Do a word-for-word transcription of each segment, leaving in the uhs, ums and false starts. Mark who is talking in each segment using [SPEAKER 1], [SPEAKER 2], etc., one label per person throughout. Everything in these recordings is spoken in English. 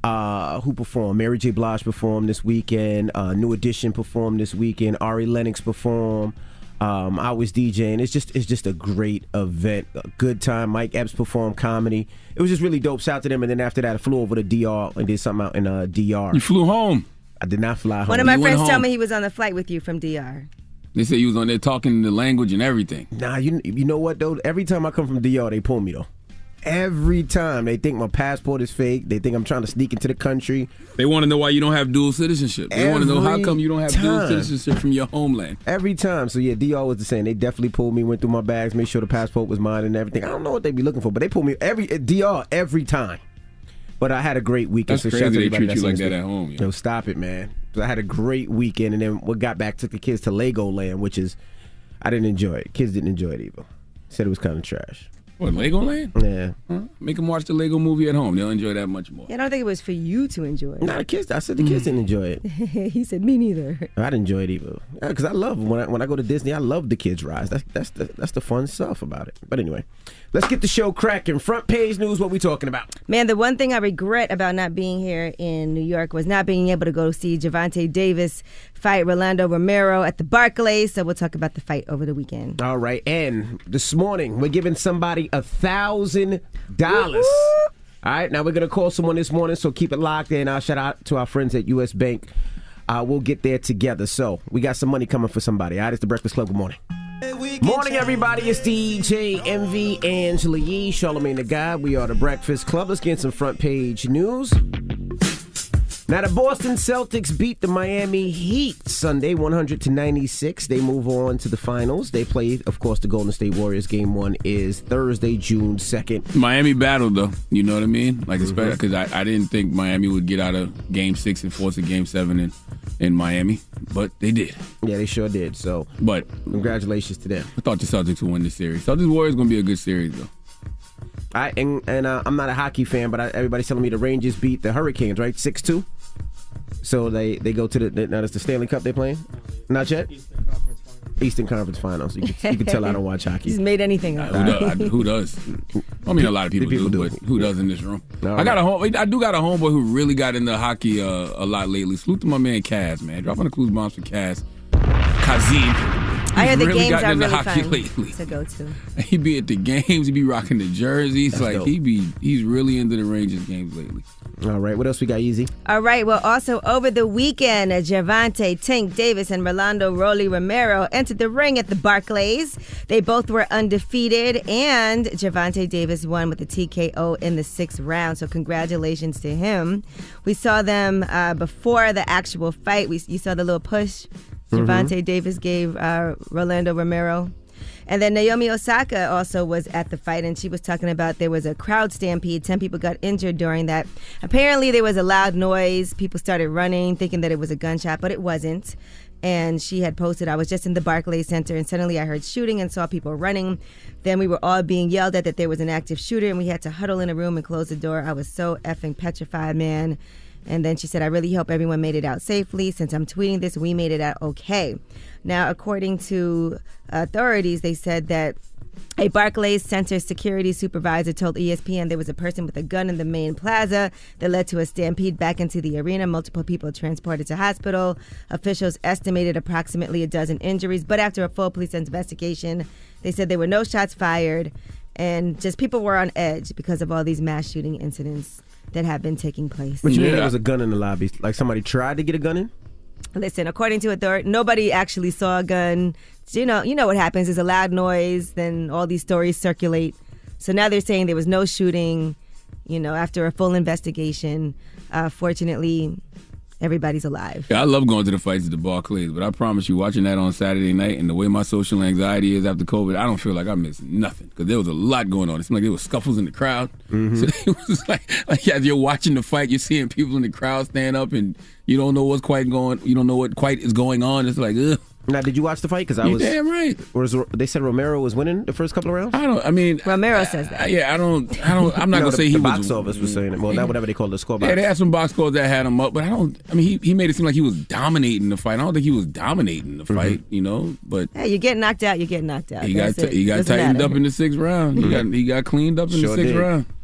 [SPEAKER 1] Uh, who performed? Mary J. Blige performed this weekend. Uh, New Edition performed this weekend. Ari Lennox performed. Um, I was DJing. It's just it's just a great event. A good time. Mike Epps performed comedy. It was just really dope. Shout out to them. And then after that, I flew over to D R and did something out in uh, D R.
[SPEAKER 2] You flew home?
[SPEAKER 1] I did not fly home.
[SPEAKER 3] One of my
[SPEAKER 2] You went
[SPEAKER 3] friends told
[SPEAKER 2] home.
[SPEAKER 3] me he was on the flight with you from D R.
[SPEAKER 2] They said you was on there talking the language and everything.
[SPEAKER 1] Nah, you you know what though? Every time I come from D R, they pull me though. Every time they think my passport is fake. They think I'm trying to sneak into the country.
[SPEAKER 2] They want to know why you don't have dual citizenship. They want to know how
[SPEAKER 1] Every
[SPEAKER 2] come you don't have dual
[SPEAKER 1] time.
[SPEAKER 2] citizenship from your homeland.
[SPEAKER 1] Every time. So yeah, D R was the same. They definitely pulled me, went through my bags, made sure the passport was mine and everything. I don't know what they be looking for, but they pulled me every D R every time. But I had a great weekend.
[SPEAKER 2] That's
[SPEAKER 1] so shout out to
[SPEAKER 2] crazy they
[SPEAKER 1] everybody
[SPEAKER 2] treat you
[SPEAKER 1] that's
[SPEAKER 2] like
[SPEAKER 1] in
[SPEAKER 2] that
[SPEAKER 1] this
[SPEAKER 2] at home.
[SPEAKER 1] week.
[SPEAKER 2] Yo.
[SPEAKER 1] Yo, stop it, man. So I had a great weekend, and then we got back, took the kids to Legoland, which is, I didn't enjoy it. Kids didn't enjoy it either. Said it was kind of trash.
[SPEAKER 2] What, Legoland?
[SPEAKER 1] Yeah.
[SPEAKER 2] Huh? Make them watch the Lego movie at home. They'll enjoy that much more.
[SPEAKER 3] Yeah, I don't think it was for you to enjoy.
[SPEAKER 1] Nah, the kids. I said the kids didn't enjoy it.
[SPEAKER 3] He said, me neither.
[SPEAKER 1] I didn't enjoy it either. Because I love when I when I go to Disney. I love the kids rides. That's that's the that's the fun stuff about it. But anyway, let's get the show cracking. Front page news. What we talking about?
[SPEAKER 3] Man, the one thing I regret about not being here in New York was not being able to go see Gervonta Davis fight Rolando Romero at the Barclays. So we'll talk about the fight over the weekend.
[SPEAKER 1] All right, and this morning we're giving somebody a thousand dollars. All right, now we're gonna call someone this morning, so keep it locked in. I'll shout out to our friends at U S Bank. Uh, we'll get there together. So we got some money coming for somebody. All right, it's the Breakfast Club. Good morning. Morning, everybody. It's D J M V, Angela Yee, Charlamagne the God. We are the Breakfast Club. Let's get some front page news. Now, the Boston Celtics beat the Miami Heat Sunday, one hundred to ninety-six. They move on to the finals. They play, of course, the Golden State Warriors. Game one is Thursday, June second.
[SPEAKER 2] Miami battled, though. You know what I mean? Like, especially because I, I didn't think Miami would get out of Game Six and force a Game Seven in, in Miami, but they did.
[SPEAKER 1] Yeah, they sure did. So,
[SPEAKER 2] but
[SPEAKER 1] congratulations to them.
[SPEAKER 2] I thought the Celtics would win this series. Celtics Warriors going to be a good series, though.
[SPEAKER 1] I and, and uh, I'm not a hockey fan, but I, everybody's telling me the Rangers beat the Hurricanes, right? six two. So they, they go to the now it's the Stanley Cup they're playing? Not yet? Eastern Conference Finals. You can, you can tell I don't watch hockey.
[SPEAKER 3] He's made anything up.
[SPEAKER 2] Who does? I, who does? I mean, a lot of people,
[SPEAKER 1] People
[SPEAKER 2] do,
[SPEAKER 1] do.
[SPEAKER 2] but who does in this room?
[SPEAKER 1] All
[SPEAKER 2] I got
[SPEAKER 1] right.
[SPEAKER 2] a home. I do got a homeboy who really got into hockey uh, a lot lately. Salute to my man Kaz, man. Dropping the clues bombs for Kaz. Kazim.
[SPEAKER 3] I heard the
[SPEAKER 2] really
[SPEAKER 3] games
[SPEAKER 2] gotten
[SPEAKER 3] are
[SPEAKER 2] into
[SPEAKER 3] really
[SPEAKER 2] hockey
[SPEAKER 3] fun
[SPEAKER 2] lately.
[SPEAKER 3] to go to.
[SPEAKER 2] He be at the games. He be rocking the jerseys.
[SPEAKER 1] That's
[SPEAKER 2] like
[SPEAKER 1] dope.
[SPEAKER 2] he be. He's really into the Rangers games lately.
[SPEAKER 1] All right, what else we got, Easy?
[SPEAKER 3] All right. Well, also over the weekend, uh, Gervonta Tank Davis and Rolando Rolly Romero entered the ring at the Barclays. They both were undefeated, and Gervonta Davis won with a T K O in the sixth round. So congratulations to him. We saw them uh, before the actual fight. We you saw the little push Gervonta Davis gave uh, Rolando Romero. And then Naomi Osaka also was at the fight, and she was talking about there was a crowd stampede. Ten people got injured during that. Apparently, there was a loud noise. People started running, thinking that it was a gunshot, but it wasn't. And she had posted, I was just in the Barclays Center, and suddenly I heard shooting and saw people running. Then we were all being yelled at that there was an active shooter, and we had to huddle in a room and close the door. I was so effing petrified, man. And then she said, I really hope everyone made it out safely. Since I'm tweeting this, we made it out okay. Now, according to authorities, they said that a Barclays Center security supervisor told E S P N there was a person with a gun in the main plaza that led to a stampede back into the arena. Multiple people transported to hospital. Officials estimated approximately a dozen injuries. But after a full police investigation, they said there were no shots fired. And just people were on edge because of all these mass shooting incidents that have been taking place.
[SPEAKER 1] What you mean
[SPEAKER 2] Yeah.
[SPEAKER 1] there was a gun in the lobby? Like somebody tried to get a gun in?
[SPEAKER 3] Listen, according to authority, nobody actually saw a gun. You know, you know what happens. There's a loud noise, then all these stories circulate. So now they're saying there was no shooting, you know, after a full investigation. Uh, fortunately, everybody's alive.
[SPEAKER 2] Yeah, I love going to the fights at the Barclays, but I promise you, watching that on Saturday night and the way my social anxiety is after COVID, I don't feel like I missed nothing because there was a lot going on. It seemed like there was scuffles in the crowd.
[SPEAKER 1] Mm-hmm.
[SPEAKER 2] So it was like, like as you're watching the fight, you're seeing people in the crowd stand up and you don't know what's quite going. You don't know what quite is going on. It's like, ugh.
[SPEAKER 1] Now, did you watch the fight? Because I
[SPEAKER 2] You
[SPEAKER 1] was.
[SPEAKER 2] damn right.
[SPEAKER 1] Was, they said Romero was winning the first couple of rounds?
[SPEAKER 2] I don't. I mean,
[SPEAKER 3] Romero says that.
[SPEAKER 2] I, yeah, I don't. I don't. I'm not
[SPEAKER 1] No,
[SPEAKER 2] gonna
[SPEAKER 1] the,
[SPEAKER 2] say he
[SPEAKER 1] the
[SPEAKER 2] was.
[SPEAKER 1] box office was saying it. Well, not whatever they call the score box.
[SPEAKER 2] Yeah, they had some box scores that had him up, but I don't. I mean, he, he made it seem like he was dominating the fight. I don't think he was dominating the fight,
[SPEAKER 1] Mm-hmm.
[SPEAKER 2] you know. But
[SPEAKER 3] Hey, you get knocked out, you get knocked out.
[SPEAKER 2] he got
[SPEAKER 3] That's
[SPEAKER 2] t-
[SPEAKER 3] it.
[SPEAKER 2] he got
[SPEAKER 3] Doesn't
[SPEAKER 2] tightened
[SPEAKER 3] matter.
[SPEAKER 2] up in the sixth round. He got he got cleaned up in
[SPEAKER 1] Sure
[SPEAKER 2] the sixth
[SPEAKER 1] did.
[SPEAKER 2] round.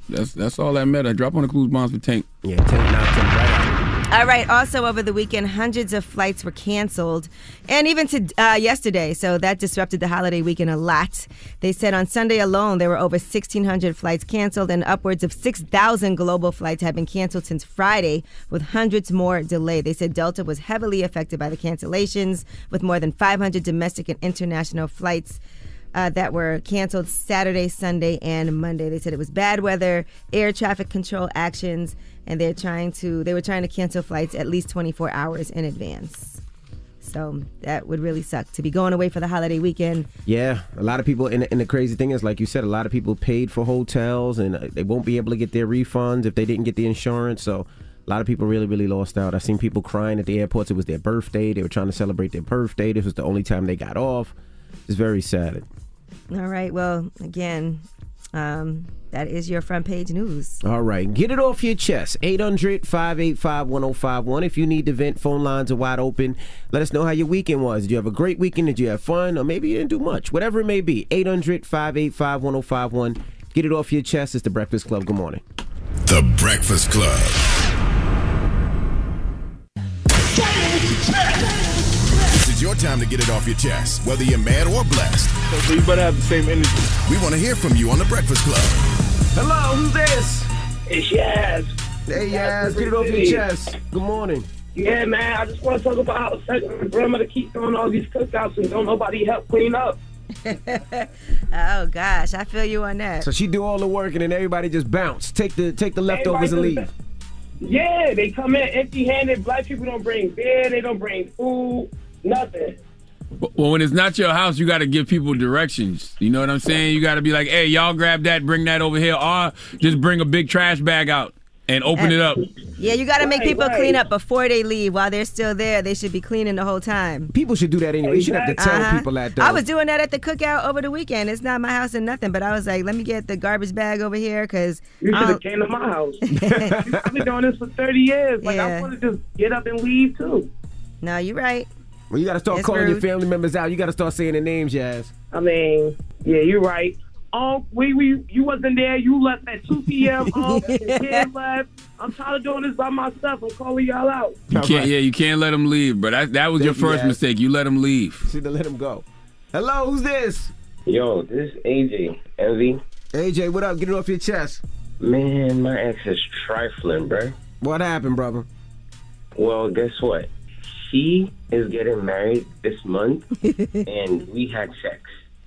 [SPEAKER 2] That's that's all that matters. Drop on the cruise bonds for Tank.
[SPEAKER 1] Yeah, Tank knocked him right out.
[SPEAKER 3] All right. Also, over the weekend, hundreds of flights were canceled, and even to uh, yesterday. So that disrupted the holiday weekend a lot. They said on Sunday alone, there were over sixteen hundred flights canceled, and upwards of six thousand global flights have been canceled since Friday, with hundreds more delayed. They said Delta was heavily affected by the cancellations, with more than five hundred domestic and international flights Uh, that were canceled Saturday, Sunday, and Monday. They said it was bad weather, air traffic control actions, and they're trying to they were trying to cancel flights at least twenty-four hours in advance. So that would really suck to be going away for the holiday weekend.
[SPEAKER 1] Yeah, a lot of people, and, and the crazy thing is, like you said, a lot of people paid for hotels, and uh, they won't be able to get their refunds if they didn't get the insurance. So a lot of people really, really lost out. I've seen people crying at the airports. It was their birthday. They were trying to celebrate their birthday. This was the only time they got off. It's very sad.
[SPEAKER 3] All right. Well, again, um, that is your front page news.
[SPEAKER 1] All right. Get it off your chest. eight hundred, five eight five, one oh five one. If you need to vent, phone lines are wide open. Let us know how your weekend was. Did you have a great weekend? Did you have fun? Or maybe you didn't do much. Whatever it may be. eight hundred, five eight five, one oh five one. Get it off your chest. It's The Breakfast Club. Good morning.
[SPEAKER 4] The Breakfast Club. It's your time to get it off your chest, whether you're mad or blessed.
[SPEAKER 5] So you better have the same energy.
[SPEAKER 4] We want to hear from you on The Breakfast Club.
[SPEAKER 1] Hello, who's this?
[SPEAKER 5] It's Yaz.
[SPEAKER 1] Hey, Yaz, get it off your chest. Good morning.
[SPEAKER 5] Yeah, man, I just want to talk about how second my grandmother keep doing all these cookouts and don't nobody help clean up.
[SPEAKER 3] Oh, gosh, I feel you on that.
[SPEAKER 1] So she do all the work and then everybody just bounce. Take the take the leftovers and leave.
[SPEAKER 5] Yeah, they come in empty-handed. Black people don't bring beer. They don't bring food. Nothing.
[SPEAKER 2] Well, when it's not your house, you got to give people directions. You know what I'm saying? You got to be like, hey, y'all grab that, bring that over here, or just bring a big trash bag out and open it up.
[SPEAKER 3] Yeah, you got to make
[SPEAKER 5] Right,
[SPEAKER 3] people
[SPEAKER 5] right.
[SPEAKER 3] clean up before they leave. While they're still there, they should be cleaning the whole time.
[SPEAKER 1] People should do that anyway. You shouldn't have to tell
[SPEAKER 3] Uh-huh.
[SPEAKER 1] people that, though.
[SPEAKER 3] I was doing that at the cookout over the weekend. It's not my house or nothing, but I was like, let me get the garbage bag over here because
[SPEAKER 5] You should have came to my house. I've been doing this for thirty years. Like, I
[SPEAKER 3] Yeah.
[SPEAKER 5] want to just get up and leave, too.
[SPEAKER 3] No, you're right.
[SPEAKER 1] Well, you got to start
[SPEAKER 3] It's
[SPEAKER 1] calling your
[SPEAKER 3] rude.
[SPEAKER 1] family members out. You got to start saying their names, Jazz.
[SPEAKER 5] I mean, yeah, you're right. Oh, we, we, you wasn't there. You left at two p.m. Oh, the kid left. I'm tired of doing this by myself. I'm calling y'all out.
[SPEAKER 2] You can't, yeah, you can't let them leave, but that, that was your
[SPEAKER 1] Thank you,
[SPEAKER 2] first
[SPEAKER 1] Yaz.
[SPEAKER 2] mistake. You let them leave.
[SPEAKER 1] Should have let him go. Hello, who's this?
[SPEAKER 6] Yo, this is A J. Envy.
[SPEAKER 1] A J, what up? Get it off your chest.
[SPEAKER 6] Man, my ex is trifling, bruh.
[SPEAKER 1] What happened, brother?
[SPEAKER 6] Well, guess what? She is getting married this month, and we had sex.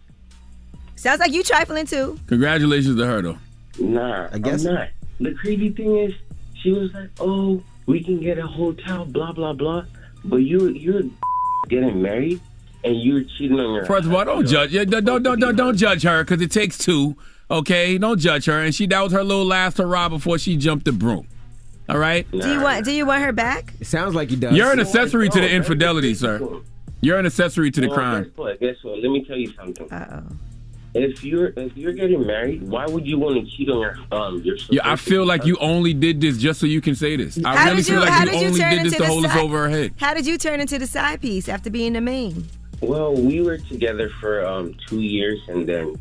[SPEAKER 3] Sounds like you trifling too.
[SPEAKER 2] Congratulations to her, though.
[SPEAKER 6] Nah,
[SPEAKER 1] I guess-
[SPEAKER 6] I'm not. The crazy thing is, she was like, oh, we can get a hotel, blah, blah, blah. But you, you're getting married, and you're cheating on your
[SPEAKER 2] First of all, don't judge. Yeah, don't don't don't, don't judge her because it takes two. Okay, don't judge her. And she that was her little last hurrah before she jumped the broom. All right.
[SPEAKER 3] Do you want? Do you want her back?
[SPEAKER 1] It sounds like he does.
[SPEAKER 2] You're an accessory to the infidelity, sir. You're an accessory to the
[SPEAKER 6] Well,
[SPEAKER 2] crime.
[SPEAKER 6] Guess what? Guess what? Let me tell you something.
[SPEAKER 3] Uh oh.
[SPEAKER 6] If you're if you're getting married, why would you want to cheat on your um your?
[SPEAKER 2] Yeah, I feel like you only did this just so you can say this. I
[SPEAKER 3] How
[SPEAKER 2] really
[SPEAKER 3] did you?
[SPEAKER 2] feel like
[SPEAKER 3] how
[SPEAKER 2] you
[SPEAKER 3] did you
[SPEAKER 2] only
[SPEAKER 3] turn
[SPEAKER 2] did this
[SPEAKER 3] into
[SPEAKER 2] to
[SPEAKER 3] the
[SPEAKER 2] hold us
[SPEAKER 3] side-
[SPEAKER 2] over her head.
[SPEAKER 3] How did you turn into the side piece after being the main?
[SPEAKER 6] Well, we were together for um two years, and then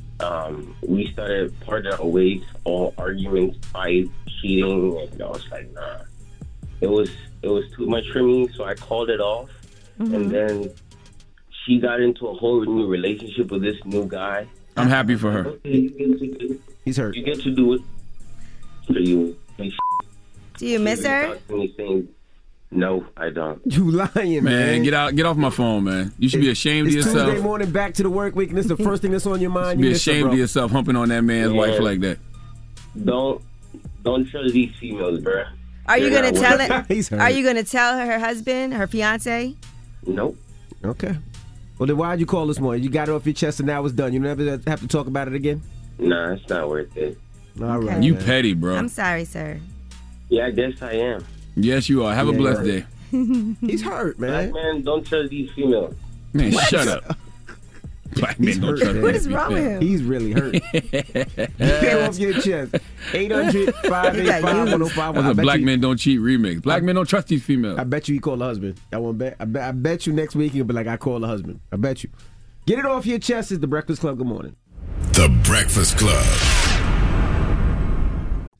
[SPEAKER 6] um we started parting our ways, all arguments, fights, cheating, and I was like, nah. It was it was too much for me, so I called it off,
[SPEAKER 3] Mm-hmm.
[SPEAKER 6] and then she got into a whole new relationship with this new guy.
[SPEAKER 2] I'm happy for her.
[SPEAKER 6] Okay, you get to do,
[SPEAKER 1] He's hurt.
[SPEAKER 6] you get to do it. So you.
[SPEAKER 3] Do you miss her?
[SPEAKER 6] Anything? No, I don't.
[SPEAKER 1] You lying, man.
[SPEAKER 2] Man, get out, get off my phone, man. You should be ashamed of
[SPEAKER 1] It's
[SPEAKER 2] yourself.
[SPEAKER 1] Tuesday morning, back to the work week, and this is the first thing that's on your mind.
[SPEAKER 2] Be
[SPEAKER 1] You miss her,
[SPEAKER 2] ashamed
[SPEAKER 1] bro.
[SPEAKER 2] of yourself humping on that man's
[SPEAKER 6] Man.
[SPEAKER 2] wife like that.
[SPEAKER 6] Don't don't trust these females, bruh.
[SPEAKER 3] Are you
[SPEAKER 6] They're
[SPEAKER 3] gonna
[SPEAKER 6] not
[SPEAKER 3] tell
[SPEAKER 6] worth
[SPEAKER 3] it?
[SPEAKER 1] He's hurt.
[SPEAKER 3] Are you gonna tell her, her husband, her fiance?
[SPEAKER 6] Nope.
[SPEAKER 1] Okay. Well, then why'd you call this morning? You got it off your chest and now it's done. You never have to talk about it again?
[SPEAKER 6] Nah, it's not worth it.
[SPEAKER 1] All right.
[SPEAKER 3] Okay.
[SPEAKER 2] You
[SPEAKER 1] man.
[SPEAKER 2] petty, bro.
[SPEAKER 3] I'm sorry, sir.
[SPEAKER 6] Yeah, I guess I am.
[SPEAKER 2] Yes, you are. Have a
[SPEAKER 1] Yeah,
[SPEAKER 2] blessed
[SPEAKER 1] you're
[SPEAKER 2] day.
[SPEAKER 1] He's hurt,
[SPEAKER 6] Black
[SPEAKER 1] man.
[SPEAKER 6] man, don't trust these females.
[SPEAKER 2] Man, shut up. Black men
[SPEAKER 1] He's
[SPEAKER 2] don't
[SPEAKER 1] hurt,
[SPEAKER 2] trust
[SPEAKER 1] man.
[SPEAKER 3] What
[SPEAKER 2] black
[SPEAKER 3] is wrong with
[SPEAKER 2] people.
[SPEAKER 3] him?
[SPEAKER 1] He's really hurt. Get it off your chest. eight hundred, five eight five, one oh five one.
[SPEAKER 2] That's a
[SPEAKER 1] I bet
[SPEAKER 2] black
[SPEAKER 1] you-
[SPEAKER 2] men don't cheat remix. Black men don't trust these females.
[SPEAKER 1] I bet you he called the husband. I won't bet. I bet. I bet you next week he'll be like, I called the husband. I bet you. Get it off your chest. Is the Breakfast Club. Good morning.
[SPEAKER 4] The Breakfast Club.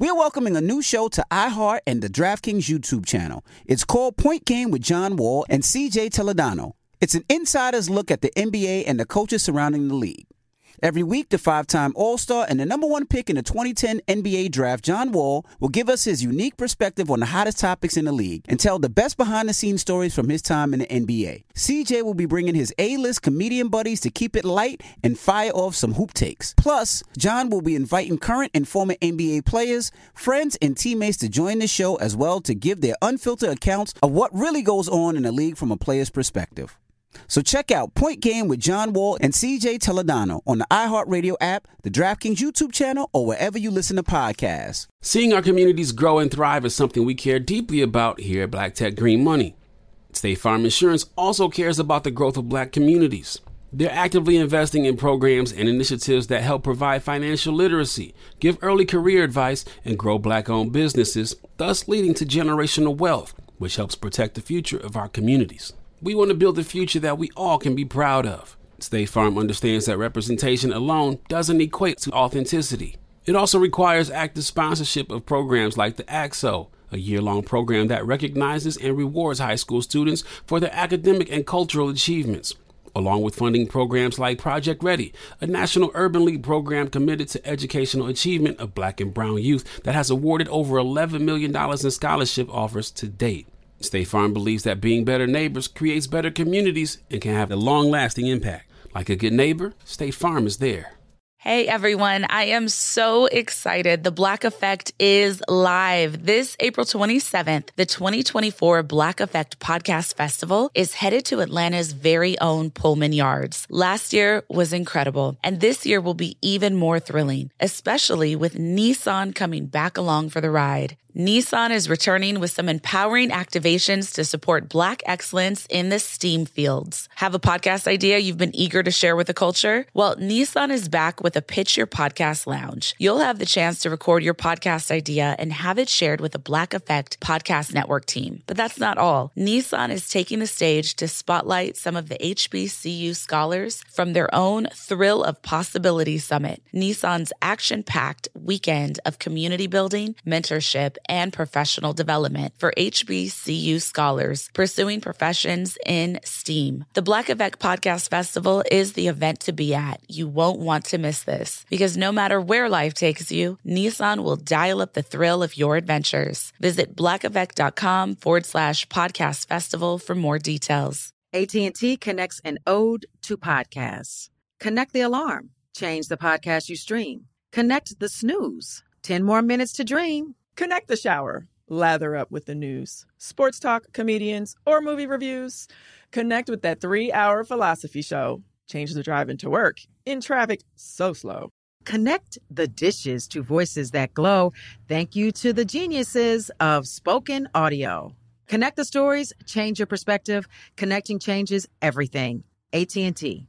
[SPEAKER 7] We're welcoming a new show to iHeart and the DraftKings YouTube channel. It's called Point Game with John Wall and C J Toledano. It's an insider's look at the N B A and the coaches surrounding the league. Every week, the five-time All-Star and the number one pick in the twenty ten N B A draft, John Wall, will give us his unique perspective on the hottest topics in the league and tell the best behind-the-scenes stories from his time in the N B A. C J will be bringing his A-list comedian buddies to keep it light and fire off some hoop takes. Plus, John will be inviting current and former N B A players, friends, and teammates to join the show as well to give their unfiltered accounts of what really goes on in the league from a player's perspective. So check out Point Game with John Wall and C J Toledano on the iHeartRadio app, the DraftKings YouTube channel, or wherever you listen to podcasts.
[SPEAKER 8] Seeing our communities grow and thrive is something we care deeply about here at Black Tech Green Money. State Farm Insurance also cares about the growth of Black communities. They're actively investing in programs and initiatives that help provide financial literacy, give early career advice, and grow Black-owned businesses, thus leading to generational wealth, which helps protect the future of our communities. We want to build a future that we all can be proud of. State Farm understands that representation alone doesn't equate to authenticity. It also requires active sponsorship of programs like the A X O, a year-long program that recognizes and rewards high school students for their academic and cultural achievements, along with funding programs like Project Ready, a National Urban League program committed to educational achievement of Black and brown youth that has awarded over eleven million dollars in scholarship offers to date. State Farm believes that being better neighbors creates better communities and can have a long-lasting impact. Like a good neighbor, State Farm is there.
[SPEAKER 9] Hey everyone, I am so excited. The Black Effect is live. This April twenty-seventh, the twenty twenty-four Black Effect Podcast Festival is headed to Atlanta's very own Pullman Yards. Last year was incredible, and this year will be even more thrilling, especially with Nissan coming back along for the ride. Nissan is returning with some empowering activations to support Black excellence in the STEAM fields. Have a podcast idea you've been eager to share with the culture? Well, Nissan is back with a Pitch Your Podcast Lounge. You'll have the chance to record your podcast idea and have it shared with the Black Effect Podcast Network team. But that's not all. Nissan is taking the stage to spotlight some of the H B C U scholars from their own Thrill of Possibility Summit, Nissan's action-packed weekend of community building, mentorship, and professional development for H B C U scholars pursuing professions in STEAM. The Black Effect Podcast Festival is the event to be at. You won't want to miss this because no matter where life takes you, Nissan will dial up the thrill of your adventures. Visit blackeffect.com forward slash podcast festival for more details.
[SPEAKER 10] A T and T connects an ode to podcasts. Connect the alarm. Change the podcast you stream. Connect the snooze. ten more minutes to dream.
[SPEAKER 11] Connect the shower. Lather up with the news, sports talk, comedians, or movie reviews. Connect with that three-hour philosophy show. Change the drive into work in traffic so slow.
[SPEAKER 10] Connect the dishes to voices that glow. Thank you to the geniuses of spoken audio. Connect the stories, change your perspective. Connecting changes everything. A T and T.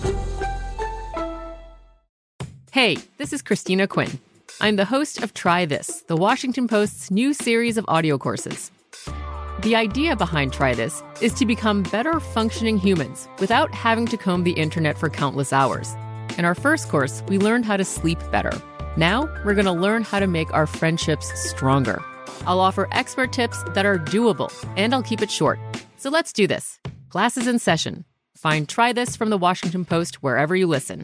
[SPEAKER 12] Hey, this is Christina Quinn. I'm the host of Try This, the Washington Post's new series of audio courses. The idea behind Try This is to become better functioning humans without having to comb the internet for countless hours. In our first course, we learned how to sleep better. Now, we're going to learn how to make our friendships stronger. I'll offer expert tips that are doable, and I'll keep it short. So let's do this. Class is in session. Find Try This from the Washington Post wherever you listen.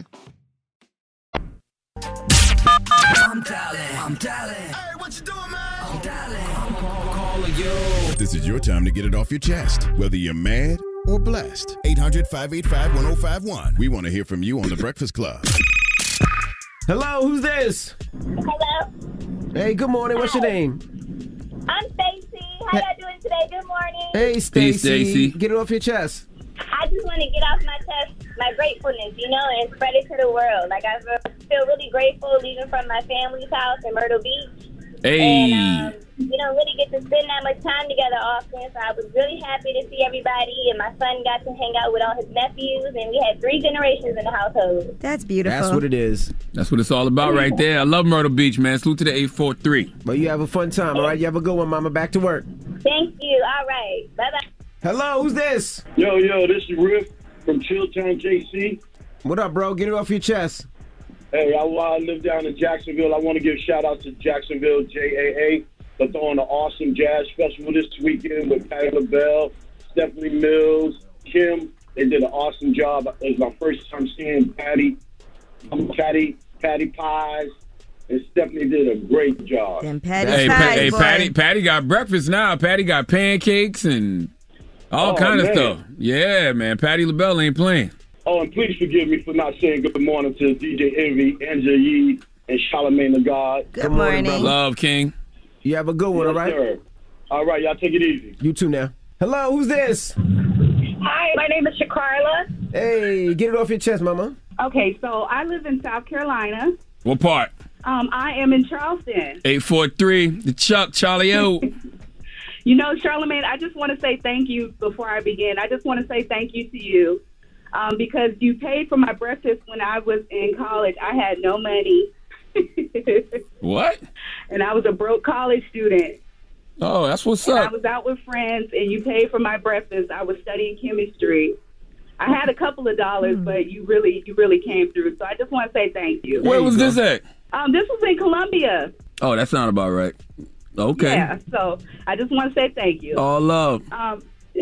[SPEAKER 13] I'm dialing. I'm dialing. Hey, what you doing, man? I'm dialing. I'm
[SPEAKER 4] calling you. This is your time to get it off your chest, whether you're mad or blessed. eight hundred, five eight five, one oh five one. We want to hear from you on The Breakfast Club.
[SPEAKER 1] Hello, who's this?
[SPEAKER 14] Hello.
[SPEAKER 1] Hey, good morning. What's your name?
[SPEAKER 14] I'm Stacy. How y'all doing today? Good morning.
[SPEAKER 1] Hey, Stacy. Get it off your chest.
[SPEAKER 14] I just want to get off my chest my gratefulness, you know, and spread it to the world. Like, I feel really grateful leaving from my family's house in Myrtle Beach.
[SPEAKER 8] Hey.
[SPEAKER 14] And, um, you know, really get to spend that much time together often. So I was really happy to see everybody, and my son got to hang out with all his nephews, and we had three generations in the household.
[SPEAKER 3] That's beautiful.
[SPEAKER 1] That's what it is.
[SPEAKER 2] That's what it's all about right there. I love Myrtle Beach, man. Salute to the eight four three.
[SPEAKER 1] Well, you have a fun time, all right? You have a good one, Mama. Back to work.
[SPEAKER 14] Thank you. All right. Bye-bye.
[SPEAKER 1] Hello, who's this?
[SPEAKER 15] Yo, yo, this is Riff from Chilltown, J C.
[SPEAKER 1] What up, bro? Get it off your chest.
[SPEAKER 15] Hey, I, I live down in Jacksonville. I want to give a shout out to Jacksonville J A A for throwing an awesome jazz festival this weekend with Patti LaBelle, Stephanie Mills, Kim. They did an awesome job. It was my first time seeing Patty, um, Patty, Patty Pies, and Stephanie did a great job.
[SPEAKER 3] Then Patty
[SPEAKER 2] Hey,
[SPEAKER 3] Pies,
[SPEAKER 2] Pa- hey
[SPEAKER 3] boy.
[SPEAKER 2] Patty, Patty got breakfast now. Patty got pancakes and all
[SPEAKER 15] Oh,
[SPEAKER 2] kind of
[SPEAKER 15] man.
[SPEAKER 2] stuff. Yeah, man. Patty LaBelle ain't playing.
[SPEAKER 15] Oh, and please forgive me for not saying good morning to D J Envy, Angela Yee, and Charlamagne the God.
[SPEAKER 3] Good morning.
[SPEAKER 1] brother.
[SPEAKER 2] Love, King.
[SPEAKER 1] You have a good one,
[SPEAKER 15] Yes,
[SPEAKER 1] all right?
[SPEAKER 15] sir. All right, y'all take it easy.
[SPEAKER 1] You too now. Hello, who's this?
[SPEAKER 16] Hi, my name is Shakarla.
[SPEAKER 1] Hey, get it off your chest, mama.
[SPEAKER 16] Okay, so I live in South Carolina.
[SPEAKER 2] What part?
[SPEAKER 16] Um, I am in Charleston.
[SPEAKER 2] eight four three, the Chuck, Charlie O.
[SPEAKER 16] You know, Charlamagne, I just want to say thank you before I begin. I just want to say thank you to you um, because you paid for my breakfast when I was in college. I had no money.
[SPEAKER 2] What?
[SPEAKER 16] And I was a broke college student.
[SPEAKER 2] Oh, that's what's
[SPEAKER 16] And I
[SPEAKER 2] up.
[SPEAKER 16] was out with friends, and you paid for my breakfast. I was studying chemistry. I had a couple of dollars, but you really, you really came through. So I just want to say thank you.
[SPEAKER 2] Where was this at?
[SPEAKER 16] Um, this was in Columbia.
[SPEAKER 2] Oh, that sounded about right. Okay.
[SPEAKER 16] Yeah. So I just want to say thank you.
[SPEAKER 2] All love.
[SPEAKER 16] Um,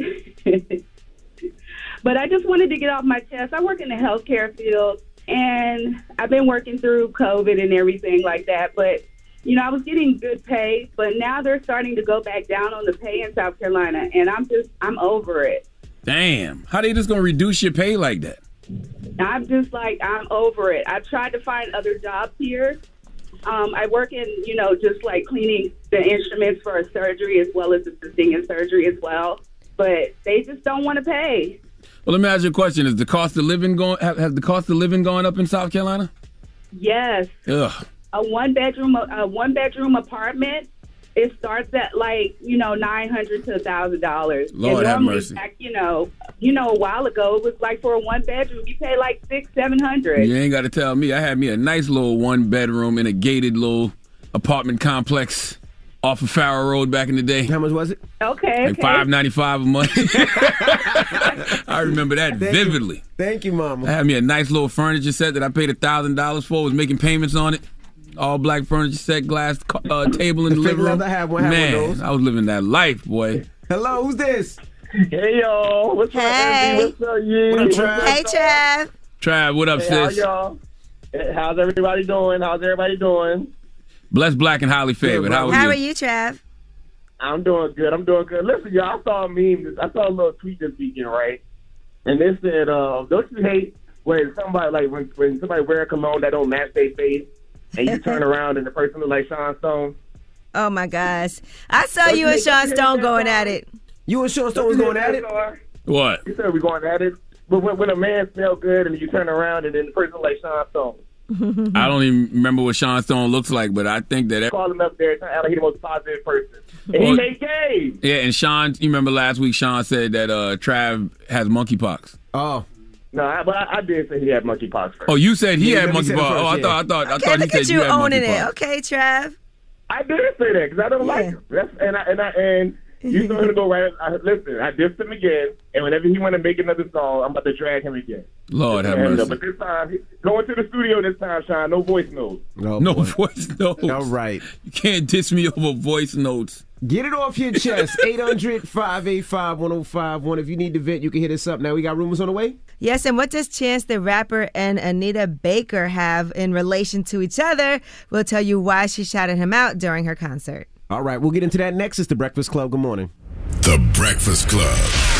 [SPEAKER 16] but I just wanted to get off my chest. I work in the healthcare field, and I've been working through COVID and everything like that. But you know, I was getting good pay, but now they're starting to go back down on the pay in South Carolina, and I'm just, I'm over it.
[SPEAKER 2] Damn. How they just gonna reduce your pay like that?
[SPEAKER 16] I'm just like, I'm over it. I've tried to find other jobs here. Um, I work in, you know, just like cleaning the instruments for a surgery as well as assisting in surgery as well. But they just don't want to pay.
[SPEAKER 2] Well, let me ask you a question. Is the cost of living going? Has has the cost of living gone up in South Carolina?
[SPEAKER 16] Yes.
[SPEAKER 2] Ugh.
[SPEAKER 16] A one bedroom, a one bedroom apartment, it starts at like, you know, nine hundred to a thousand dollars.
[SPEAKER 2] Lord
[SPEAKER 16] and
[SPEAKER 2] have
[SPEAKER 16] normally
[SPEAKER 2] mercy.
[SPEAKER 16] Back, you know, you know, a while ago it was like for a one bedroom you pay like six, seven hundred.
[SPEAKER 2] You ain't got to tell me. I had me a nice little one bedroom in a gated little apartment complex off of Farrow Road back in the day.
[SPEAKER 1] How much was it?
[SPEAKER 16] Okay.
[SPEAKER 2] Like
[SPEAKER 16] okay.
[SPEAKER 2] five ninety five a month. I remember that
[SPEAKER 1] Thank
[SPEAKER 2] vividly.
[SPEAKER 1] You. Thank you, mama.
[SPEAKER 2] I had me a nice little furniture set that I paid a thousand dollars for. Was making payments on it. All black furniture set, glass uh, table in the living room.
[SPEAKER 1] I had one, had one
[SPEAKER 2] Man,
[SPEAKER 1] of those.
[SPEAKER 2] I was living that life, boy.
[SPEAKER 1] Hello, who's this?
[SPEAKER 15] Hey, y'all. What's
[SPEAKER 3] Hey.
[SPEAKER 15] up, Andy? What's up, Yee?
[SPEAKER 1] What up,
[SPEAKER 15] What's
[SPEAKER 1] Trav?
[SPEAKER 3] Hey, Trav.
[SPEAKER 2] Trav, what up,
[SPEAKER 15] Hey, how
[SPEAKER 2] sis?
[SPEAKER 15] y'all? Hey, How's everybody doing? How's everybody doing?
[SPEAKER 2] Blessed, black, and highly favored. How are
[SPEAKER 3] How
[SPEAKER 2] you?
[SPEAKER 3] are you, Trav?
[SPEAKER 15] I'm doing good. I'm doing good. Listen, y'all, I saw a meme. This, I saw a little tweet this weekend, right? And they said, uh, don't you hate when somebody, like, when, when somebody wear a cologne that don't match their face, and you turn around and the person look like Sean Stone?
[SPEAKER 3] Oh, my gosh. I saw
[SPEAKER 15] Don't
[SPEAKER 3] you
[SPEAKER 15] you
[SPEAKER 3] and
[SPEAKER 15] hate-
[SPEAKER 3] Sean
[SPEAKER 15] don't you hate
[SPEAKER 3] Stone
[SPEAKER 15] that
[SPEAKER 3] going
[SPEAKER 15] song?
[SPEAKER 3] at it.
[SPEAKER 1] You and Sean Stone was going at it?
[SPEAKER 2] What?
[SPEAKER 15] You said we going at it? But when, when a man smell good and you turn around and then the person look like Sean Stone.
[SPEAKER 2] I don't even remember what Sean Stone looks like, but I think that.
[SPEAKER 15] Call him up there, trying to act like he's the most positive person. And
[SPEAKER 2] Well-
[SPEAKER 15] he hate gays.
[SPEAKER 2] Yeah, and Sean, you remember last week Sean said that uh, Trav has monkeypox.
[SPEAKER 1] Oh.
[SPEAKER 15] No, I, but I, I did say he had monkeypox first.
[SPEAKER 2] Oh, you said he
[SPEAKER 1] Yeah,
[SPEAKER 2] had
[SPEAKER 1] let me say it
[SPEAKER 2] monkeypox.
[SPEAKER 1] first,
[SPEAKER 2] Oh, I
[SPEAKER 1] yeah.
[SPEAKER 2] thought, I thought, I
[SPEAKER 3] Okay,
[SPEAKER 2] thought he
[SPEAKER 3] look
[SPEAKER 2] said
[SPEAKER 3] at
[SPEAKER 2] you
[SPEAKER 3] you
[SPEAKER 2] had
[SPEAKER 3] owning
[SPEAKER 2] monkeypox.
[SPEAKER 3] it. Okay, Trav.
[SPEAKER 15] I did say that because I don't like
[SPEAKER 3] Yeah.
[SPEAKER 15] him. That's, and I and I and you know him to go right. I, listen, I dissed him again, and whenever he want to make another song, I'm about to drag him again.
[SPEAKER 2] Lord have
[SPEAKER 15] And, uh,
[SPEAKER 2] mercy.
[SPEAKER 15] but this time, he- going to the studio this time, Sean. No voice notes.
[SPEAKER 1] Oh,
[SPEAKER 2] No
[SPEAKER 1] boy.
[SPEAKER 2] voice notes.
[SPEAKER 1] All right.
[SPEAKER 2] You can't diss me over voice notes.
[SPEAKER 1] Get it off your chest. eight hundred, five eight five, one oh five one. If you need to vent, you can hit us up. Now we got rumors on the way.
[SPEAKER 3] Yes, and what does Chance the Rapper and Anita Baker have in relation to each other? We'll tell you why she shouted him out during her concert.
[SPEAKER 1] All right, we'll get into that next. It's The Breakfast Club. Good morning.
[SPEAKER 4] The Breakfast Club.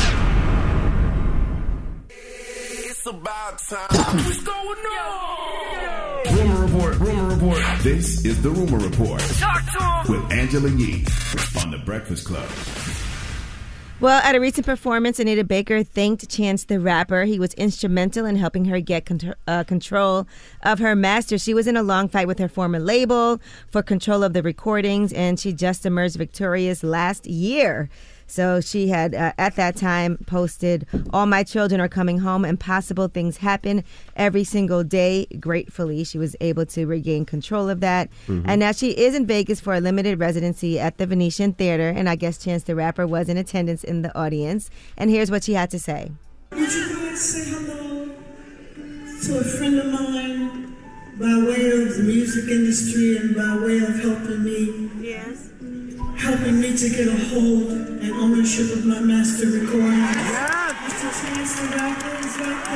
[SPEAKER 13] It's about time. What's going on?
[SPEAKER 4] Rumor report, rumor report. This is the Rumor Report
[SPEAKER 13] Talk to him.
[SPEAKER 4] with Angela Yee on The Breakfast Club.
[SPEAKER 3] Well, at a recent performance, Anita Baker thanked Chance the Rapper. He was instrumental in helping her get con- uh, control of her master. She was in a long fight with her former label for control of the recordings, and she just emerged victorious last year. So she had, uh, at that time, posted, "All my children are coming home. Impossible things happen every single day." Gratefully, she was able to regain control of that.
[SPEAKER 17] Mhm.
[SPEAKER 3] And now she is in Vegas for a limited residency at the Venetian Theater. And I guess Chance the Rapper was in attendance in the audience. And here's what she had to say.
[SPEAKER 17] Would you guys say hello to a friend of mine
[SPEAKER 18] by way of the music industry and by way of helping me, yes, helping me to get a hold and ownership of my master recording. Yeah. Mister Chance the Rapper is right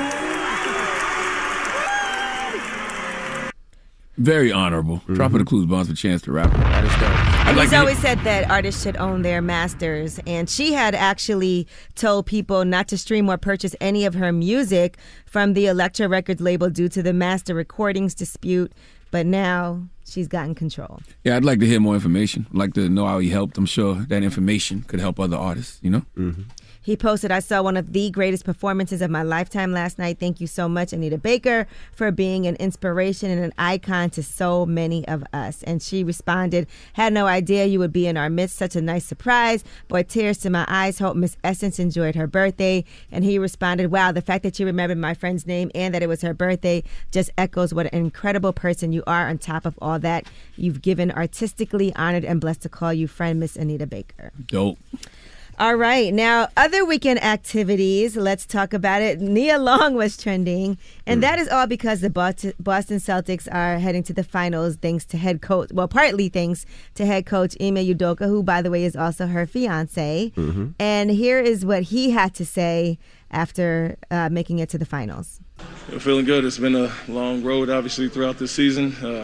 [SPEAKER 18] there.
[SPEAKER 2] Very honorable. Mm-hmm. Dropping the clues bombs for Chance the Rapper. That is dope.
[SPEAKER 3] And
[SPEAKER 2] like
[SPEAKER 3] he's
[SPEAKER 2] to
[SPEAKER 3] always
[SPEAKER 2] hit-
[SPEAKER 3] said that artists should own their masters. And she had actually told people not to stream or purchase any of her music from the Elektra Records label due to the master recordings dispute. But now she's gotten control.
[SPEAKER 2] Yeah, I'd like to hear more information. I'd like to know how he helped. I'm sure that information could help other artists, you know?
[SPEAKER 1] Mm-hmm.
[SPEAKER 3] He posted, I saw one of the greatest performances of my lifetime last night. Thank you so much, Anita Baker, for being an inspiration and an icon to so many of us. And she responded, had no idea you would be in our midst. Such a nice surprise. Boy, tears to my eyes. Hope Miss Essence enjoyed her birthday. And he responded, wow, the fact that you remembered my friend's name and that it was her birthday just echoes what an incredible person you are. On top of all that, you've given artistically honored and blessed to call you friend, Miss Anita Baker.
[SPEAKER 2] Dope.
[SPEAKER 3] All right. Now, other weekend activities. Let's talk about it. Nia Long was trending, and mm. that is all because the Boston Celtics are heading to the finals thanks to head coach, well, partly thanks to head coach Ime Udoka, who, by the way, is also her fiance. Mm-hmm. And here is what he had to say after uh, making it to the finals.
[SPEAKER 17] I'm feeling good. It's been a long road, obviously, throughout this season. Uh,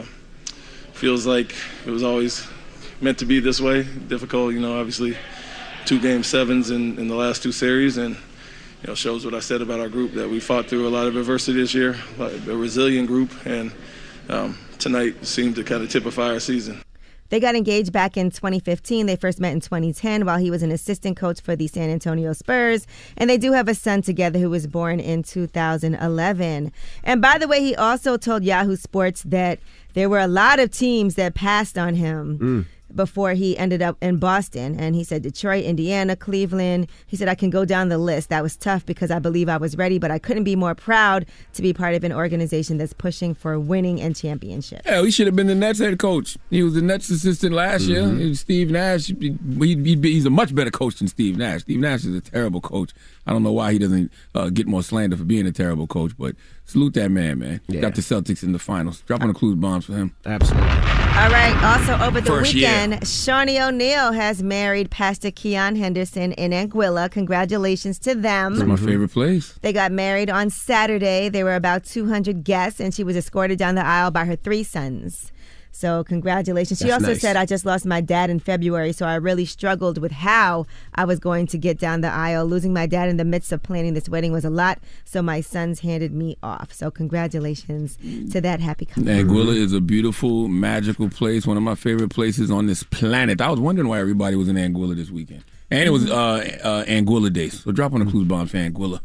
[SPEAKER 17] feels like it was always meant to be this way. Difficult, you know, obviously. Two game sevens in, in the last two series, and you know shows what I said about our group, that we fought through a lot of adversity this year, a resilient group, and um, tonight seemed to kind of typify our season.
[SPEAKER 3] They got engaged back in twenty fifteen. They first met in twenty ten while he was an assistant coach for the San Antonio Spurs. And they do have a son together who was born in two thousand eleven. And by the way, he also told Yahoo Sports that there were a lot of teams that passed on him. Mm. Before he ended up in Boston. And he said Detroit, Indiana, Cleveland. He said, I can go down the list. That was tough because I believe I was ready, but I couldn't be more proud to be part of an organization that's pushing for winning and championship.
[SPEAKER 2] Yeah, he should have been the Nets head coach. He was the Nets assistant last mm-hmm. year. He was Steve Nash. He, he, he's a much better coach than Steve Nash. Steve Nash is a terrible coach. I don't know why he doesn't uh, get more slander for being a terrible coach, but salute that man, man. Yeah. Got the Celtics in the finals. Dropping the clues bombs for him.
[SPEAKER 1] Absolutely.
[SPEAKER 3] All right. Also, over the
[SPEAKER 2] First
[SPEAKER 3] weekend,
[SPEAKER 2] year.
[SPEAKER 3] Shawnee O'Neal has married Pastor Keon Henderson in Anguilla. Congratulations to them.
[SPEAKER 2] It's my favorite place.
[SPEAKER 3] They got married on Saturday. There were about two hundred guests, and she was escorted down the aisle by her three sons. So congratulations. She
[SPEAKER 1] That's
[SPEAKER 3] also
[SPEAKER 1] nice.
[SPEAKER 3] said, I just lost my dad in February, so I really struggled with how I was going to get down the aisle. Losing my dad in the midst of planning this wedding was a lot, so my sons handed me off. So congratulations to that happy couple.
[SPEAKER 2] Anguilla is a beautiful, magical place, one of my favorite places on this planet. I was wondering why everybody was in Anguilla this weekend. And it was uh, uh, Anguilla Day, so drop on the clues bomb for Anguilla.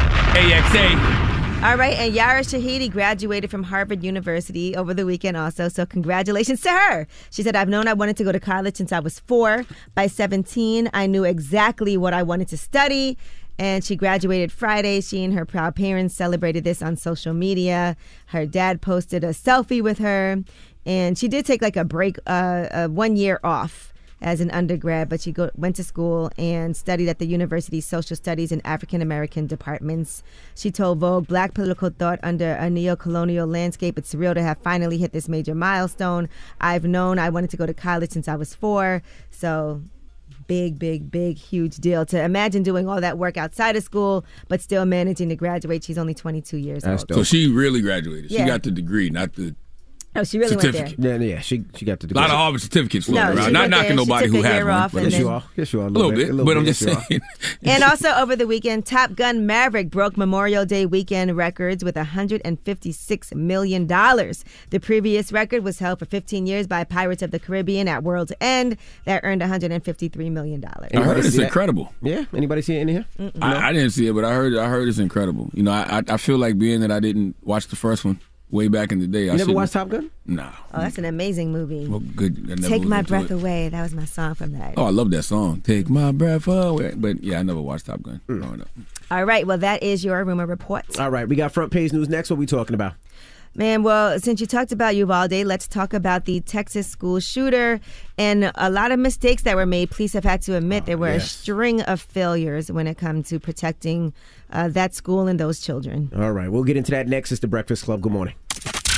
[SPEAKER 2] A X A.
[SPEAKER 3] All right, and Yara Shahidi graduated from Harvard University over the weekend also, so congratulations to her. She said, I've known I wanted to go to college since I was four. By seventeen, I knew exactly what I wanted to study, and she graduated Friday. She and her proud parents celebrated this on social media. Her dad posted a selfie with her, and she did take like a break, uh, uh, one year off as an undergrad, but she go, went to school and studied at the university's social studies and African-American departments. She told Vogue, Black political thought under a neo-colonial landscape. It's surreal to have finally hit this major milestone. I've known I wanted to go to college since I was four, so big, big, big, huge deal. To imagine doing all that work outside of school, but still managing to graduate. She's only twenty-two years
[SPEAKER 1] That's
[SPEAKER 3] old.
[SPEAKER 1] dope.
[SPEAKER 2] So she really graduated.
[SPEAKER 3] Yeah.
[SPEAKER 2] She got the degree, not the
[SPEAKER 3] Oh, she really
[SPEAKER 2] certificate.
[SPEAKER 3] went there.
[SPEAKER 1] Yeah, yeah, she she got the
[SPEAKER 2] A
[SPEAKER 1] degree.
[SPEAKER 2] lot of Harvard certificates floating
[SPEAKER 3] No,
[SPEAKER 2] around.
[SPEAKER 3] she
[SPEAKER 2] Not
[SPEAKER 3] went
[SPEAKER 2] knocking
[SPEAKER 3] there. She
[SPEAKER 2] nobody
[SPEAKER 3] took
[SPEAKER 2] who
[SPEAKER 3] a
[SPEAKER 2] has
[SPEAKER 3] year
[SPEAKER 2] one.
[SPEAKER 3] off
[SPEAKER 2] but
[SPEAKER 3] and
[SPEAKER 1] Yes, you
[SPEAKER 3] then-
[SPEAKER 1] are. Yes, you are.
[SPEAKER 2] A little bit,
[SPEAKER 1] a
[SPEAKER 2] but I'm
[SPEAKER 1] bit.
[SPEAKER 2] just
[SPEAKER 1] Yes, you are.
[SPEAKER 2] saying.
[SPEAKER 3] And also over the weekend, Top Gun Maverick broke Memorial Day weekend records with one hundred fifty-six million dollars. The previous record was held for fifteen years by Pirates of the Caribbean at World's End. That earned one hundred fifty-three million dollars.
[SPEAKER 2] I heard
[SPEAKER 1] Anybody
[SPEAKER 2] it's
[SPEAKER 1] see that?
[SPEAKER 2] incredible.
[SPEAKER 1] Yeah, anybody see it in here?
[SPEAKER 2] I, I didn't see it, but I heard I heard it's incredible. You know, I I, I feel like being that I didn't watch the first one way back in the day.
[SPEAKER 1] You
[SPEAKER 2] I
[SPEAKER 1] never
[SPEAKER 2] shouldn't-
[SPEAKER 1] watched Top Gun?
[SPEAKER 2] Nah.
[SPEAKER 3] Oh, that's an amazing movie.
[SPEAKER 2] Well, good. I never
[SPEAKER 3] Take
[SPEAKER 2] was
[SPEAKER 3] My
[SPEAKER 2] into
[SPEAKER 3] Breath
[SPEAKER 2] it.
[SPEAKER 3] Away. That was my song from that.
[SPEAKER 2] Oh, I love that song. Take my breath away. But yeah, I never watched Top Gun growing up.
[SPEAKER 3] All right, well, that is your rumor report.
[SPEAKER 1] All right, we got front page news next. What we talking about?
[SPEAKER 3] Man, well, since you talked about Uvalde, let's talk about the Texas school shooter and a lot of mistakes that were made. Police have had to admit there were
[SPEAKER 1] yes.
[SPEAKER 3] a string of failures when it comes to protecting uh, that school and those children.
[SPEAKER 1] All right, we'll get into that next. It's the Breakfast Club. Good morning.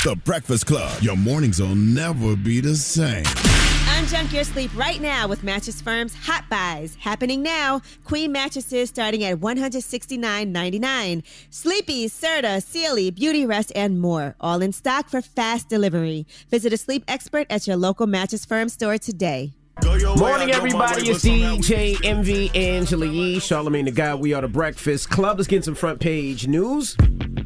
[SPEAKER 4] The Breakfast Club. Your mornings will never be the same.
[SPEAKER 19] Unjunk your sleep right now with Mattress Firm's Hot Buys. Happening now. Queen mattresses starting at one hundred sixty-nine ninety-nine. Sleepy, Serta, Sealy, Beauty Rest, and more. All in stock for fast delivery. Visit a sleep expert at your local Mattress Firm store today.
[SPEAKER 1] Morning, everybody. It's D J Envy, Angela Yee, Charlamagne the Guy. We are the Breakfast Club. Let's get some front page news.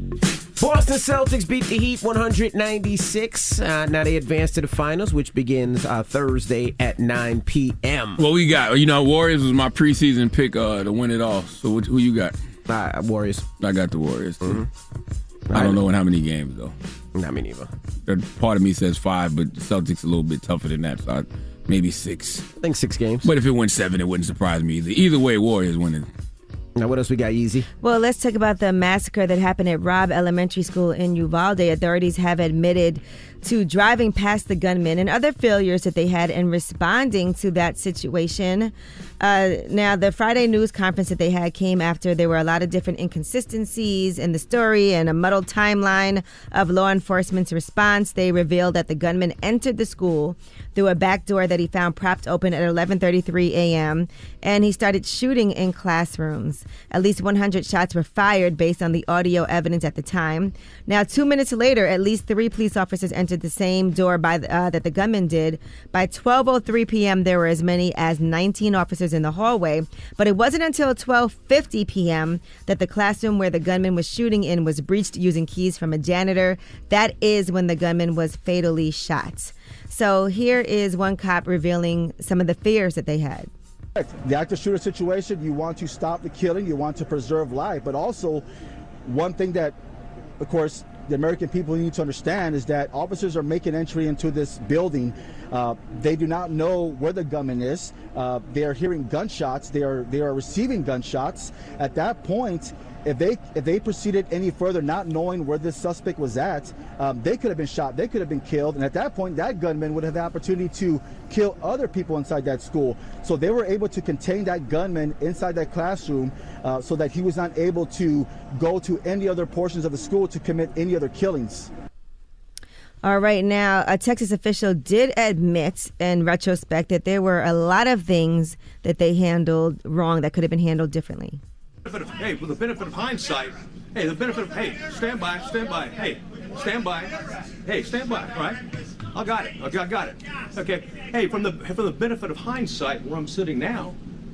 [SPEAKER 1] Boston Celtics beat the Heat one ninety-six. Uh, now they advance to the finals, which begins uh, Thursday at nine p.m.
[SPEAKER 2] Well, we got, you know, Warriors was my preseason pick uh, to win it all. So what, who you got?
[SPEAKER 1] Uh, Warriors.
[SPEAKER 2] I got the Warriors, too.
[SPEAKER 1] Mm-hmm.
[SPEAKER 2] I don't know in how many games, though.
[SPEAKER 1] Not me neither.
[SPEAKER 2] Part of me says five, but the Celtics a little bit tougher than that, so I, maybe six.
[SPEAKER 1] I think six games.
[SPEAKER 2] But if it went seven, it wouldn't surprise me either. Either way, Warriors winning.
[SPEAKER 1] Now, what else we got, Yeezy?
[SPEAKER 3] Well, let's talk about the massacre that happened at Robb Elementary School in Uvalde. Authorities have admitted to driving past the gunman and other failures that they had in responding to that situation. Uh, now, the Friday news conference that they had came after there were a lot of different inconsistencies in the story and a muddled timeline of law enforcement's response. They revealed that the gunman entered the school through a back door that he found propped open at eleven thirty-three a.m., and he started shooting in classrooms. At least one hundred shots were fired based on the audio evidence at the time. Now, two minutes later, at least three police officers entered the same door by the, uh, that the gunman did. By twelve oh three p.m., there were as many as nineteen officers in the hallway. But it wasn't until twelve fifty p.m. that the classroom where the gunman was shooting in was breached using keys from a janitor. That is when the gunman was fatally shot. So here is one cop revealing some of the fears that they had.
[SPEAKER 20] The active shooter situation, you want to stop the killing, you want to preserve life, but also one thing that, of course, the American people need to understand is that officers are making entry into this building. Uh, they do not know where the gunman is. Uh, they are hearing gunshots. They are they are receiving gunshots. At that point, if they if they proceeded any further, not knowing where this suspect was at, um, they could have been shot. They could have been killed. And at that point, that gunman would have the opportunity to kill other people inside that school. So they were able to contain that gunman inside that classroom uh, so that he was not able to go to any other portions of the school to commit any other killings.
[SPEAKER 3] All right, now, a Texas official did admit in retrospect that there were a lot of things that they handled wrong that could have been handled differently.
[SPEAKER 21] Hey, with the benefit of hindsight, hey, the benefit of, hey, stand by, stand by, hey, stand by, hey, stand by, all right? I got it, okay, I got it. Okay, hey, from the from the benefit of hindsight, where I'm sitting now,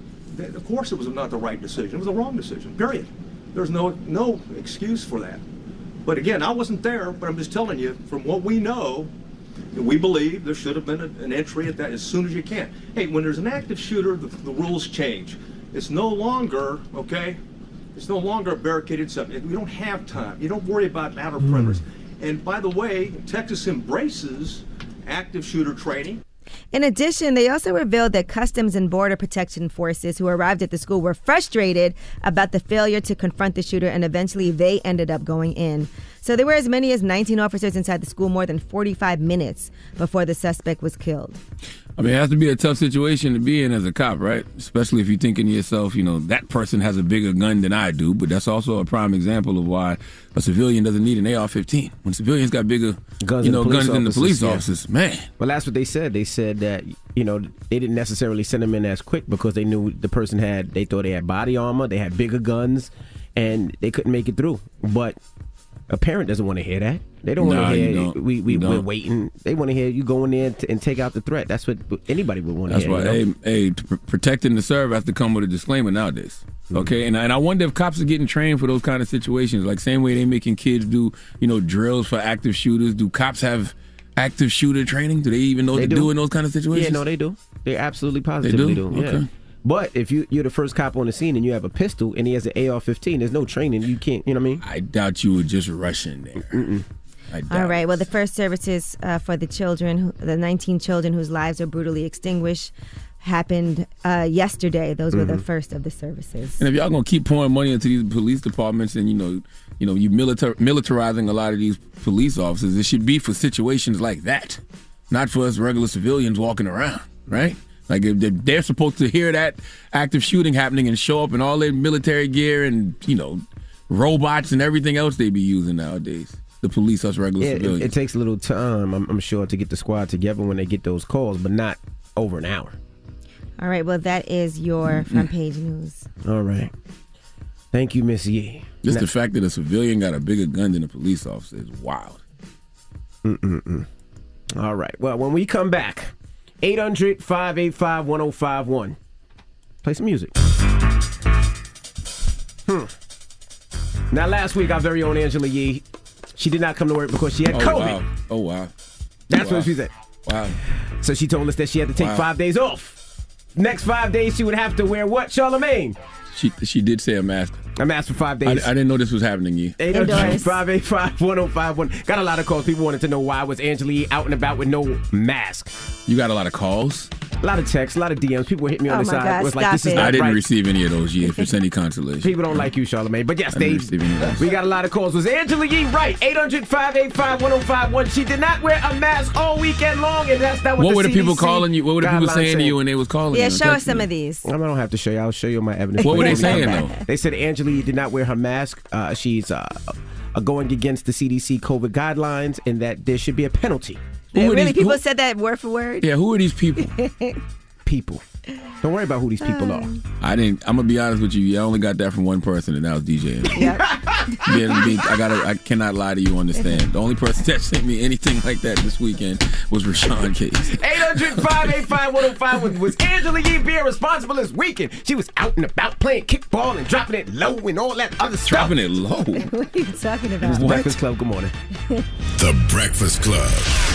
[SPEAKER 21] of course it was not the right decision. It was the wrong decision, period. There's no no excuse for that. But again, I wasn't there, but I'm just telling you, from what we know, we believe there should have been a, an entry at that as soon as you can. Hey, when there's an active shooter, the, the rules change. It's no longer, okay, it's no longer a barricaded subject. We don't have time. You don't worry about outer perimeters. And by the way, Texas embraces active shooter training.
[SPEAKER 3] In addition, they also revealed that Customs and Border Protection forces who arrived at the school were frustrated about the failure to confront the shooter, and eventually they ended up going in. So there were as many as nineteen officers inside the school more than forty-five minutes before the suspect was killed.
[SPEAKER 2] I mean, it has to be a tough situation to be in as a cop, right? Especially if you're thinking to yourself, you know, that person has a bigger gun than I do. But that's also a prime example of why a civilian doesn't need an A R fifteen. When civilians got bigger guns, you know, guns than the police officers, man.
[SPEAKER 1] Well, that's what they said. They said that, you know, they didn't necessarily send them in as quick because they knew the person had, they thought they had body armor, they had bigger guns, and they couldn't make it through. But a parent doesn't want to hear that. They don't want
[SPEAKER 2] Nah,
[SPEAKER 1] to
[SPEAKER 2] you
[SPEAKER 1] hear
[SPEAKER 2] don't.
[SPEAKER 1] we we
[SPEAKER 2] You
[SPEAKER 1] we're
[SPEAKER 2] don't.
[SPEAKER 1] waiting. They want to hear you go in there t- and take out the threat. That's what anybody would want to
[SPEAKER 2] That's
[SPEAKER 1] hear.
[SPEAKER 2] why,
[SPEAKER 1] you know?
[SPEAKER 2] hey, hey, to pr- protecting the serve has to come with a disclaimer nowadays. Okay, and, and I wonder if cops are getting trained for those kind of situations. Like same way they making kids do, you know, drills for active shooters. Do cops have active shooter training? Do they even know
[SPEAKER 1] They
[SPEAKER 2] what to
[SPEAKER 1] do.
[SPEAKER 2] do in those kind of situations?
[SPEAKER 1] Yeah, no, they do. They absolutely positively
[SPEAKER 2] do?
[SPEAKER 1] do. Yeah.
[SPEAKER 2] Okay.
[SPEAKER 1] But if you, you're the first cop on the scene and you have a pistol and he has an A R fifteen, there's no training. You can't, you know what I mean?
[SPEAKER 2] I doubt you would just rush in there.
[SPEAKER 1] Mm-mm.
[SPEAKER 2] I doubt
[SPEAKER 3] All right. Well, the first services uh, for the children, who- the nineteen children whose lives were brutally extinguished, happened uh, yesterday. Those were the
[SPEAKER 2] Mhm.
[SPEAKER 3] first of the services.
[SPEAKER 2] And if y'all gonna keep pouring money into these police departments, and you know, you know, you militar- militarizing a lot of these police officers, it should be for situations like that, not for us regular civilians walking around, right? Like if they're, they're supposed to hear that active shooting happening and show up in all their military gear and you know, robots and everything else they be using nowadays. the police, us regular
[SPEAKER 1] Yeah, it,
[SPEAKER 2] civilians.
[SPEAKER 1] it takes a little time, I'm, I'm sure, to get the squad together when they get those calls, but not over an hour.
[SPEAKER 3] All right, well, that is your front page news.
[SPEAKER 1] All right. Thank you, Miss Yee.
[SPEAKER 2] Just
[SPEAKER 1] Now-
[SPEAKER 2] the fact that a civilian got a bigger gun than a police officer is wild.
[SPEAKER 1] Mm-mm-mm. All right. Well, when we come back, eight hundred, five eight five, one oh five one. Play some music. Hmm. Now, last week, our very own Angela Yee, she did not come to work because she had
[SPEAKER 2] Oh,
[SPEAKER 1] COVID.
[SPEAKER 2] wow. Oh, wow.
[SPEAKER 1] That's
[SPEAKER 2] Wow.
[SPEAKER 1] what she said.
[SPEAKER 2] Wow.
[SPEAKER 1] So she told us that she had to take
[SPEAKER 2] Wow.
[SPEAKER 1] five days off. Next five days, she would have to wear what, Charlamagne?
[SPEAKER 2] She she did say a mask.
[SPEAKER 1] A mask for five
[SPEAKER 2] I,
[SPEAKER 1] days.
[SPEAKER 2] I didn't know this was happening, Yee.
[SPEAKER 1] eight hundred, five eight five, one oh five one. Got a lot of calls. People wanted to know why was Angela Yee out and about with no mask.
[SPEAKER 2] You got a lot of calls?
[SPEAKER 1] A lot of texts, a lot of D Ms. People were hitting me on
[SPEAKER 3] Oh
[SPEAKER 1] the
[SPEAKER 3] my
[SPEAKER 1] side.
[SPEAKER 3] God,
[SPEAKER 1] It was like,
[SPEAKER 3] stop
[SPEAKER 1] this is
[SPEAKER 3] it.
[SPEAKER 1] not
[SPEAKER 2] I didn't
[SPEAKER 1] right.
[SPEAKER 2] receive any of those, Yee, if it's any consolation.
[SPEAKER 1] People don't like you, Charlamagne. But yes,
[SPEAKER 2] I
[SPEAKER 1] they,
[SPEAKER 2] didn't receive any of those.
[SPEAKER 1] we got a lot of calls. Was Angela Yee right? eight hundred, five eight five, one oh five one. She did not wear a mask all weekend long, and that's not what,
[SPEAKER 2] What
[SPEAKER 1] the
[SPEAKER 2] were the
[SPEAKER 1] C D C
[SPEAKER 2] people calling you? What were the people
[SPEAKER 1] guidelines
[SPEAKER 2] saying to
[SPEAKER 1] said.
[SPEAKER 2] you when they was calling
[SPEAKER 3] Yeah,
[SPEAKER 2] you?
[SPEAKER 3] show us some of these.
[SPEAKER 1] I don't have to show you. I'll show you my evidence.
[SPEAKER 2] What were they
[SPEAKER 1] When we come
[SPEAKER 2] saying,
[SPEAKER 1] back.
[SPEAKER 2] though?
[SPEAKER 1] They said Angela Yee did not wear her mask. Uh, she's uh, uh, going against the C D C COVID guidelines, and that there should be a penalty.
[SPEAKER 3] Yeah,
[SPEAKER 2] Who are
[SPEAKER 3] really,
[SPEAKER 2] these-
[SPEAKER 3] people
[SPEAKER 2] who-
[SPEAKER 3] said that word for word.
[SPEAKER 2] Yeah, who are these people?
[SPEAKER 1] People. Don't worry about who these people are.
[SPEAKER 2] I didn't. I'm gonna be honest with you. I only got that from one person, and that was D J.
[SPEAKER 3] Yep.
[SPEAKER 2] Yeah, I mean, I gotta. I cannot lie to you on the stand. The only person that sent me anything like that this weekend was Rashawn Case.
[SPEAKER 1] eight hundred, five eight five, one oh five one. Was Angela Yee being responsible this weekend? She was out and about playing kickball and dropping it low and all that other stuff.
[SPEAKER 2] Dropping it low.
[SPEAKER 3] What are you talking
[SPEAKER 1] It
[SPEAKER 3] about?
[SPEAKER 1] was the Breakfast Club. Good morning.
[SPEAKER 4] The Breakfast Club.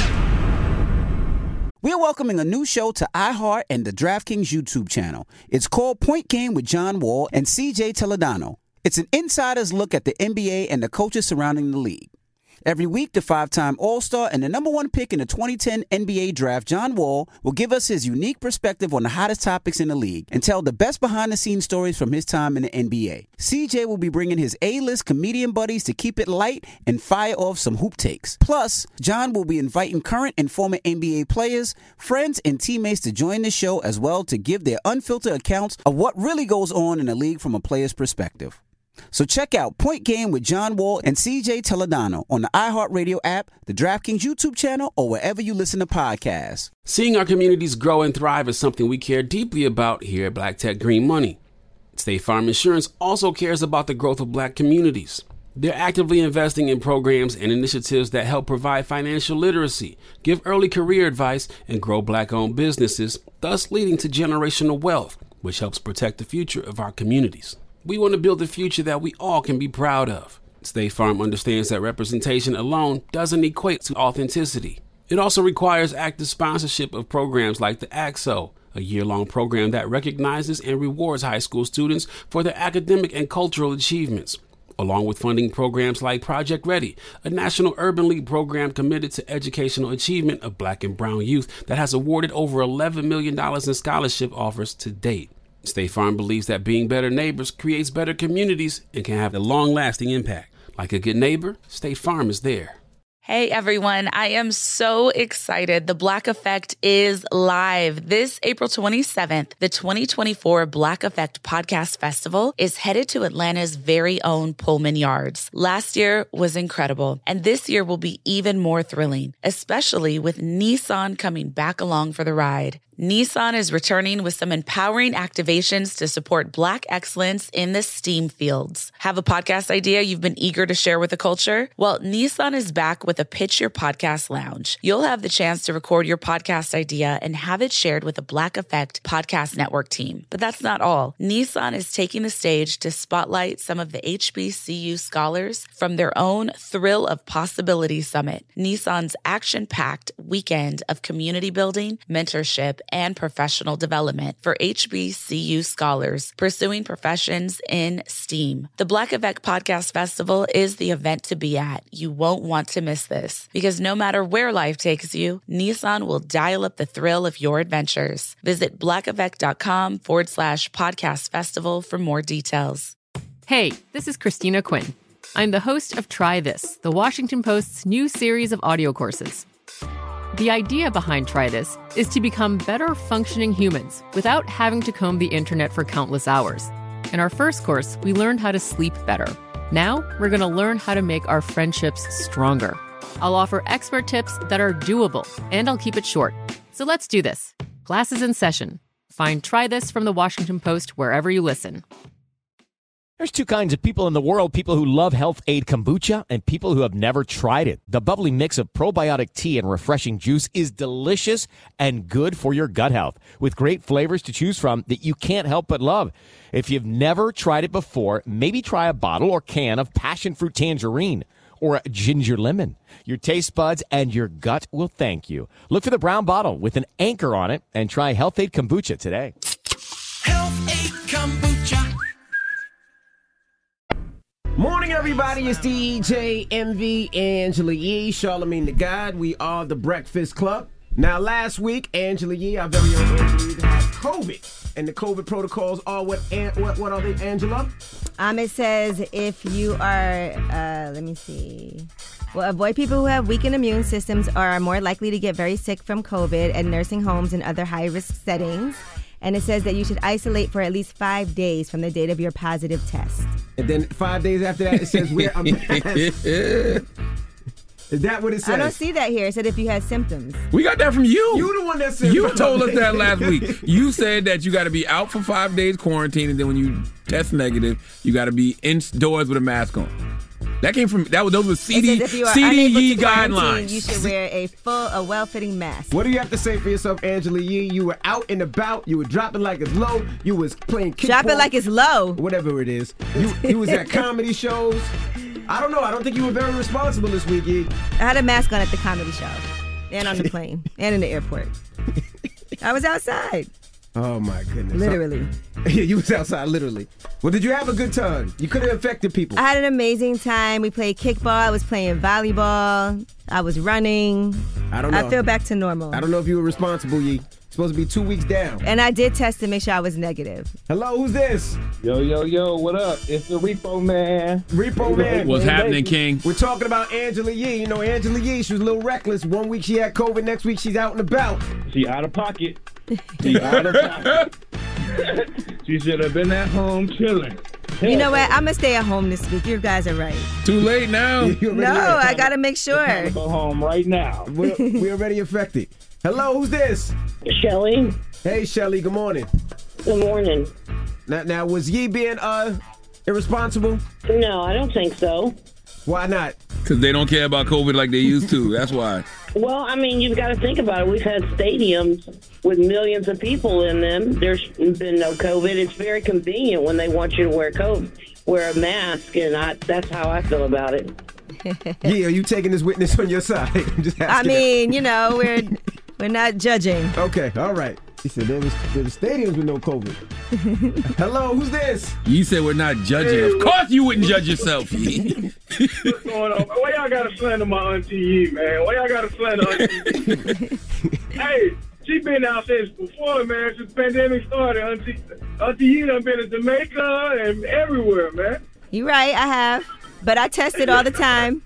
[SPEAKER 7] We're welcoming a new show to iHeart and the DraftKings YouTube channel. It's called Point Game with John Wall and C J Toledano. It's an insider's look at the N B A and the coaches surrounding the league. Every week, the five-time All-Star and the number one pick in the twenty ten N B A draft, John Wall, will give us his unique perspective on the hottest topics in the league and tell the best behind-the-scenes stories from his time in the N B A. C J will be bringing his A-list comedian buddies to keep it light and fire off some hoop takes. Plus, John will be inviting current and former N B A players, friends, and teammates to join the show as well to give their unfiltered accounts of what really goes on in the league from a player's perspective. So check out Point Game with John Wall and C J Toledano on the iHeartRadio app, the DraftKings YouTube channel, or wherever you listen to podcasts.
[SPEAKER 8] Seeing our communities grow and thrive is something we care deeply about here at Black Tech Green Money. State Farm Insurance also cares about the growth of black communities. They're actively investing in programs and initiatives that help provide financial literacy, give early career advice, and grow black-owned businesses, thus leading to generational wealth, which helps protect the future of our communities. We want to build a future that we all can be proud of. State Farm understands that representation alone doesn't equate to authenticity. It also requires active sponsorship of programs like the A X O, a year-long program that recognizes and rewards high school students for their academic and cultural achievements, along with funding programs like Project Ready, a National Urban League program committed to educational achievement of black and brown youth that has awarded over eleven million dollars in scholarship offers to date. State Farm believes that being better neighbors creates better communities and can have a long-lasting impact. Like a good neighbor, State Farm is there.
[SPEAKER 9] Hey everyone, I am so excited. The Black Effect is live. This April twenty-seventh, the twenty twenty-four Black Effect Podcast Festival is headed to Atlanta's very own Pullman Yards. Last year was incredible, and this year will be even more thrilling, especially with Nissan coming back along for the ride. Nissan is returning with some empowering activations to support Black excellence in the STEAM fields. Have a podcast idea you've been eager to share with the culture? Well, Nissan is back with a Pitch Your Podcast Lounge. You'll have the chance to record your podcast idea and have it shared with a Black Effect Podcast Network team. But that's not all. Nissan is taking the stage to spotlight some of the H B C U scholars from their own Thrill of Possibility Summit, Nissan's action-packed weekend of community building, mentorship, and professional development for H B C U scholars pursuing professions in STEAM. The Black Effect Podcast Festival is the event to be at. You won't want to miss this because no matter where life takes you, Nissan will dial up the thrill of your adventures. Visit blackeffect.com forward slash podcast festival for more details.
[SPEAKER 12] Hey, this is Christina Quinn. I'm the host of Try This, the Washington Post's new series of audio courses. The idea behind Try This is to become better functioning humans without having to comb the internet for countless hours. In our first course, we learned how to sleep better. Now, we're going to learn how to make our friendships stronger. I'll offer expert tips that are doable, and I'll keep it short. So let's do this. Class is in session. Find Try This from the Washington Post wherever you listen.
[SPEAKER 5] There's two kinds of people in the world, people who love Health Aid Kombucha and people who have never tried it. The bubbly mix of probiotic tea and refreshing juice is delicious and good for your gut health, with great flavors to choose from that you can't help but love. If you've never tried it before, maybe try a bottle or can of passion fruit tangerine or ginger lemon. Your taste buds and your gut will thank you. Look for the brown bottle with an anchor on it and try Health Aid Kombucha today.
[SPEAKER 13] Health Aid Kombucha.
[SPEAKER 1] Morning, everybody. It's D J M V, Angela Yee, Charlamagne the God. We are the Breakfast Club. Now, last week, Angela Yee, our very own Angela Yee, had COVID. And the COVID protocols are what, what, what are they, Angela?
[SPEAKER 3] Um, it says if you are, uh, let me see. Well, avoid people who have weakened immune systems or are more likely to get very sick from COVID at nursing homes and other high-risk settings. And it says that you should isolate for at least five days from the date of your positive test.
[SPEAKER 1] And then five days after that, it says wear a mask. Is that what it says?
[SPEAKER 3] I don't see that here. It said if you had symptoms.
[SPEAKER 2] We got that from you.
[SPEAKER 1] You the one that said
[SPEAKER 2] You told us that last week. You said that you got to be out for five days quarantine, and then when you test negative, you got to be indoors with a mask on. That came from that. Was those were C D
[SPEAKER 3] if you are
[SPEAKER 2] C D
[SPEAKER 3] unable
[SPEAKER 2] E
[SPEAKER 3] to quarantine,
[SPEAKER 2] guidelines.
[SPEAKER 3] You should wear a full, a well-fitting mask.
[SPEAKER 1] What do you have to say for yourself, Angela Yee? You were out and about. You were dropping like it's low. You was playing kickball.
[SPEAKER 3] Dropping like it's low.
[SPEAKER 1] Whatever it is. You, you was at comedy shows. I don't know. I don't think you were very responsible this week, Yee.
[SPEAKER 3] I had a mask on at the comedy show, and on the plane, and in the airport. I was outside.
[SPEAKER 1] Oh my goodness!
[SPEAKER 3] Literally.
[SPEAKER 1] Yeah, you was outside, literally. Well, did you have a good time? You could have affected people.
[SPEAKER 3] I had an amazing time. We played kickball. I was playing volleyball. I was running.
[SPEAKER 1] I don't know.
[SPEAKER 3] I feel back to normal.
[SPEAKER 1] I don't know if you were responsible, Yee. Supposed to be two weeks down.
[SPEAKER 3] And I did test to make sure I was negative.
[SPEAKER 1] Hello, who's this?
[SPEAKER 22] Yo, yo, yo, what up? It's the Repo Man.
[SPEAKER 1] Repo Man.
[SPEAKER 2] What's happening, King?
[SPEAKER 1] We're talking about Angela Yee. You know, Angela Yee, she was a little reckless. One week she had COVID, next week she's out and about.
[SPEAKER 22] She out of pocket. She out of pocket. She should have been at home chilling.
[SPEAKER 3] You know what? I'm going to stay at home this week. You guys are right.
[SPEAKER 2] Too late now.
[SPEAKER 3] No, I got to make sure.
[SPEAKER 22] Go home right now.
[SPEAKER 1] We're, we're already affected. Hello, who's this?
[SPEAKER 23] Shelly.
[SPEAKER 1] Hey, Shelly. Good morning.
[SPEAKER 23] Good morning.
[SPEAKER 1] Now, now, was Yee being uh irresponsible?
[SPEAKER 23] No, I don't think so.
[SPEAKER 1] Why not?
[SPEAKER 2] Because they don't care about COVID like they used to. That's why.
[SPEAKER 23] Well, I mean, you've got to think about it. We've had stadiums with millions of people in them. There's been no COVID. It's very convenient when they want you to wear COVID, wear a mask, and I, that's how I feel about it.
[SPEAKER 1] Yeah, are you taking this witness on your side? I'm just
[SPEAKER 3] I mean, you know, we're we're not judging.
[SPEAKER 1] Okay, all right. He said there was there was stadiums with no COVID. Hello, who's this?
[SPEAKER 2] You said we're not judging.
[SPEAKER 15] Hey,
[SPEAKER 2] of course you wouldn't judge yourself. Yee.
[SPEAKER 15] What's going on? Why y'all gotta slander my auntie Yee, man? Why y'all gotta slander auntie Yee? Hey, she been out since before, man, since the pandemic started. Auntie, auntie Yee done been to Jamaica and everywhere, man.
[SPEAKER 3] You're right, I have. But I tested all the time.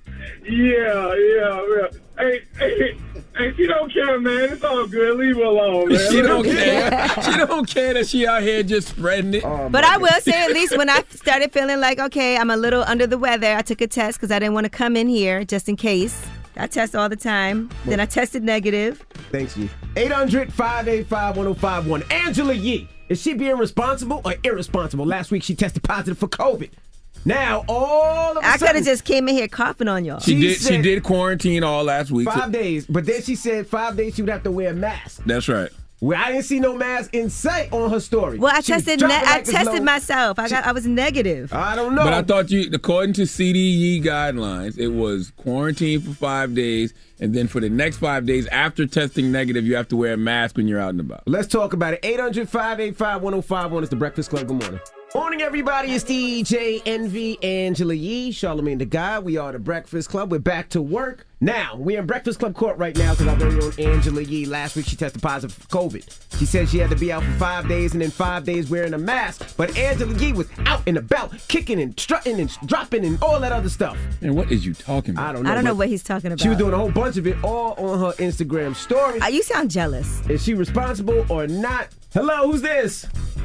[SPEAKER 15] Yeah, yeah, yeah. Hey, hey, hey, she don't care, man. It's all good. Leave her alone, man.
[SPEAKER 2] She don't care. She don't care that she out here just spreading it.
[SPEAKER 1] Oh,
[SPEAKER 3] But I will say, at least when I started feeling like, okay, I'm a little under the weather, I took a test because I didn't want to come in here just in case. I test all the time. Then I tested negative.
[SPEAKER 1] Thanks, Yee. eight hundred, five eight five, one oh five one. Angela Yee. Is she being responsible or irresponsible? Last week she tested positive for COVID. Now, all of a
[SPEAKER 3] I
[SPEAKER 1] sudden...
[SPEAKER 3] could have just came in here coughing on y'all.
[SPEAKER 2] She,
[SPEAKER 1] She
[SPEAKER 2] did.
[SPEAKER 1] said-
[SPEAKER 2] She did quarantine all last week.
[SPEAKER 1] Five days. But then she said five days she would have to wear a mask.
[SPEAKER 2] That's right.
[SPEAKER 1] Well, I didn't see no mask in sight on her story.
[SPEAKER 3] Well, I
[SPEAKER 1] She was
[SPEAKER 3] tested. Ne-
[SPEAKER 1] dropping
[SPEAKER 3] I
[SPEAKER 1] like it's
[SPEAKER 3] tested
[SPEAKER 1] low.
[SPEAKER 3] myself. I got. I was negative.
[SPEAKER 1] I don't know.
[SPEAKER 2] But I thought you, according to C D E guidelines, it was quarantine for five days, and then for the next five days after testing negative, you have to wear a mask when you're out and about.
[SPEAKER 1] Let's talk about it. eight hundred, five eight five, one oh five one is the Breakfast Club. Good morning. Morning, everybody. It's D J Envy, Angela Yee, Charlamagne the God. We are the Breakfast Club. We're back to work. Now, we're in Breakfast Club court right now because our very own Angela Yee, last week she tested positive for COVID. She said she had to be out for five days and then five days wearing a mask. But Angela Yee was out and about, kicking and strutting and dropping and all that other stuff.
[SPEAKER 2] And what is you talking about?
[SPEAKER 1] I don't know.
[SPEAKER 3] I don't know
[SPEAKER 1] but
[SPEAKER 3] what he's talking about.
[SPEAKER 1] She was doing a whole bunch of it all on her Instagram story.
[SPEAKER 3] Uh, you sound jealous.
[SPEAKER 1] Is she responsible or not? Hello, who's this?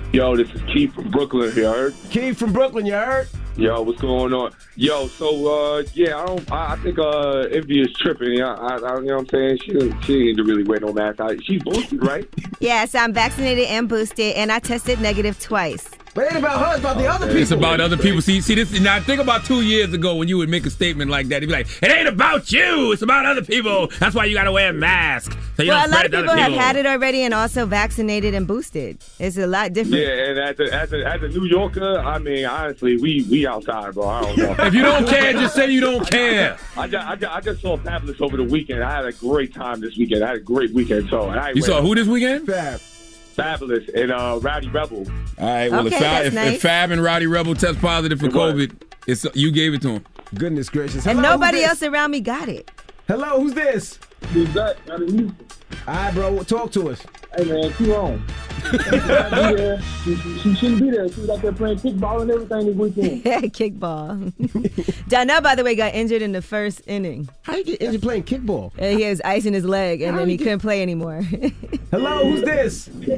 [SPEAKER 10] Yo, this is Keith from Brooklyn. You heard?
[SPEAKER 1] Keith from Brooklyn, you heard?
[SPEAKER 10] Yo, what's going on? Yo, so uh, yeah, I don't. I, I think uh, Envy is tripping. I, I, I, you know what I'm saying? She didn't, she didn't need to really wear no mask. I, she's boosted, right?
[SPEAKER 3] Yes, I'm vaccinated and boosted, and I tested negative twice.
[SPEAKER 1] But it ain't about her, it's about the other people.
[SPEAKER 2] It's about other people. See, see this. Now think about two years ago when you would make a statement like that. You'd be like, "It ain't about you. It's about other people. That's why you got to wear a mask." So you
[SPEAKER 3] Well,
[SPEAKER 2] don't
[SPEAKER 3] a lot
[SPEAKER 2] spread
[SPEAKER 3] of
[SPEAKER 2] it to
[SPEAKER 3] people
[SPEAKER 2] other
[SPEAKER 3] have had it already and also vaccinated and boosted. It's a lot different.
[SPEAKER 10] Yeah, and as a, as a as a New Yorker, I mean, honestly, we we outside, bro. I don't know.
[SPEAKER 2] If you don't care, just say you don't care.
[SPEAKER 10] I just, I just, I just saw Fabulous over the weekend. I had a great time this weekend. I had a great weekend. So and I
[SPEAKER 2] You saw who this weekend?
[SPEAKER 1] Fab.
[SPEAKER 10] Fabulous and uh, Rowdy Rebel.
[SPEAKER 2] All right. Well,
[SPEAKER 3] Okay,
[SPEAKER 2] if, Fab,
[SPEAKER 3] that's
[SPEAKER 2] if,
[SPEAKER 3] nice.
[SPEAKER 2] if Fab and Rowdy Rebel test positive for
[SPEAKER 10] It was.
[SPEAKER 2] COVID, it's you gave it to him.
[SPEAKER 1] Goodness gracious.
[SPEAKER 3] And
[SPEAKER 1] Hello,
[SPEAKER 3] nobody
[SPEAKER 1] who's
[SPEAKER 3] else
[SPEAKER 1] this?
[SPEAKER 3] around me got it.
[SPEAKER 1] Hello, who's this?
[SPEAKER 10] Who's that? I mean,
[SPEAKER 1] All right, bro, talk to us.
[SPEAKER 10] hey man, she wrong. She, shouldn't be there. She, she, she shouldn't be there. She was out there playing kickball and everything this weekend.
[SPEAKER 3] Kickball. Donnell, by the way, got injured in the first inning.
[SPEAKER 1] How you get injured playing kickball?
[SPEAKER 3] Uh, he has ice in his leg, and
[SPEAKER 1] How
[SPEAKER 3] then
[SPEAKER 1] you
[SPEAKER 3] he
[SPEAKER 1] get-
[SPEAKER 3] couldn't play anymore.
[SPEAKER 1] Hello, who's this?
[SPEAKER 14] Hey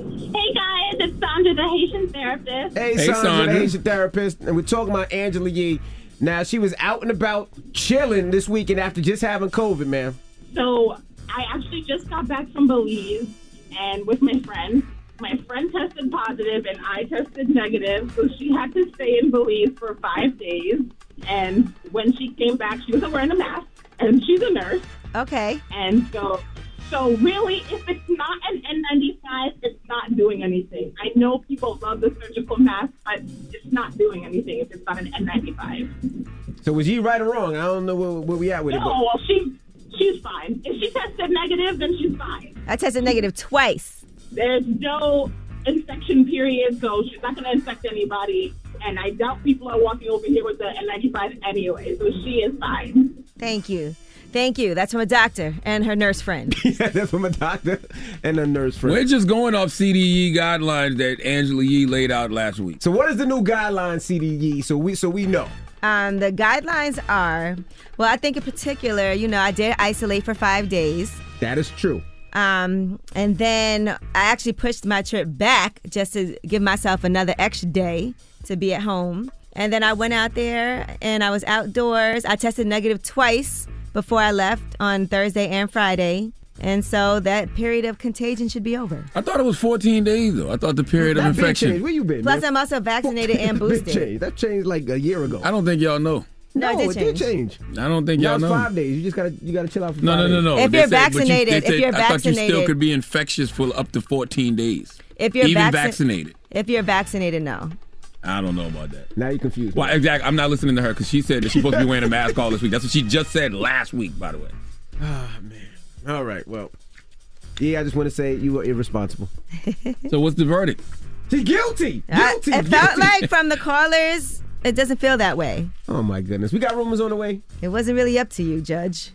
[SPEAKER 14] guys, it's Sandra, the Haitian therapist.
[SPEAKER 1] Hey,
[SPEAKER 2] Hey,
[SPEAKER 1] Sandra, the
[SPEAKER 2] Sandra.
[SPEAKER 1] Haitian therapist, and we're talking about Angela Yee. Now, she was out and about chilling this weekend after just having COVID, man.
[SPEAKER 11] So I actually just got back from Belize and with my friend. My friend tested positive and I tested negative, so she had to stay in Belize for five days. And when she came back, she wasn't wearing a mask, and she's a nurse.
[SPEAKER 3] Okay.
[SPEAKER 11] And so, so really, if it's not an N ninety-five, it's not doing anything. I know people love the surgical mask, but it's not doing anything if it's not an N ninety-five.
[SPEAKER 1] So was he right or wrong? I don't know where, where we at with
[SPEAKER 11] No,
[SPEAKER 1] it. But
[SPEAKER 11] well, she, she's fine. If she tested negative, then she's fine.
[SPEAKER 3] I tested negative twice.
[SPEAKER 11] There's no infection period, so she's not going to infect anybody. And I doubt people are walking over here with the N ninety-five anyway, so she is fine.
[SPEAKER 3] Thank you. Thank you. That's from a doctor and her nurse friend.
[SPEAKER 1] yeah, that's from a doctor and a nurse friend.
[SPEAKER 2] We're just going off C D E guidelines that Angela Yee laid out last week.
[SPEAKER 1] So what is the new guideline, C D E? So we so we know.
[SPEAKER 3] Um, the guidelines are, well, I think in particular, you know, I did isolate for five days.
[SPEAKER 1] That is true.
[SPEAKER 3] Um, and then I actually pushed my trip back just to give myself another extra day to be at home. And then I went out there and I was outdoors. I tested negative twice before I left on Thursday and Friday. And so that period of contagion should be over.
[SPEAKER 2] I thought it was fourteen days, though. I thought the period
[SPEAKER 1] That
[SPEAKER 2] of
[SPEAKER 1] big
[SPEAKER 2] infection.
[SPEAKER 1] change. Where you been,
[SPEAKER 3] Plus,
[SPEAKER 1] man?
[SPEAKER 3] I'm also vaccinated and
[SPEAKER 1] Big
[SPEAKER 3] boosted.
[SPEAKER 1] change. That changed like a year ago.
[SPEAKER 2] I don't think y'all know.
[SPEAKER 3] No, it did
[SPEAKER 1] it did
[SPEAKER 3] change.
[SPEAKER 1] change.
[SPEAKER 2] I don't think
[SPEAKER 1] Now
[SPEAKER 2] y'all
[SPEAKER 1] it's
[SPEAKER 2] know.
[SPEAKER 1] five days. You just gotta you gotta chill out for
[SPEAKER 2] No,
[SPEAKER 1] five
[SPEAKER 2] no, no,
[SPEAKER 1] days.
[SPEAKER 2] no.
[SPEAKER 3] If
[SPEAKER 2] They
[SPEAKER 3] you're
[SPEAKER 2] said- but you-
[SPEAKER 3] vaccinated-
[SPEAKER 2] they
[SPEAKER 3] if
[SPEAKER 2] said-
[SPEAKER 3] you're
[SPEAKER 2] I thought you still
[SPEAKER 3] vaccinated-
[SPEAKER 2] could be infectious for up to fourteen days.
[SPEAKER 3] If you're
[SPEAKER 2] even
[SPEAKER 3] vaccin-
[SPEAKER 2] vaccinated.
[SPEAKER 3] If you're vaccinated, no.
[SPEAKER 2] I don't know about that.
[SPEAKER 1] Now you're confused.
[SPEAKER 2] Well, exactly. I'm not listening to her because she said that she's supposed to be wearing a mask all this week. That's what she just said last week, by the way.
[SPEAKER 1] Ah, man. All right, well. Yeah, I just want to say you were irresponsible.
[SPEAKER 2] So what's the verdict?
[SPEAKER 1] She's guilty.
[SPEAKER 3] I-
[SPEAKER 1] Guilty.
[SPEAKER 3] it felt
[SPEAKER 1] guilty.
[SPEAKER 3] like from the callers, it doesn't feel that way.
[SPEAKER 1] Oh my goodness. We got rumors on the way.
[SPEAKER 3] It wasn't really up to you, Judge.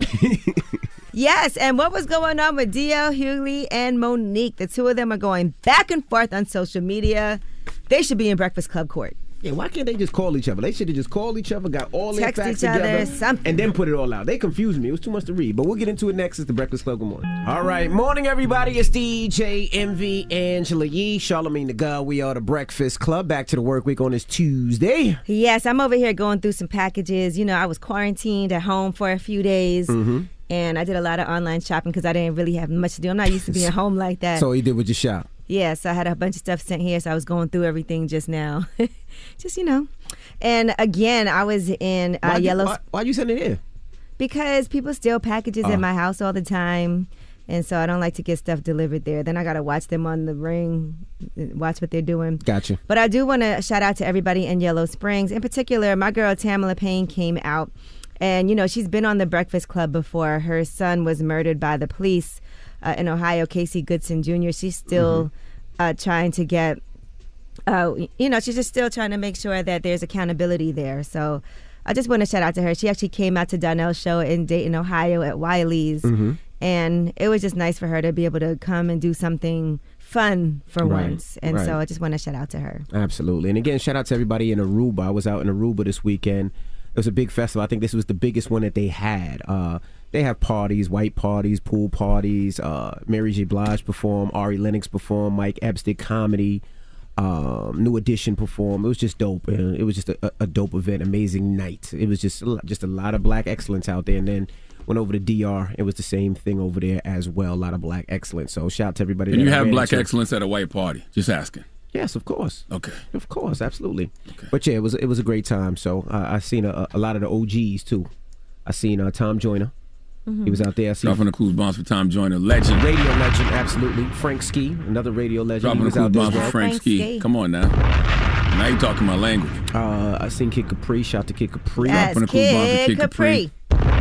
[SPEAKER 3] Yes, and what was going on with D L Hughley and Monique? The two of them are going back and forth on social media. They should be in Breakfast Club court.
[SPEAKER 1] Yeah, why can't they just call each other? They should have just called each other, got all their
[SPEAKER 3] Text
[SPEAKER 1] facts
[SPEAKER 3] each other,
[SPEAKER 1] together,
[SPEAKER 3] something.
[SPEAKER 1] and then put it all out. They confused me. It was too much to read. But we'll get into it next. It's the Breakfast Club. Good morning. All right, morning, everybody. It's D J Envy, Angela Yee, Charlamagne the God. We are the Breakfast Club. Back to the work week on this Tuesday.
[SPEAKER 3] Yes, I'm over here going through some packages. You know, I was quarantined at home for a few days.
[SPEAKER 1] Mm-hmm.
[SPEAKER 3] And I did a lot of online shopping because I didn't really have much to do. I'm not used to being home like that.
[SPEAKER 1] So you did with your shop.
[SPEAKER 3] Yeah, so I had a bunch of stuff sent here, so I was going through everything just now. Just, you know. And again, I was in uh,
[SPEAKER 1] Why'd you-
[SPEAKER 3] Yellow...
[SPEAKER 1] why, why'd you send it here?
[SPEAKER 3] Because people steal packages
[SPEAKER 1] Oh.
[SPEAKER 3] at my house all the time. And so I don't like to get stuff delivered there. Then I got to watch them on the ring, watch what they're doing.
[SPEAKER 1] Gotcha.
[SPEAKER 3] But I do want to shout out to everybody in Yellow Springs. In particular, my girl Tamala Payne came out. And, you know, she's been on the Breakfast Club before. Her son was murdered by the police uh, in Ohio, Casey Goodson Junior She's still mm-hmm. uh, trying to get, uh, you know, she's just still trying to make sure that there's accountability there. So I just want to shout out to her. She actually came out to Donnell's show in Dayton, Ohio at Wiley's.
[SPEAKER 1] Mm-hmm.
[SPEAKER 3] And it was just nice for her to be able to come and do something fun for
[SPEAKER 1] Right,
[SPEAKER 3] once. And
[SPEAKER 1] right.
[SPEAKER 3] so I just want to shout out to her.
[SPEAKER 1] Absolutely. And again, shout out to everybody in Aruba. I was out in Aruba this weekend. It was a big festival. I think this was the biggest one that they had. Uh, they have parties, white parties, pool parties. Uh, Mary J. Blige performed, Ari Lennox performed, Mike Epps did comedy. Um, New Edition performed. It was just dope. And it was just a, a dope event, amazing night. It was just just a lot of black excellence out there. And then went over to D R. It was the same thing over there as well. A lot of black excellence. So shout out to everybody.
[SPEAKER 2] And
[SPEAKER 1] that
[SPEAKER 2] you
[SPEAKER 1] I
[SPEAKER 2] have
[SPEAKER 1] ran
[SPEAKER 2] black
[SPEAKER 1] into.
[SPEAKER 2] excellence at a white party. Just asking.
[SPEAKER 1] Yes, of course.
[SPEAKER 2] Okay.
[SPEAKER 1] Of course, absolutely. Okay. But yeah, it was it was a great time. So uh, I seen a, a lot of the O Gs too. I seen uh, Tom Joyner.
[SPEAKER 3] Mm-hmm.
[SPEAKER 1] He was out there. I seen
[SPEAKER 2] Dropping the clues bombs for Tom Joyner, legend.
[SPEAKER 1] Radio legend, absolutely. Frank Ski, another radio legend.
[SPEAKER 2] Dropping
[SPEAKER 1] he was
[SPEAKER 2] the clues
[SPEAKER 1] out there
[SPEAKER 2] bombs
[SPEAKER 1] as
[SPEAKER 2] for
[SPEAKER 1] well.
[SPEAKER 2] Frank, Ski. Come on now. Now you talking my language.
[SPEAKER 1] Uh, I seen Kid Capri. Shout out to Kid Capri.
[SPEAKER 3] Yes,
[SPEAKER 1] Dropping the clues bombs for
[SPEAKER 3] Kid
[SPEAKER 1] Kid
[SPEAKER 3] Capri.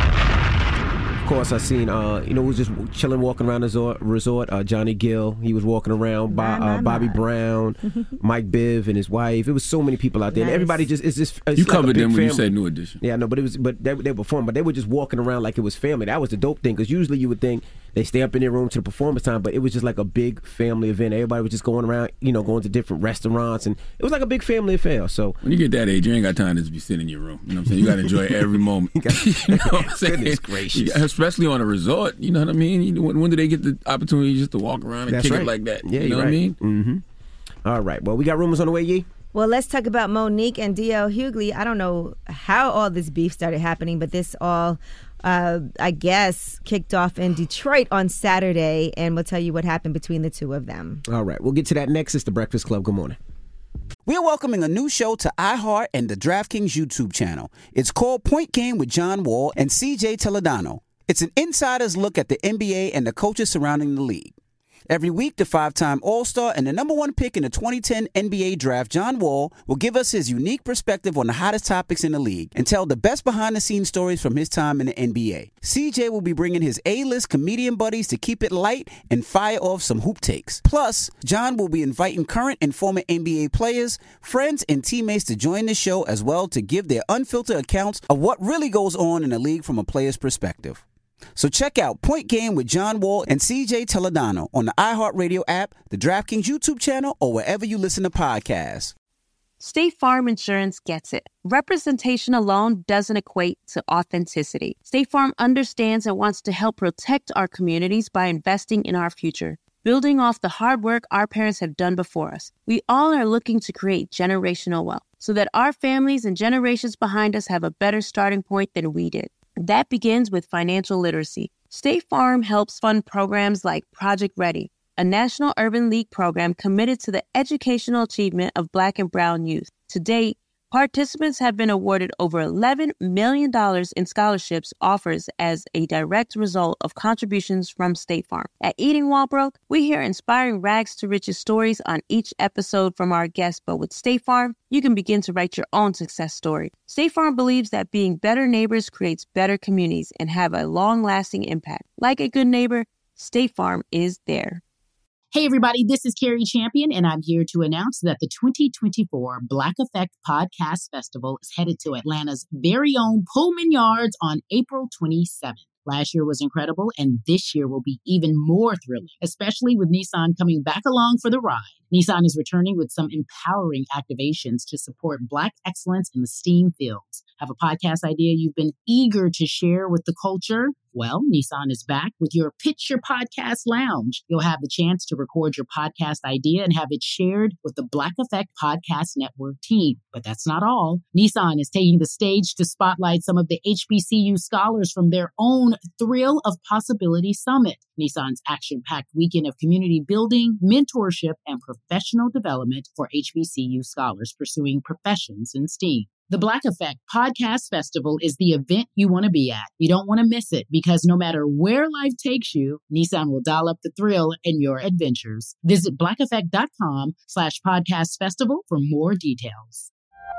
[SPEAKER 1] Of course, I seen, uh, you know, who was just chilling, walking around the resort. resort uh, Johnny Gill, he was walking around. Bo- uh, Bobby Brown, Mike Biv, and his wife. It was so many people out there.
[SPEAKER 3] Nice.
[SPEAKER 1] And everybody just, it's just. It's
[SPEAKER 2] You
[SPEAKER 1] like a
[SPEAKER 2] covered
[SPEAKER 1] big
[SPEAKER 2] them when you
[SPEAKER 1] family.
[SPEAKER 2] said New Edition.
[SPEAKER 1] Yeah, no, but it was, but they, they performed, but they were just walking around like it was family. That was the dope thing, because usually you would think they stay up in their room to the performance time, but it was just like a big family event. Everybody was just going around, you know, going to different restaurants, and it was like a big family affair. So
[SPEAKER 2] when you get that age, you ain't got time to just be sitting in your room. You know what I'm saying? You got to enjoy every moment. you know what I'm saying?
[SPEAKER 1] Goodness gracious.
[SPEAKER 2] You got- especially on a resort. You know what I mean? You know, when, when do they get the opportunity just to walk around and
[SPEAKER 1] That's
[SPEAKER 2] kick
[SPEAKER 1] right.
[SPEAKER 2] it like that?
[SPEAKER 1] Yeah,
[SPEAKER 2] you know
[SPEAKER 1] you're
[SPEAKER 2] what I mean?
[SPEAKER 1] right. Mm-hmm. All right. Well, we got rumors on the way, Yee.
[SPEAKER 3] Well, let's talk about Monique and D L Hughley. I don't know how all this beef started happening, but this all, uh, I guess, kicked off in Detroit on Saturday, and we'll tell you what happened between the two of them.
[SPEAKER 1] All right. We'll get to that next. It's The Breakfast Club. Good morning.
[SPEAKER 7] We're welcoming a new show to iHeart and the DraftKings YouTube channel. It's called Point Game with John Wall and C J Toledano. It's an insider's look at the N B A and the coaches surrounding the league. Every week, the five-time All-Star and the number one pick in the twenty ten N B A draft, John Wall, will give us his unique perspective on the hottest topics in the league and tell the best behind-the-scenes stories from his time in the N B A. C J will be bringing his A-list comedian buddies to keep it light and fire off some hoop takes. Plus, John will be inviting current and former N B A players, friends, and teammates to join the show as well to give their unfiltered accounts of what really goes on in the league from a player's perspective. So check out Point Game with John Wall and C J Toledano on the iHeartRadio app, the DraftKings YouTube channel, or wherever you listen to podcasts.
[SPEAKER 18] State Farm Insurance gets it. Representation alone doesn't equate to authenticity. State Farm understands and wants to help protect our communities by investing in our future, building off the hard work our parents have done before us. We all are looking to create generational wealth so that our families and generations behind us have a better starting point than we did. That begins with financial literacy. State Farm helps fund programs like Project Ready, a National Urban League program committed to the educational achievement of Black and Brown youth. To date, participants have been awarded over eleven million dollars in scholarships offers as a direct result of contributions from State Farm. At Eating Walbrook, we hear inspiring rags to riches stories on each episode from our guests, but with State Farm, you can begin to write your own success story. State Farm believes that being better neighbors creates better communities and have a long-lasting impact. Like a good neighbor, State Farm is there.
[SPEAKER 6] Hey, everybody, this is Carrie Champion, and I'm here to announce that the twenty twenty-four Black Effect Podcast Festival is headed to Atlanta's very own Pullman Yards on April twenty-seventh. Last year was incredible, and this year will be even more thrilling, especially with Nissan coming back along for the ride. Nissan is returning with some empowering activations to support Black excellence in the STEAM fields. Have a podcast idea you've been eager to share with the culture? Well, Nissan is back with your Pitch Your Podcast Lounge. You'll have the chance to record your podcast idea and have it shared with the Black Effect Podcast Network team. But that's not all. Nissan is taking the stage to spotlight some of the H B C U scholars from their own Thrill of Possibility Summit. Nissan's action-packed weekend of community building, mentorship, and professional development for H B C U scholars pursuing professions in STEAM. The Black Effect Podcast Festival is the event you want to be at. You don't want to miss it because no matter where life takes you, Nissan will dial up the thrill in your adventures. Visit blackeffect.com slash podcast festival for more details.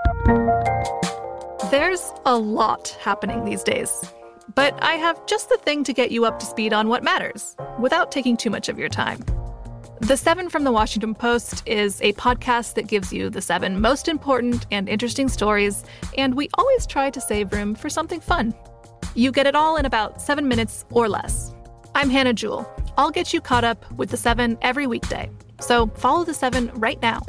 [SPEAKER 16] There's a lot happening these days, but I have just the thing to get you up to speed on what matters without taking too much of your time. The Seven from the Washington Post is a podcast that gives you the seven most important and interesting stories, and we always try to save room for something fun. You get it all in about seven minutes or less. I'm Hannah Jewell. I'll get you caught up with the Seven every weekday. So follow the Seven right now.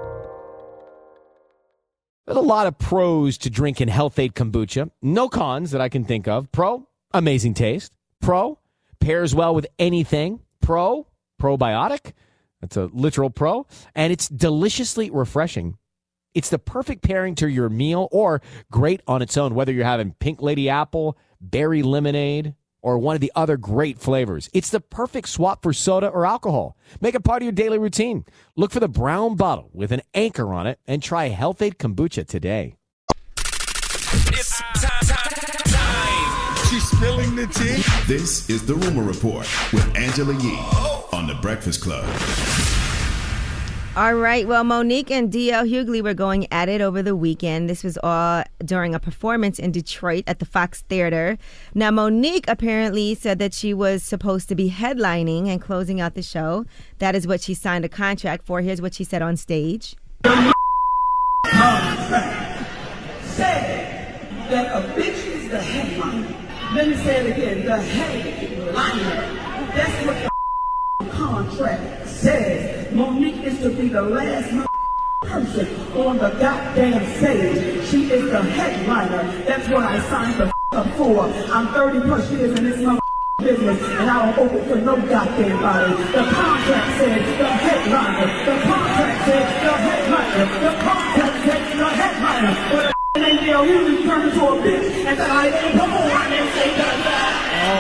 [SPEAKER 5] There's a lot of pros to drinking Health-Ade Kombucha. No cons that I can think of. Pro, amazing taste. Pro, pairs well with anything. Pro, probiotic. That's a literal pro. And it's deliciously refreshing. It's the perfect pairing to your meal or great on its own, whether you're having Pink Lady Apple, berry lemonade, or one of the other great flavors. It's the perfect swap for soda or alcohol. Make it part of your daily routine. Look for the brown bottle with an anchor on it and try Health-Ade Kombucha today.
[SPEAKER 13] It's time, time, time.
[SPEAKER 4] She's spilling the tea. This is The Rumor Report with Angela Yee on The Breakfast Club.
[SPEAKER 3] All right. Well, Monique and D L Hughley were going at it over the weekend. This was all during a performance in Detroit at the Fox Theater. Now, Monique apparently said that she was supposed to be headlining and closing out the show. That is what she signed a contract for. Here's what she said on stage.
[SPEAKER 13] Contract said that a bitch is the headliner. Let me say it again. The headliner. That's what the contract says. Monique is to be the last person on the goddamn stage. She is the headliner. That's what I signed the up for. I'm thirty plus years in this business, and I don't open for no goddamn body. The contract says the headliner. The contract says the headliner. The contract says the headliner. But the name D L Hughley turned into a bitch and said I ain't come on and say that.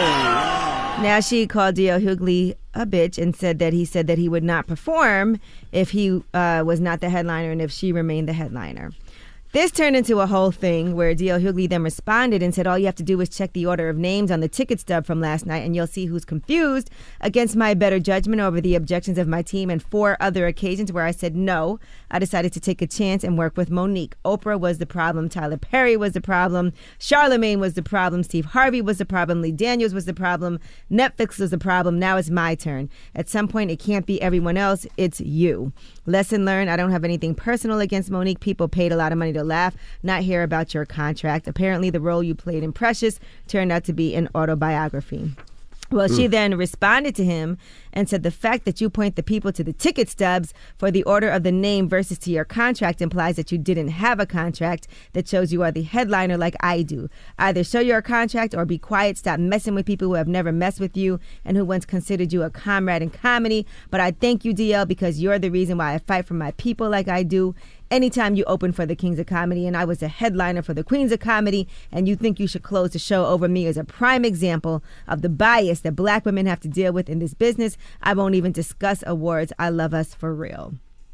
[SPEAKER 3] Now, she called D L Hughley a bitch and said that he said that he would not perform if he uh, was not the headliner and if she remained the headliner. This turned into a whole thing where D L Hughley then responded and said, all you have to do is check the order of names on the ticket stub from last night and you'll see who's confused against my better judgment over the objections of my team and four other occasions where I said no. I decided to take a chance and work with Monique. Oprah was the problem. Tyler Perry was the problem. Charlemagne was the problem. Steve Harvey was the problem. Lee Daniels was the problem. Netflix was the problem. Now it's my turn. At some point, it can't be everyone else. It's you. Lesson learned. I don't have anything personal against Monique. People paid a lot of money to laugh, not hear about your contract. Apparently, the role you played in Precious turned out to be an autobiography. Well, she then responded to him and said the fact that you point the people to the ticket stubs for the order of the name versus to your contract implies that you didn't have a contract that shows you are the headliner like I do. Either show your contract or be quiet. Stop messing with people who have never messed with you and who once considered you a comrade in comedy. But I thank you, D L, because you're the reason why I fight for my people like I do. Anytime you open for the Kings of Comedy and I was a headliner for the Queens of Comedy and you think you should close the show over me is a prime example of the bias that black women have to deal with in this business. I won't even discuss awards. I love us for real.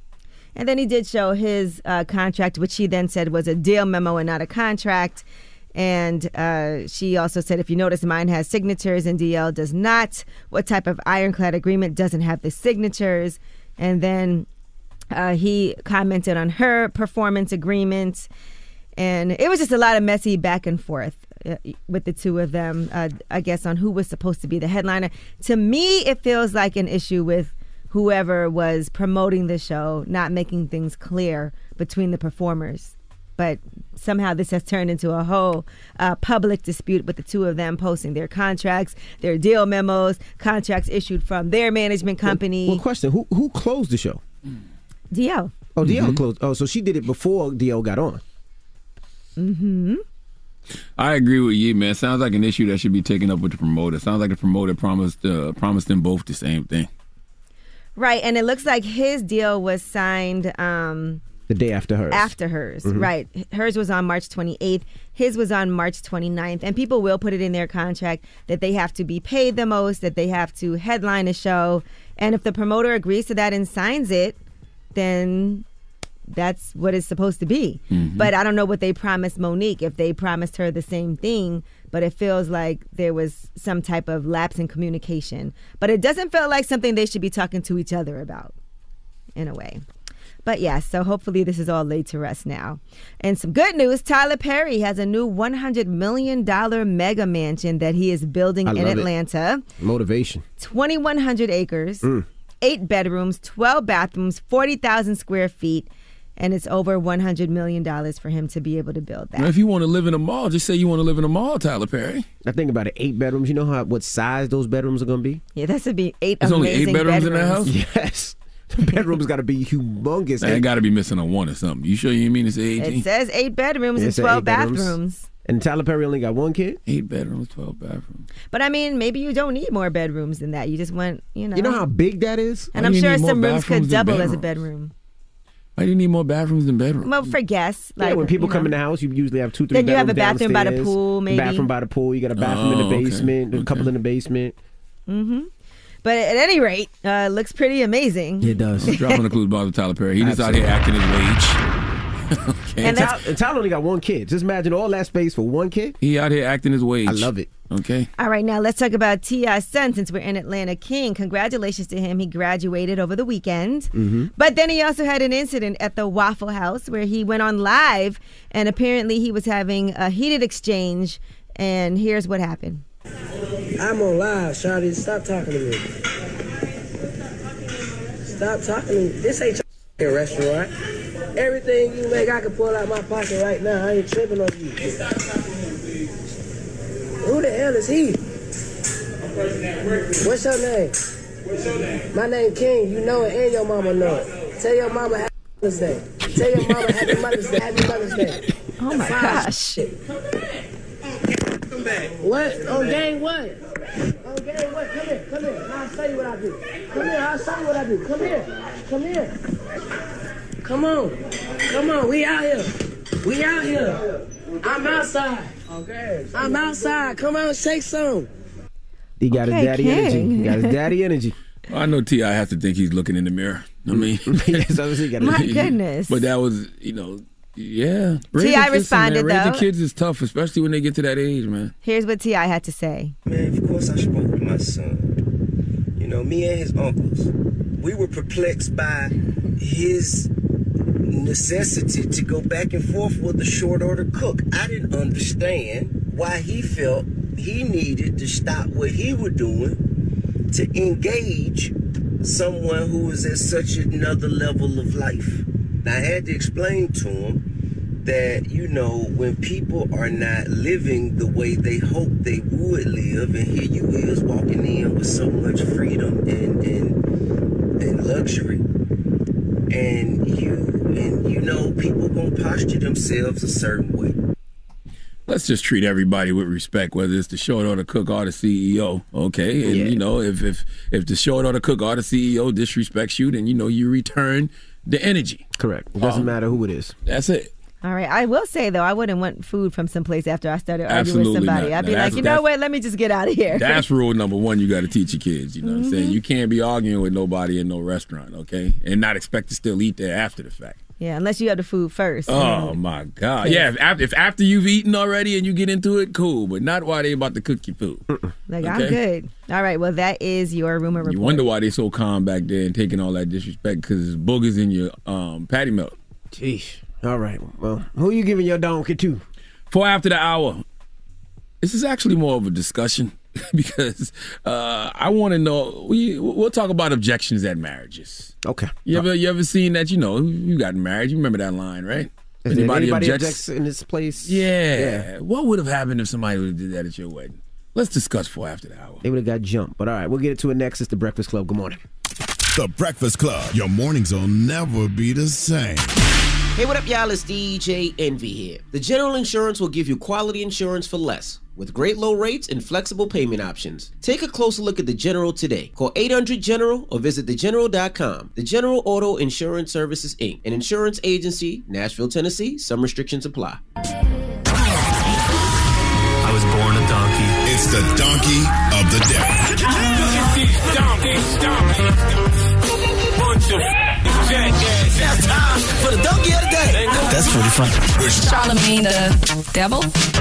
[SPEAKER 3] And then he did show his uh, contract, which he then said was a deal memo and not a contract. And uh, she also said, if you notice, mine has signatures and D L does not. What type of ironclad agreement doesn't have the signatures? And then Uh, he commented on her performance agreement, and it was just a lot of messy back and forth uh, with the two of them, uh, I guess, on who was supposed to be the headliner. To me, it feels like an issue with whoever was promoting the show, not making things clear between the performers. But somehow this has turned into a whole uh, public dispute with the two of them posting their contracts, their deal memos, contracts issued from their management company.
[SPEAKER 1] Well, well question, who who closed the show?
[SPEAKER 3] D L.
[SPEAKER 1] Oh, D L
[SPEAKER 2] Mm-hmm.
[SPEAKER 1] closed. Oh, so she did it before D L got on.
[SPEAKER 3] Mm-hmm.
[SPEAKER 2] I agree with you, man. Sounds like an issue that should be taken up with the promoter. Sounds like the promoter promised uh, promised them both the same thing.
[SPEAKER 3] Right, and it looks like his deal was signed um,
[SPEAKER 1] The day after hers.
[SPEAKER 3] after hers.
[SPEAKER 1] Mhm.
[SPEAKER 3] Right. Hers was on March twenty-eighth. His was on March twenty-ninth. And people will put it in their contract that they have to be paid the most, that they have to headline a show. And if the promoter agrees to that and signs it, then that's what it's supposed to be.
[SPEAKER 19] Mhm.
[SPEAKER 3] But I don't know what they promised Monique, if they promised her the same thing, but it feels like there was some type of lapse in communication. But it doesn't feel like something they should be talking to each other about, in a way. But yeah, so hopefully this is all laid to rest now. And some good news, Tyler Perry has a new one hundred million dollars mega mansion that he is building
[SPEAKER 1] I
[SPEAKER 3] in
[SPEAKER 1] love it.
[SPEAKER 3] Atlanta.
[SPEAKER 1] Motivation.
[SPEAKER 3] twenty-one hundred acres.
[SPEAKER 1] Mm.
[SPEAKER 3] Eight bedrooms, twelve bathrooms, forty thousand square feet, and it's over one hundred million dollars for him to be able to build that.
[SPEAKER 2] Now, if you want to live in a mall, just say you want to live in a mall, Tyler Perry.
[SPEAKER 1] I think about it, eight bedrooms. You know how what size those bedrooms are going to be?
[SPEAKER 3] Yeah, that's would be eight
[SPEAKER 2] There's only eight
[SPEAKER 3] amazing
[SPEAKER 2] bedrooms in that house?
[SPEAKER 1] Yes. The bedrooms got to be humongous.
[SPEAKER 2] They got to be missing a one or something. You sure you mean it's eighteen?
[SPEAKER 3] It says eight bedrooms
[SPEAKER 1] Yeah, it
[SPEAKER 3] and
[SPEAKER 1] said
[SPEAKER 3] twelve
[SPEAKER 1] eight bedrooms.
[SPEAKER 3] bathrooms.
[SPEAKER 1] And Tyler Perry only got one kid?
[SPEAKER 2] Eight bedrooms, twelve bathrooms.
[SPEAKER 3] But I mean, maybe you don't need more bedrooms than that. You just want, you know.
[SPEAKER 1] You know how big that is?
[SPEAKER 3] And I'm sure some rooms could double as a bedroom.
[SPEAKER 2] Why do you need more bathrooms than bedrooms?
[SPEAKER 3] Well, for guests. Like,
[SPEAKER 1] yeah, when people
[SPEAKER 3] you
[SPEAKER 1] come
[SPEAKER 3] know.
[SPEAKER 1] in the house, you usually have two, three
[SPEAKER 3] Then you have a
[SPEAKER 1] bedrooms
[SPEAKER 3] bathroom by the
[SPEAKER 1] downstairs,
[SPEAKER 3] pool, maybe.
[SPEAKER 1] bathroom by the pool. You got a bathroom in
[SPEAKER 2] Oh,
[SPEAKER 1] the
[SPEAKER 2] okay.
[SPEAKER 1] basement, a couple in the basement.
[SPEAKER 3] Mm-hmm. But at any rate, uh, looks pretty amazing.
[SPEAKER 1] It does.
[SPEAKER 2] I'm dropping the clues about Tyler Perry. He just out here acting his wage. Okay.
[SPEAKER 1] And, Tyler, and Tyler only got one kid. Just imagine all that space for one kid.
[SPEAKER 2] He out here acting his wage.
[SPEAKER 1] I love it.
[SPEAKER 2] Okay.
[SPEAKER 3] All right, now let's talk about T I's son since we're in Atlanta. King, congratulations to him. He graduated over the weekend.
[SPEAKER 1] Mm-hmm.
[SPEAKER 3] But then he also had an incident at the Waffle House where he went on live and apparently he was having a heated exchange. And here's what happened.
[SPEAKER 19] I'm on live, Shawty. Stop talking to me. Stop talking to me. This ain't your restaurant. Everything you make, I can pull out my pocket right now. I ain't tripping on you. Who the hell is he? What's your name? What's your name? My name King. You know it and your mama know it. Tell your mama Happy Mother's Day. Tell your mama Happy Mother's Day. Happy Mother's Day.
[SPEAKER 3] Oh my
[SPEAKER 19] Fine
[SPEAKER 3] gosh.
[SPEAKER 19] shit. What? On game what? On game what? Come here. Come here. I'll show you what I do. Come here. I'll show you what I do. Come here. Come here. Come on. Come on. We out here. We out here. I'm outside. Okay. I'm outside. Come on, shake some.
[SPEAKER 1] He got
[SPEAKER 3] Okay,
[SPEAKER 1] his daddy
[SPEAKER 3] King.
[SPEAKER 1] energy. He got his daddy energy.
[SPEAKER 2] Well, I know T I has to think he's looking in the mirror. I mean,
[SPEAKER 1] Yes, obviously he got
[SPEAKER 3] My
[SPEAKER 1] his-
[SPEAKER 3] goodness.
[SPEAKER 2] but that was, you know, yeah.
[SPEAKER 3] T I
[SPEAKER 2] Raising- listen,
[SPEAKER 3] responded,
[SPEAKER 2] man, Raising
[SPEAKER 3] though.
[SPEAKER 2] kids is tough, especially when they get to that age, man.
[SPEAKER 3] Here's what T I had to say.
[SPEAKER 19] Man, of course I spoke with my son. You know, me and his uncles, we were perplexed by his necessity to go back and forth with the short order cook. I didn't understand why he felt he needed to stop what he was doing to engage someone who was at such another level of life. And I had to explain to him that, you know, when people are not living the way they hope they would live, and here you is walking in with so much freedom and and, and luxury, and you and you know people gonna posture themselves a certain way.
[SPEAKER 2] Let's just treat everybody with respect, whether it's the short order cook or the C E O, okay? And,
[SPEAKER 1] Yeah.
[SPEAKER 2] you know, if, if if the short order cook or the C E O disrespects you, then, you know, you return the energy.
[SPEAKER 1] Correct. It doesn't
[SPEAKER 2] Um,
[SPEAKER 1] matter who it is.
[SPEAKER 2] That's it.
[SPEAKER 3] All right. I will say, though, I wouldn't want food from someplace after I started arguing
[SPEAKER 2] Absolutely
[SPEAKER 3] with somebody.
[SPEAKER 2] not.
[SPEAKER 3] I'd be
[SPEAKER 2] Now,
[SPEAKER 3] like,
[SPEAKER 2] that's-
[SPEAKER 3] you know
[SPEAKER 2] that's-
[SPEAKER 3] what? Let me just get out of here.
[SPEAKER 2] That's rule number one you got to teach your kids, you know what I'm saying? You can't be arguing with nobody in no restaurant, okay? And not expect to still eat there after the fact.
[SPEAKER 3] Yeah, unless you have the food first.
[SPEAKER 2] Oh, my God. Yeah, if after, if after you've eaten already and you get into it, cool. But not while they about to cook your food.
[SPEAKER 3] Like, I'm
[SPEAKER 2] okay?
[SPEAKER 3] good. All right. Well, that is your rumor report.
[SPEAKER 2] You wonder why they so calm back there and taking all that disrespect because it's boogers in your um, patty melt.
[SPEAKER 1] Jeez. All right. Well, who you giving your donkey to?
[SPEAKER 2] For after the hour, this is actually more of a discussion because uh, I want to know. We we'll talk about objections at marriages.
[SPEAKER 1] Okay.
[SPEAKER 2] You ever you ever seen that? You know, you got married. You remember that line, right?
[SPEAKER 1] Is anybody, anybody objects in this place?
[SPEAKER 2] Yeah.
[SPEAKER 1] Yeah.
[SPEAKER 2] What would have happened if somebody would have did that at your wedding? Let's discuss for after the hour.
[SPEAKER 1] They would have got jumped. But all right, we'll get into it next. It's the Breakfast Club. Good morning.
[SPEAKER 4] The Breakfast Club. Your mornings will never be the same.
[SPEAKER 20] Hey, what up, y'all? It's D J Envy here. The General Insurance will give you quality insurance for less, with great low rates and flexible payment options. Take a closer look at The General today. Call eight hundred General or visit the general dot com. The General Auto Insurance Services, Incorporated, an insurance agency, Nashville, Tennessee. Some restrictions apply.
[SPEAKER 4] I was born a donkey. It's the donkey of the day.
[SPEAKER 13] It's time for the donkey of the day. That's pretty funny.
[SPEAKER 17] Charlamagne the devil?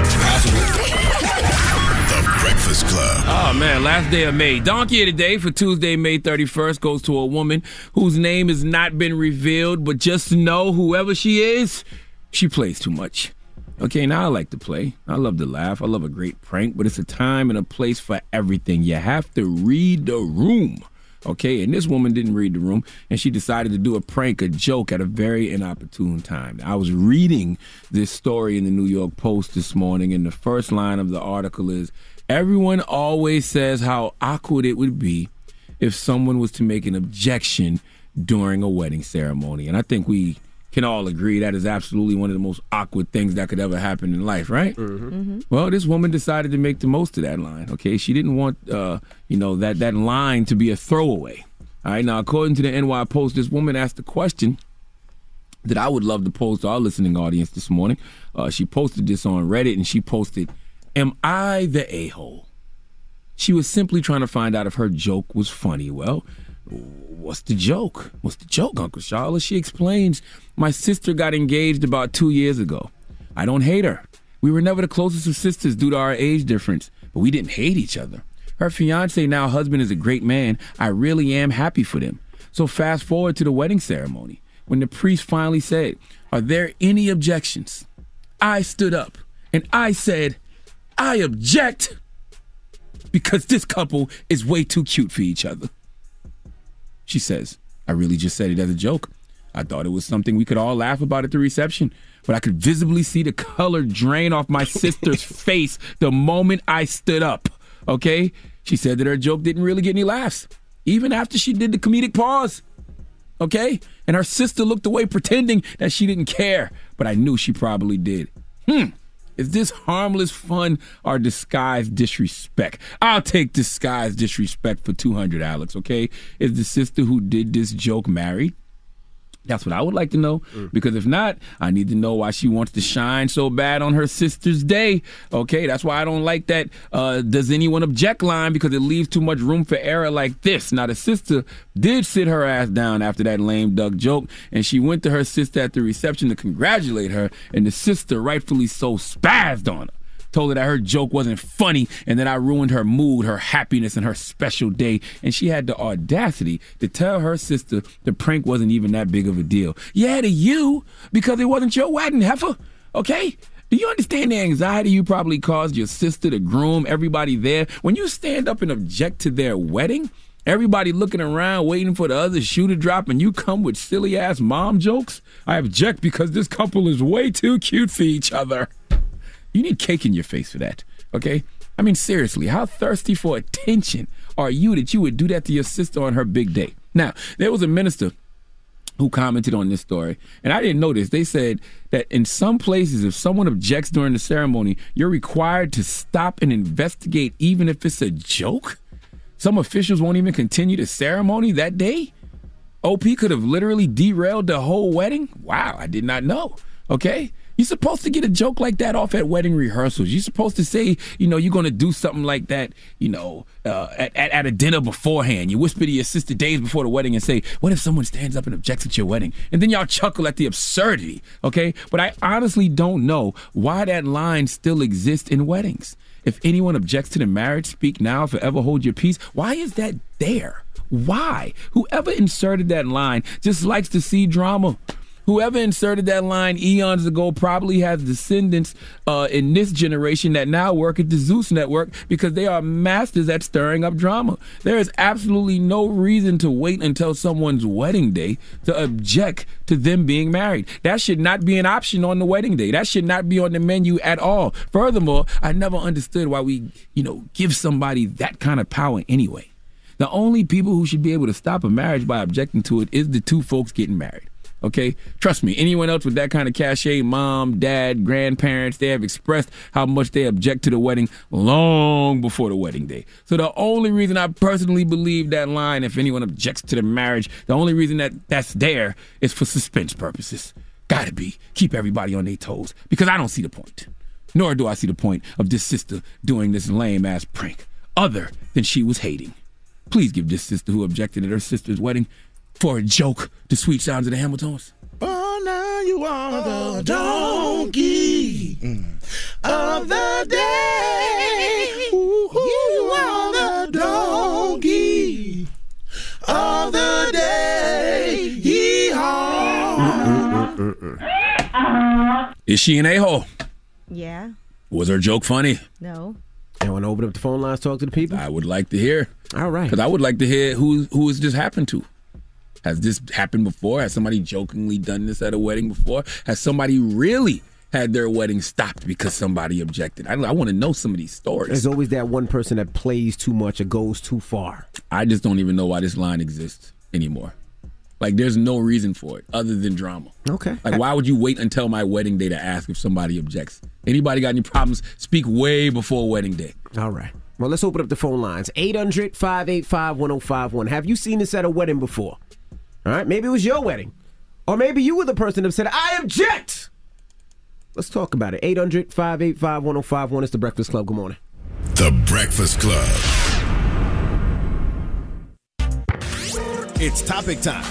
[SPEAKER 4] The Breakfast Club.
[SPEAKER 2] Oh, man, last day of May. Donkey of the day for Tuesday, May thirty-first goes to a woman whose name has not been revealed, but just know whoever she is, she plays too much. Okay, now I like to play. I love to laugh. I love a great prank, but it's a time and a place for everything. You have to read the room. Okay, and this woman didn't read the room, and she decided to do a prank, a joke at a very inopportune time. I was reading this story in the New York Post this morning, and the first line of the article is, everyone always says how awkward it would be if someone was to make an objection during a wedding ceremony. And I think we can all agree that is absolutely one of the most awkward things that could ever happen in life, right?
[SPEAKER 1] Mm-hmm.
[SPEAKER 3] Mm-hmm.
[SPEAKER 2] Well, this woman decided to make the most of that line, okay? She didn't want, uh, you know, that, that line to be a throwaway. All right, now, according to the N Y Post, this woman asked a question that I would love to pose to our listening audience this morning. Uh, she posted this on Reddit, and she posted, "Am I the a-hole?" She was simply trying to find out if her joke was funny. Well, what's the joke? What's the joke, Uncle Charlotte? She explains, "My sister got engaged about two years ago. I don't hate her. We were never the closest of sisters due to our age difference, but we didn't hate each other. Her fiance, now husband, is a great man. I really am happy for them." So fast forward to the wedding ceremony. When the priest finally said, "Are there any objections?" I stood up and I said, "I object because this couple is way too cute for each other." She says, "I really just said it as a joke. I thought it was something we could all laugh about at the reception, but I could visibly see the color drain off my sister's face the moment I stood up." Okay? She said that her joke didn't really get any laughs, even after she did the comedic pause. Okay? And her sister looked away pretending that she didn't care, but I knew she probably did. Hmm. Is this harmless fun or disguised disrespect? I'll take disguised disrespect for two hundred, Alex, okay? Is the sister who did this joke married? That's what I would like to know, because if not, I need to know why she wants to shine so bad on her sister's day, okay? That's why I don't like that uh, does anyone object line, because it leaves too much room for error like this. Now, the sister did sit her ass down after that lame duck joke, and she went to her sister at the reception to congratulate her, and the sister, rightfully so, spazzed on her. Told her that her joke wasn't funny and that I ruined her mood, her happiness, and her special day. And she had the audacity to tell her sister the prank wasn't even that big of a deal. Yeah, to you, because it wasn't your wedding, heifer. Okay? Do you understand the anxiety you probably caused your sister, the groom, everybody there? When you stand up and object to their wedding, everybody looking around waiting for the other shoe to drop, and you come with silly-ass mom jokes? I object because this couple is way too cute for each other. You need cake in your face for that, okay? I mean, seriously, how thirsty for attention are you that you would do that to your sister on her big day? Now, there was a minister who commented on this story, and I didn't know this. They said that in some places, if someone objects during the ceremony, you're required to stop and investigate even if it's a joke. Some officials won't even continue the ceremony that day. O P could have literally derailed the whole wedding. Wow, I did not know, okay? You're supposed to get a joke like that off at wedding rehearsals. You're supposed to say, you know, you're going to do something like that, you know, uh, at, at, at a dinner beforehand. You whisper to your sister days before the wedding and say, what if someone stands up and objects at your wedding? And then y'all chuckle at the absurdity, okay? But I honestly don't know why that line still exists in weddings. If anyone objects to the marriage, speak now, forever hold your peace. Why is that there? Why? Whoever inserted that line just likes to see drama. Whoever inserted that line eons ago probably has descendants uh, in this generation that now work at the Zeus Network because they are masters at stirring up drama. There is absolutely no reason to wait until someone's wedding day to object to them being married. That should not be an option on the wedding day. That should not be on the menu at all. Furthermore, I never understood why we, you know, give somebody that kind of power anyway. The only people who should be able to stop a marriage by objecting to it is the two folks getting married. Okay, trust me, anyone else with that kind of cachet, mom, dad, grandparents, they have expressed how much they object to the wedding long before the wedding day. So the only reason I personally believe that line, if anyone objects to the marriage, the only reason that that's there is for suspense purposes. Gotta be. Keep everybody on their toes, because I don't see the point. Nor do I see the point of this sister doing this lame-ass prank, other than she was hating. Please give this sister who objected at her sister's wedding for a joke the sweet sounds of the Hamiltons.
[SPEAKER 8] Oh, now you are the donkey mm. of the day. Ooh, you are the donkey of the day. Yee-haw.
[SPEAKER 2] Mm, mm, mm, mm. Is she an a-hole?
[SPEAKER 3] Yeah.
[SPEAKER 2] Was her joke funny?
[SPEAKER 3] No.
[SPEAKER 1] I want to open up the phone lines, talk to the people?
[SPEAKER 2] I would like to hear.
[SPEAKER 1] All right.
[SPEAKER 2] Because I would like to hear who who has this happened to. Has this happened before? Has somebody jokingly done this at a wedding before? Has somebody really had their wedding stopped because somebody objected? I, I want to know some of these stories.
[SPEAKER 1] There's always that one person that plays too much or goes too far.
[SPEAKER 2] I just don't even know why this line exists anymore. Like, there's no reason for it other than drama.
[SPEAKER 1] Okay.
[SPEAKER 2] Like, why would you wait until my wedding day to ask if somebody objects? Anybody got any problems? Speak way before wedding day.
[SPEAKER 1] All right. Well, let's open up the phone lines. eight hundred, five eight five, one oh five one. Have you seen this at a wedding before? All right. Maybe it was your wedding. Or maybe you were the person that said, I object. Let's talk about it. eight hundred, five eight five, one oh five one. It's The Breakfast Club. Good morning.
[SPEAKER 4] The Breakfast Club. It's topic time.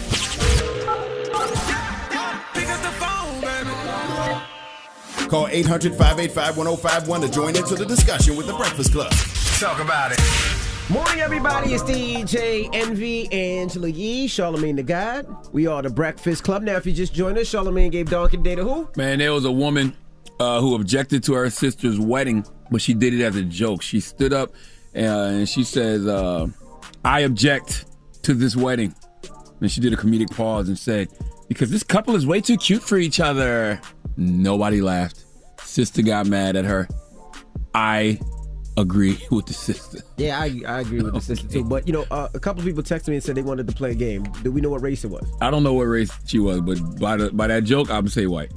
[SPEAKER 4] Call eight hundred, five eight five, one oh five one to join into the discussion with The Breakfast Club. Talk about it.
[SPEAKER 1] Morning, everybody. It's D J Envy, Angela Yee, Charlamagne the God. We are The Breakfast Club. Now, if you just joined us, Charlamagne gave Donkey Day to who?
[SPEAKER 2] Man, there was a woman uh, who objected to her sister's wedding, but she did it as a joke. She stood up uh, and she says, uh, I object to this wedding. And she did a comedic pause and said, because this couple is way too cute for each other. Nobody laughed. Sister got mad at her. I agree with the sister.
[SPEAKER 1] Yeah, I, I agree with the sister too. But, you know, uh, a couple of people texted me and said they wanted to play a game. Do we know what race it was?
[SPEAKER 2] I don't know what race she was, but by the by that joke, I'm going to say white.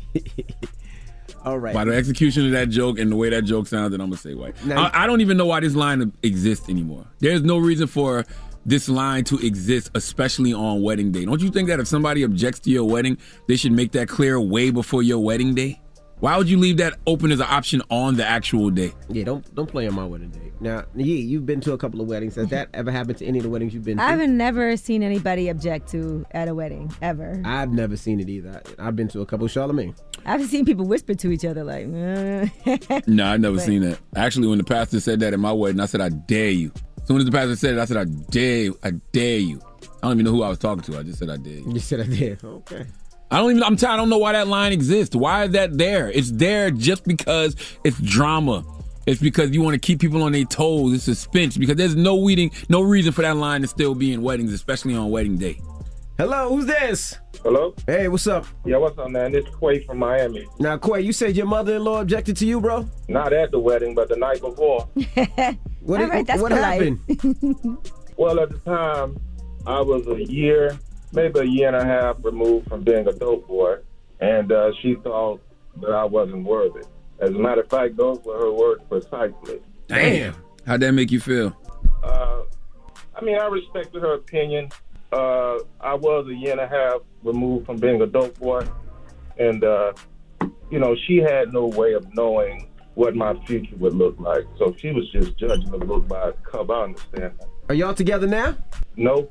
[SPEAKER 1] All right.
[SPEAKER 2] By the execution of that joke and the way that joke sounded, I'm going to say white. Now, I, I don't even know why this line exists anymore. There's no reason for this line to exist, especially on wedding day. Don't you think that if somebody objects to your wedding, they should make that clear way before your wedding day? Why would you leave that open as an option on the actual day?
[SPEAKER 1] Yeah, don't don't play on my wedding day. Now, yeah, you've been to a couple of weddings. Has that ever happened to any of the weddings you've been to?
[SPEAKER 3] I've never seen anybody object to at a wedding, ever.
[SPEAKER 1] I've never seen it either. I've been to a couple. Charlamagne.
[SPEAKER 3] I've seen people whisper to each other like, uh.
[SPEAKER 2] No, I've never
[SPEAKER 3] But-
[SPEAKER 2] seen that. Actually, when the pastor said that at my wedding, I said, I dare you. As soon as the pastor said it, I said, I dare you. I dare you. I don't even know who I was talking to. I just said, I dare you.
[SPEAKER 1] You said I did. Okay.
[SPEAKER 2] I don't even, I'm tired. I don't know why that line exists. Why is that there? It's there just because it's drama. It's because you want to keep people on their toes. It's suspense because there's no reading, no reason for that line to still be in weddings, especially on wedding day.
[SPEAKER 1] Hello, who's this?
[SPEAKER 10] Hello?
[SPEAKER 1] Hey, what's up?
[SPEAKER 10] Yeah, what's up, man? This is Quay from Miami.
[SPEAKER 1] Now, Quay, you said your mother-in-law objected to you, bro?
[SPEAKER 10] Not at the wedding, but the night before.
[SPEAKER 1] What,
[SPEAKER 3] All right, that's
[SPEAKER 1] what
[SPEAKER 3] polite.
[SPEAKER 1] happened?
[SPEAKER 10] Well, at the time, I was a year, maybe a year and a half removed from being a dope boy, and uh, she thought that I wasn't worthy. As a matter of fact, those were her words precisely.
[SPEAKER 2] Damn. How'd that make you feel?
[SPEAKER 10] Uh, I mean, I respected her opinion. Uh, I was a year and a half removed from being a dope boy, and, uh, you know, she had no way of knowing what my future would look like. So she was just judging the book by its cover. I understand that.
[SPEAKER 1] Are y'all together now?
[SPEAKER 10] No.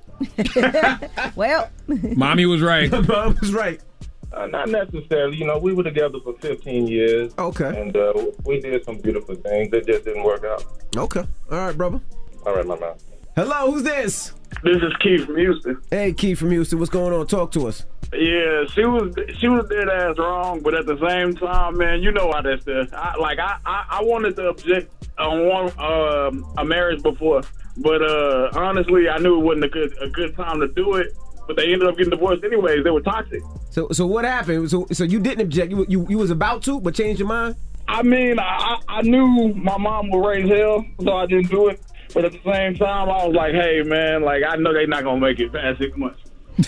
[SPEAKER 3] Well,
[SPEAKER 2] Mommy was right.
[SPEAKER 1] Mom was right.
[SPEAKER 10] Uh, not necessarily. You know, we were together for fifteen years.
[SPEAKER 1] Okay.
[SPEAKER 10] And uh, we did some beautiful things. It just didn't work out.
[SPEAKER 1] Okay. All right, brother.
[SPEAKER 10] All right, my man.
[SPEAKER 1] Hello, who's this?
[SPEAKER 9] This is Keith from Houston.
[SPEAKER 1] Hey, Keith from Houston. What's going on? Talk to us.
[SPEAKER 9] Yeah, she was she was dead ass wrong, but at the same time, man, you know how that's is. I, like I, I, I wanted to object on one um, a marriage before, but uh, honestly, I knew it wasn't a good a good time to do it. But they ended up getting divorced anyways. They were toxic.
[SPEAKER 1] So, so what happened? So, so you didn't object. You, you, you was about to, but changed your mind.
[SPEAKER 9] I mean, I, I knew my mom would raise hell, so I didn't do it. But at the same time, I was like, hey, man, like I know they're not gonna make it past six months.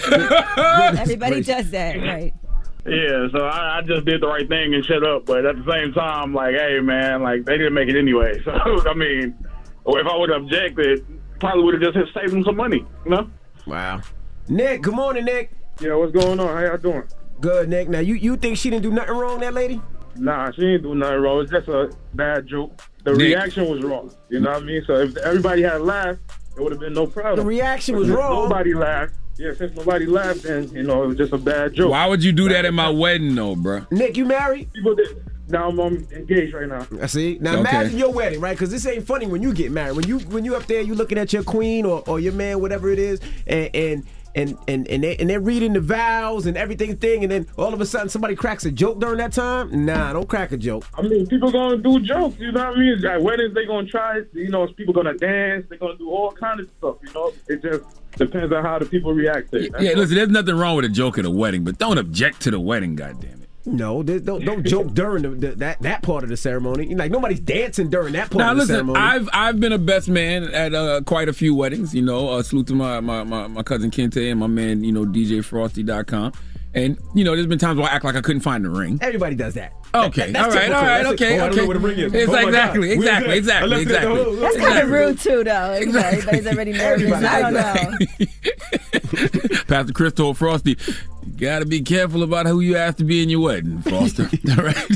[SPEAKER 3] everybody does that, right?
[SPEAKER 9] Yeah, so I, I just did the right thing and shut up. But at the same time, like, hey, man, like they didn't make it anyway. So I mean, if I would have objected, probably would have just saved them some money, you know?
[SPEAKER 1] Wow. Nick, good morning, Nick.
[SPEAKER 9] Yeah, what's going on? How y'all doing?
[SPEAKER 1] Good, Nick. Now, you, you think she didn't do nothing wrong, that lady?
[SPEAKER 9] Nah, she didn't do nothing wrong. It's just a bad joke. The
[SPEAKER 1] Nick.
[SPEAKER 9] reaction was wrong. You know what I mean? So if everybody had laughed, there would have been no problem.
[SPEAKER 1] The reaction was
[SPEAKER 9] But since
[SPEAKER 1] wrong.
[SPEAKER 9] Nobody laughed. Yeah, since nobody laughed, then, you know, it was just a bad joke.
[SPEAKER 2] Why would you do that at my wedding, though, bro?
[SPEAKER 1] Nick, you married?
[SPEAKER 9] People did. Now I'm um, engaged right now.
[SPEAKER 1] I see. Now
[SPEAKER 2] Okay.
[SPEAKER 1] imagine your wedding, right? Because this ain't funny when you get married. When you when you up there, you looking at your queen or, or your man, whatever it is, and and and and and, they, and they're reading the vows and everything thing, and then all of a sudden somebody cracks a joke during that time. Nah, don't crack a joke.
[SPEAKER 9] I mean, people gonna do jokes, you know what I mean? At weddings, they gonna try, you know, people gonna dance, they gonna do all kind of stuff, you know? It just depends on how the people react to it. That's
[SPEAKER 2] Yeah,
[SPEAKER 9] all.
[SPEAKER 2] listen, there's nothing wrong with a joke at a wedding, but don't object to the wedding, goddammit.
[SPEAKER 1] No, don't, don't joke during the, the, that that part of the ceremony. Like nobody's dancing during that part
[SPEAKER 2] now,
[SPEAKER 1] of the
[SPEAKER 2] listen,
[SPEAKER 1] ceremony.
[SPEAKER 2] I've I've been a best man at uh, quite a few weddings. You know, uh, salute to my, my, my, my cousin Kente and my man, you know, D J Frosty dot com. And, you know, there's been times where I act like I couldn't find the ring.
[SPEAKER 1] Everybody does that.
[SPEAKER 2] Okay,
[SPEAKER 1] That-
[SPEAKER 2] all
[SPEAKER 1] that's
[SPEAKER 2] right,
[SPEAKER 1] typical.
[SPEAKER 2] all right,
[SPEAKER 1] That's
[SPEAKER 2] okay,
[SPEAKER 1] it. Oh, I
[SPEAKER 2] okay.
[SPEAKER 1] don't know where the ring is.
[SPEAKER 2] It's
[SPEAKER 1] Oh, my
[SPEAKER 2] exactly,
[SPEAKER 1] God.
[SPEAKER 2] exactly,
[SPEAKER 1] Where's that? I
[SPEAKER 2] exactly,
[SPEAKER 1] left it at the
[SPEAKER 2] exactly.
[SPEAKER 1] hole.
[SPEAKER 3] That's kind of rude too, though. Everybody's already nervous. I don't know.
[SPEAKER 2] Pastor Chris told Frosty, you got to be careful about who you ask to be in your wedding, Frosty. All right.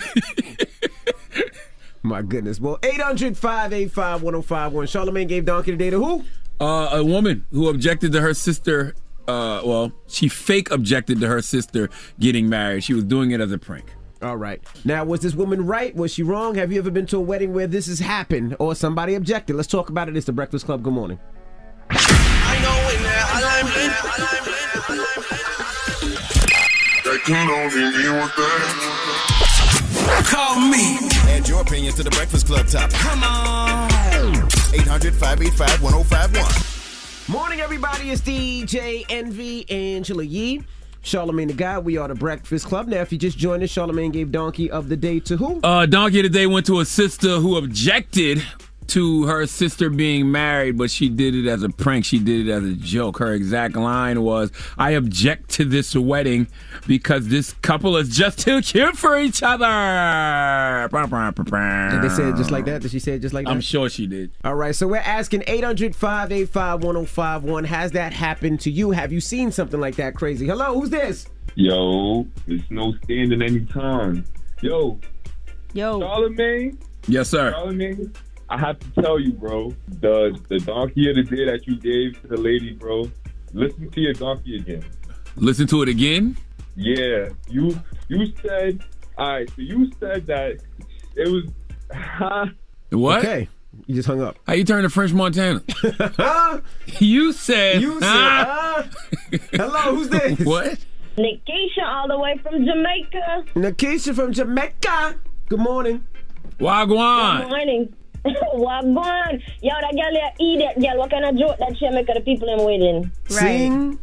[SPEAKER 1] My goodness. Well, eight hundred, five eight five, one oh five one. Charlamagne gave Donkey today to who?
[SPEAKER 2] Uh, a woman who objected to her sister, uh, well, she fake objected to her sister getting married. She was doing it as a prank.
[SPEAKER 1] All right. Now, was this woman right? Was she wrong? Have you ever been to a wedding where this has happened or somebody objected? Let's talk about it. It's the Breakfast Club. Good morning.
[SPEAKER 4] Call me. Add your opinion to the Breakfast Club topic. Come on. eight hundred, five eight five, one oh five one.
[SPEAKER 1] Morning, everybody. It's D J Envy, Angela Yee, Charlamagne the Guy. We are the Breakfast Club. Now, if you just joined us, Charlamagne gave Donkey of the Day to who?
[SPEAKER 2] Uh, Donkey today went to a sister who objected to her sister being married, but she did it as a prank. She did it as a joke. Her exact line was, I object to this wedding because this couple is just too cute for each other.
[SPEAKER 1] Did they say it just like that? Did she say it just like that?
[SPEAKER 2] I'm sure she did.
[SPEAKER 1] All right, so we're asking eight hundred, five eight five, one oh five one. Has that happened to you? Have you seen something like that crazy? Hello, who's this?
[SPEAKER 22] Yo, it's no standing any time. Yo.
[SPEAKER 3] Yo.
[SPEAKER 22] Charlamagne?
[SPEAKER 2] Yes, sir.
[SPEAKER 22] Charlamagne? I have to tell you, bro, the the donkey of the day that you gave to the lady, bro, listen to your donkey again.
[SPEAKER 2] Listen to it again?
[SPEAKER 22] Yeah. You you said, all right, so you said that it was...
[SPEAKER 2] What?
[SPEAKER 1] Okay. You just hung up.
[SPEAKER 2] How you turn to French Montana? You said...
[SPEAKER 1] You said...
[SPEAKER 2] ah.
[SPEAKER 1] uh, hello, who's this?
[SPEAKER 2] What?
[SPEAKER 23] Nikisha all the way from Jamaica.
[SPEAKER 1] Nikisha from Jamaica. Good morning.
[SPEAKER 2] Wagwan.
[SPEAKER 23] Good morning. Wagwan. Yo, that girl there, idiot girl. What kind of joke that she make of the people in waiting?
[SPEAKER 1] Sing.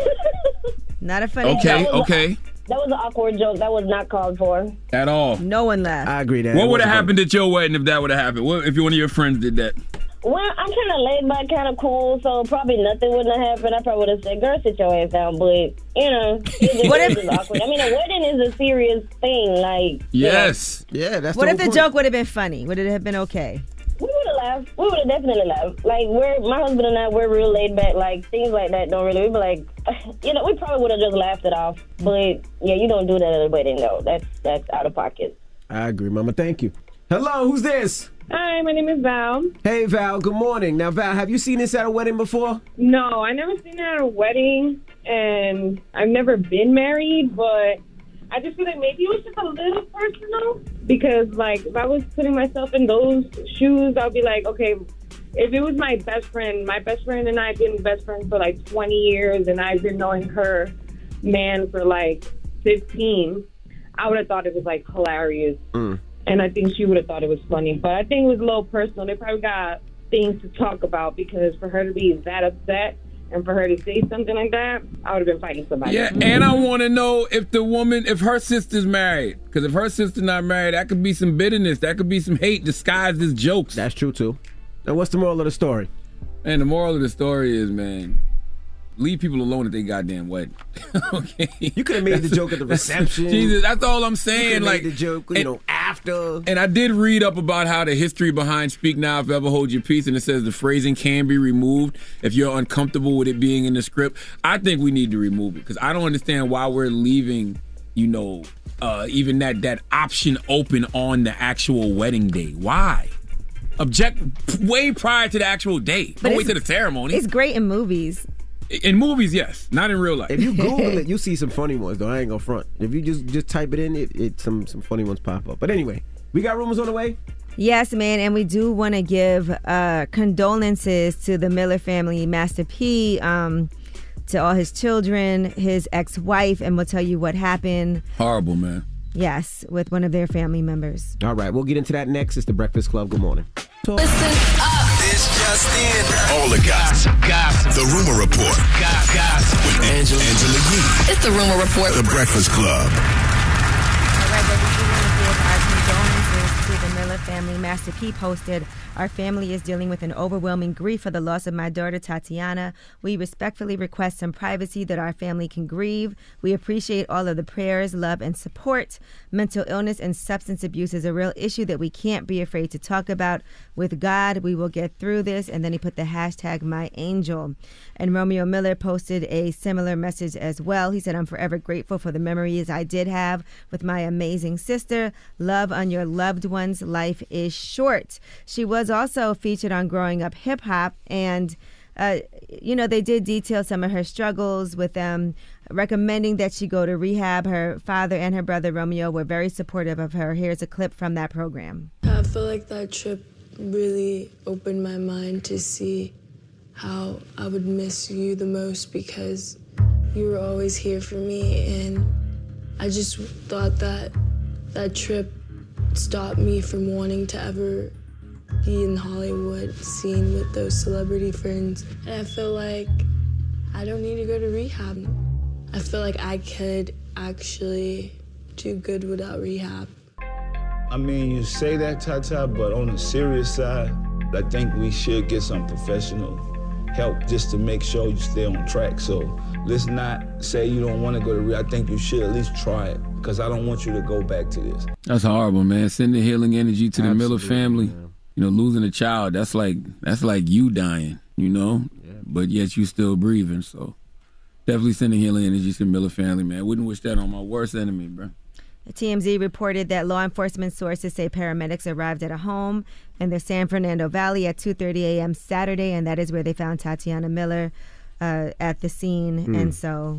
[SPEAKER 3] Not a funny
[SPEAKER 2] Okay,
[SPEAKER 3] joke.
[SPEAKER 2] okay.
[SPEAKER 23] That was an awkward joke. That was not called for.
[SPEAKER 2] At all.
[SPEAKER 3] No one laughed.
[SPEAKER 1] I agree that.
[SPEAKER 2] What would have happened at your wedding if that would have happened? What if one of your friends did that?
[SPEAKER 23] Well, I'm kind of laid back, kind of cool, so probably nothing wouldn't have happened. I probably would have said, girl, sit your ass down, but, you know, it
[SPEAKER 3] What
[SPEAKER 23] just
[SPEAKER 3] if-
[SPEAKER 23] is awkward. I mean, a wedding is a serious thing, like...
[SPEAKER 2] Yes.
[SPEAKER 1] Yeah, that's
[SPEAKER 3] What
[SPEAKER 1] the
[SPEAKER 3] if the
[SPEAKER 1] whole point.
[SPEAKER 3] joke would have been funny? Would it have been okay?
[SPEAKER 23] We would have laughed. We would have definitely laughed. Like, we're, my husband and I, we're real laid back. Like, things like that don't really, we'd be like, you know, we probably would have just laughed it off. But, yeah, you don't do that at a wedding, though. That's, that's out of pocket.
[SPEAKER 1] I agree, Mama. Thank you. Hello, who's this?
[SPEAKER 11] Hi, my name is Val.
[SPEAKER 1] Hey, Val. Good morning. Now, Val, have you seen this at a wedding before?
[SPEAKER 11] No, I never seen it at a wedding, and I've never been married, but I just feel like maybe it was just a little personal because, like, if I was putting myself in those shoes, I'd be like, okay, if it was my best friend, my best friend and I have been best friends for like twenty years, and I've been knowing her man for like fifteen, I would have thought it was like hilarious.
[SPEAKER 1] Mm.
[SPEAKER 11] And I think she would have thought it was funny. But I think it was a little personal. They probably got things to talk about because for her to be that upset and for her to say something like that, I would have been fighting somebody.
[SPEAKER 2] Yeah, and I want to know if the woman, if her sister's married. Because if her sister's not married, that could be some bitterness. That could be some hate disguised as jokes.
[SPEAKER 1] That's true, too. And what's the moral of the story?
[SPEAKER 2] And the moral of the story is, man, leave people alone at their goddamn wedding. Okay.
[SPEAKER 1] You could have made the joke at the reception.
[SPEAKER 2] Jesus, that's all I'm
[SPEAKER 1] You
[SPEAKER 2] saying.
[SPEAKER 1] could've
[SPEAKER 2] Like
[SPEAKER 1] made the joke, you
[SPEAKER 2] and-
[SPEAKER 1] know, after.
[SPEAKER 2] And I did read up about how the history behind "Speak Now, If Ever Hold Your Peace," and it says the phrasing can be removed if you're uncomfortable with it being in the script. I think we need to remove it because I don't understand why we're leaving, you know, uh, even that that option open on the actual wedding day. Why? Object way prior to the actual day.
[SPEAKER 3] But
[SPEAKER 2] Don't wait to
[SPEAKER 3] it's-
[SPEAKER 2] the ceremony.
[SPEAKER 3] It's great in movies.
[SPEAKER 2] In movies, yes, not in real life.
[SPEAKER 1] If you Google it, you see some funny ones, though. I ain't gonna front. If you just just type it in, it, it some some funny ones pop up. But anyway, we got rumors on the way.
[SPEAKER 3] Yes, man, and we do want to give uh, condolences to the Miller family, Master P, um, to all his children, his ex-wife, and we'll tell you what happened.
[SPEAKER 2] Horrible, man.
[SPEAKER 3] Yes, with one of their family members.
[SPEAKER 1] All right, we'll get into that next. It's the Breakfast Club. Good morning.
[SPEAKER 4] This just in. All the gossip. Gossip. The Rumor Report. Gossip. With Angela. Angela Yee.
[SPEAKER 17] It's the Rumor Report.
[SPEAKER 4] The Breakfast Club.
[SPEAKER 3] To the Miller family. Master P posted, "Our family is dealing with an overwhelming grief for the loss of my daughter Tatiana. We respectfully request some privacy that our family can grieve. We appreciate all of the prayers, love, and support. Mental illness and substance abuse is a real issue that we can't be afraid to talk about. With God, we will get through this." And then he put the hashtag my angel. And Romeo Miller posted a similar message as well. He said, "I'm forever grateful for the memories I did have with my amazing sister. Love on your loved ones. Life is short." She was also featured on Growing Up Hip Hop, and uh, you know, they did detail some of her struggles with them, recommending that she go to rehab. Her father and her brother Romeo were very supportive of her. Here's a clip from that program.
[SPEAKER 12] I feel like that trip really opened my mind to see how I would miss you the most, because you were always here for me, and I just thought that that trip stopped me from wanting to ever be in Hollywood scene with those celebrity friends. And I feel like I don't need to go to rehab. I feel like I could actually do good without rehab.
[SPEAKER 15] I mean, you say that, Tata, but on the serious side, I think we should get some professional help just to make sure you stay on track. So let's not say you don't want to go to rehab. I think you should at least try it, because I don't want you to go back to this.
[SPEAKER 2] That's horrible, man. Sending healing energy to the
[SPEAKER 15] Absolutely,
[SPEAKER 2] Miller family.
[SPEAKER 15] man.
[SPEAKER 2] You know, losing a child, that's like that's like you dying, you know? Yeah. But yet you still breathing, so definitely sending healing energy to the Miller family, man. Wouldn't wish that on my worst enemy, bro.
[SPEAKER 3] T M Z reported that law enforcement sources say paramedics arrived at a home in the San Fernando Valley at two thirty a.m. Saturday, and that is where they found Tatiana Miller uh, at the scene.
[SPEAKER 1] Mm.
[SPEAKER 3] And so,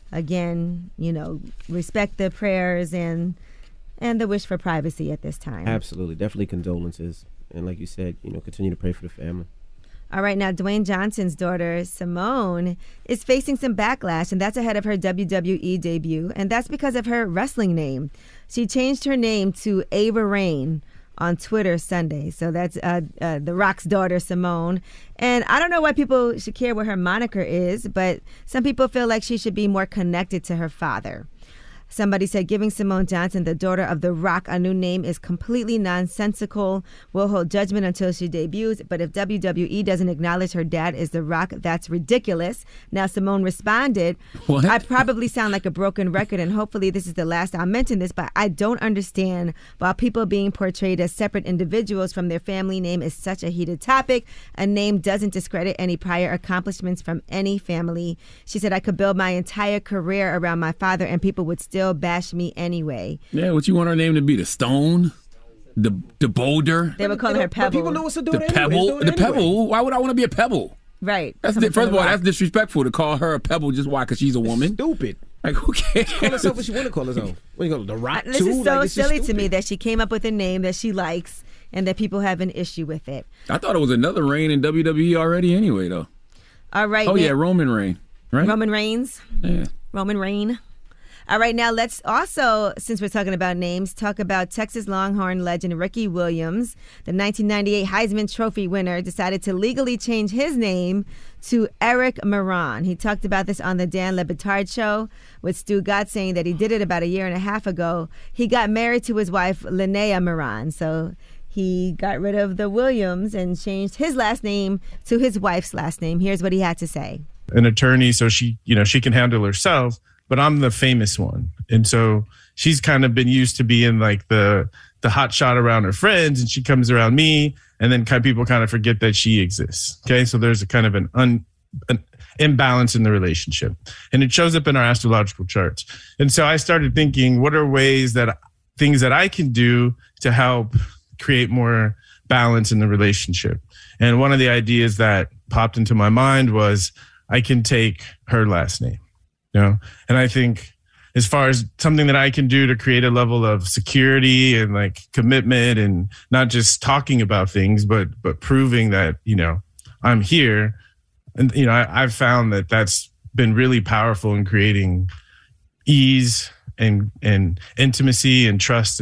[SPEAKER 3] again, you know, respect the prayers and and the wish for privacy at this time.
[SPEAKER 1] Absolutely. Definitely condolences. And like you said, you know, continue to pray for the family.
[SPEAKER 3] All right, now Dwayne Johnson's daughter, Simone, is facing some backlash, and that's ahead of her W W E debut, and that's because of her wrestling name. She changed her name to Ava Raine on Twitter Sunday. So that's uh, uh, The Rock's daughter, Simone. And I don't know why people should care what her moniker is, but some people feel like she should be more connected to her father. Somebody said giving Simone Johnson, the daughter of The Rock, a new name is completely nonsensical. We'll hold judgment until she debuts. But if W W E doesn't acknowledge her dad is The Rock, that's ridiculous. Now, Simone responded,
[SPEAKER 2] what?
[SPEAKER 3] I probably sound like a broken record, and hopefully this is the last I'll mention this, but I don't understand why people being portrayed as separate individuals from their family name is such a heated topic. A name doesn't discredit any prior accomplishments from any family. She said, I could build my entire career around my father and people would still bash me anyway.
[SPEAKER 2] Yeah, what you want her name to be? The Stone? The the Boulder?
[SPEAKER 3] They were calling her Pebble.
[SPEAKER 1] People know what's to do
[SPEAKER 2] The
[SPEAKER 1] anyway.
[SPEAKER 2] Pebble?
[SPEAKER 1] Do it
[SPEAKER 2] The
[SPEAKER 1] anyway.
[SPEAKER 2] Pebble? Why would I want to be a Pebble?
[SPEAKER 3] Right.
[SPEAKER 2] That's
[SPEAKER 3] Coming
[SPEAKER 2] di- first
[SPEAKER 3] from
[SPEAKER 2] of all,
[SPEAKER 3] The
[SPEAKER 2] that's
[SPEAKER 3] Rock.
[SPEAKER 2] disrespectful to call her a Pebble just why? Because she's a woman.
[SPEAKER 1] Stupid.
[SPEAKER 2] Like, who cares?
[SPEAKER 1] Call herself what she want to call herself. What do you call it? The Rock,
[SPEAKER 3] This
[SPEAKER 1] too?
[SPEAKER 3] is so
[SPEAKER 1] Like, it's just
[SPEAKER 3] silly to
[SPEAKER 1] stupid.
[SPEAKER 3] me that she came up with a name that she likes and that people have an issue with it.
[SPEAKER 2] I thought it was another Reign in W W E already anyway, though.
[SPEAKER 3] All right.
[SPEAKER 2] Oh,
[SPEAKER 3] now-
[SPEAKER 2] yeah, Roman Reign, right?
[SPEAKER 3] Roman Reigns.
[SPEAKER 2] Yeah.
[SPEAKER 3] Roman Reign. All right, now let's also, since we're talking about names, talk about Texas Longhorn legend Ricky Williams. The nineteen ninety-eight Heisman Trophy winner decided to legally change his name to Eric Moran. He talked about this on the Dan Le Batard Show with Stu Gott, saying that he did it about a year and a half ago. He got married to his wife, Linnea Moran, so he got rid of the Williams and changed his last name to his wife's last name. Here's what he had to say.
[SPEAKER 21] An attorney, so she, you know, she can handle herself, but I'm the famous one. And so she's kind of been used to being like the the hot shot around her friends, and she comes around me, and then kind of people kind of forget that she exists. Okay, so there's a kind of an, un, an imbalance in the relationship, and it shows up in our astrological charts. And so I started thinking, what are ways that things that I can do to help create more balance in the relationship? And one of the ideas that popped into my mind was I can take her last name. You know, and I think as far as something that I can do to create a level of security and like commitment and not just talking about things, but but proving that, you know, I'm here. And, you know, I, I've found that that's been really powerful in creating ease and and intimacy and trust and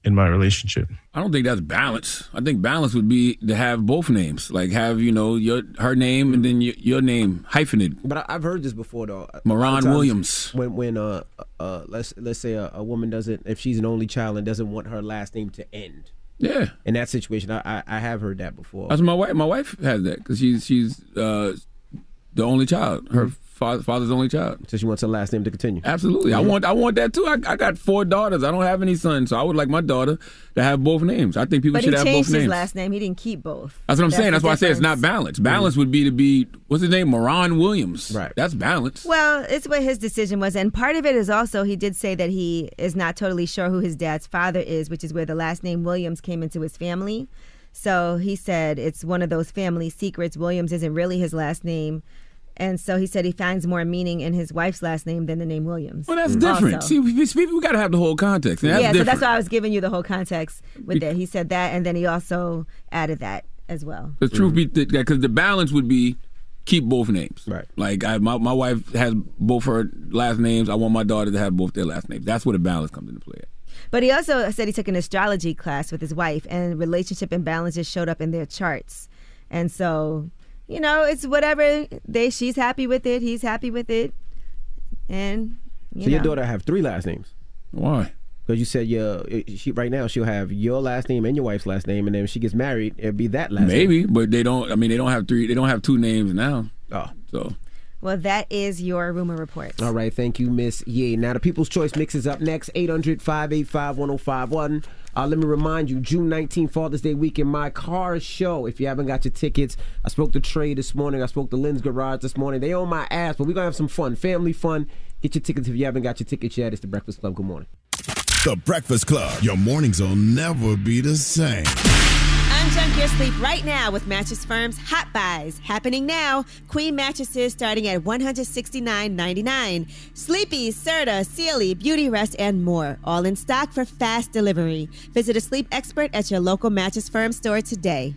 [SPEAKER 21] in my relationship.
[SPEAKER 2] I don't think that's balance. I think balance would be to have both names, like have you know your her name and then your, your name hyphenated.
[SPEAKER 1] But I, I've heard this before though.
[SPEAKER 2] Moran Williams.
[SPEAKER 1] When when uh uh let's let's say a, a woman doesn't, if she's an only child and doesn't want her last name to end.
[SPEAKER 2] Yeah.
[SPEAKER 1] In that situation, I I, I have heard that before.
[SPEAKER 2] That's my wife. My wife has that because she's she's uh, the only child. Her father, father's only child.
[SPEAKER 1] So she wants her last name to continue.
[SPEAKER 2] Absolutely. Mm-hmm. I want I want that too. I, I got four daughters. I don't have any sons, so I would like my daughter to have both names. I think people
[SPEAKER 3] but
[SPEAKER 2] should have both names.
[SPEAKER 3] But he changed his last name. He didn't keep both.
[SPEAKER 2] That's what I'm
[SPEAKER 3] That's
[SPEAKER 2] saying. That's why
[SPEAKER 3] difference.
[SPEAKER 2] I say it's not balance. Balance mm-hmm. would be to be, what's his name? Moran Williams.
[SPEAKER 1] Right.
[SPEAKER 2] That's balance.
[SPEAKER 3] Well, it's what his decision was. And part of it is also, he did say that he is not totally sure who his dad's father is, which is where the last name Williams came into his family. So he said it's one of those family secrets. Williams isn't really his last name. And so he said he finds more meaning in his wife's last name than the name Williams.
[SPEAKER 2] Well, that's different.
[SPEAKER 3] Also.
[SPEAKER 2] See, we, we, we got to have the whole context. That's
[SPEAKER 3] yeah,
[SPEAKER 2] different.
[SPEAKER 3] so that's why I was giving you the whole context with that. He said that, and then he also added that as well.
[SPEAKER 2] The truth be, because the balance would be keep both names.
[SPEAKER 1] Right.
[SPEAKER 2] Like I, my my wife has both her last names. I want my daughter to have both their last names. That's where the balance comes into play.
[SPEAKER 3] But he also said he took an astrology class with his wife, and relationship imbalances showed up in their charts. And so, you know, it's whatever they she's happy with it, he's happy with it. And you
[SPEAKER 1] So
[SPEAKER 3] know.
[SPEAKER 1] your daughter have three last names.
[SPEAKER 2] Why?
[SPEAKER 1] Because you said your she right now she'll have your last name and your wife's last name, and then when she gets married, it'll be that last
[SPEAKER 2] Maybe,
[SPEAKER 1] name.
[SPEAKER 2] but they don't. I mean, they don't have three. They don't have two names now.
[SPEAKER 1] Oh,
[SPEAKER 2] so.
[SPEAKER 3] Well, that is your rumor report.
[SPEAKER 1] All right, thank you, Miss Ye. Now, the People's Choice Mix is up next, eight hundred, five eight five, one oh five one. Uh, let me remind you, June nineteenth, Father's Day weekend, my car show. If you haven't got your tickets, I spoke to Trey this morning. I spoke to Lynn's Garage this morning. They on my ass, but we're going to have some fun, family fun. Get your tickets if you haven't got your tickets yet. It's The Breakfast Club. Good morning.
[SPEAKER 4] The Breakfast Club. Your mornings will never be the same.
[SPEAKER 7] Unjunk your sleep right now with Mattress Firm's Hot Buys. Happening now. Queen mattresses starting at one hundred sixty-nine ninety-nine. Sleepy, Serta, Sealy, Beauty Rest, and more. All in stock for fast delivery. Visit a sleep expert at your local Mattress Firm store today.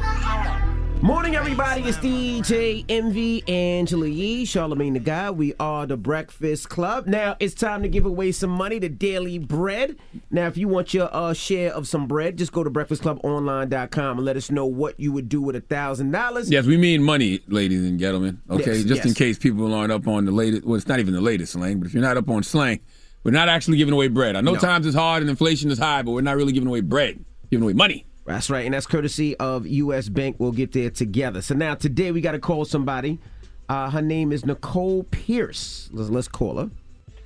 [SPEAKER 1] Morning, everybody. It's D J Envy, Angela Yee, Charlamagne the Guy. We are The Breakfast Club. Now, it's time to give away some money, the Daily Bread. Now, if you want your uh, share of some bread, just go to breakfast club online dot com and let us know what you would do with one thousand dollars.
[SPEAKER 2] Yes, we mean money, ladies and gentlemen. Okay,
[SPEAKER 1] Yes,
[SPEAKER 2] just
[SPEAKER 1] yes.
[SPEAKER 2] in case people aren't up on the latest. Well, it's not even the latest slang, but if you're not up on slang, we're not actually giving away bread. I know
[SPEAKER 1] No.
[SPEAKER 2] times is hard and inflation is high, but we're not really giving away bread. Giving away money.
[SPEAKER 1] That's right, and that's courtesy of U S Bank. We'll get there together. So now, today, we got to call somebody. Uh, her name is Nicole Pierce. Let's, let's call her.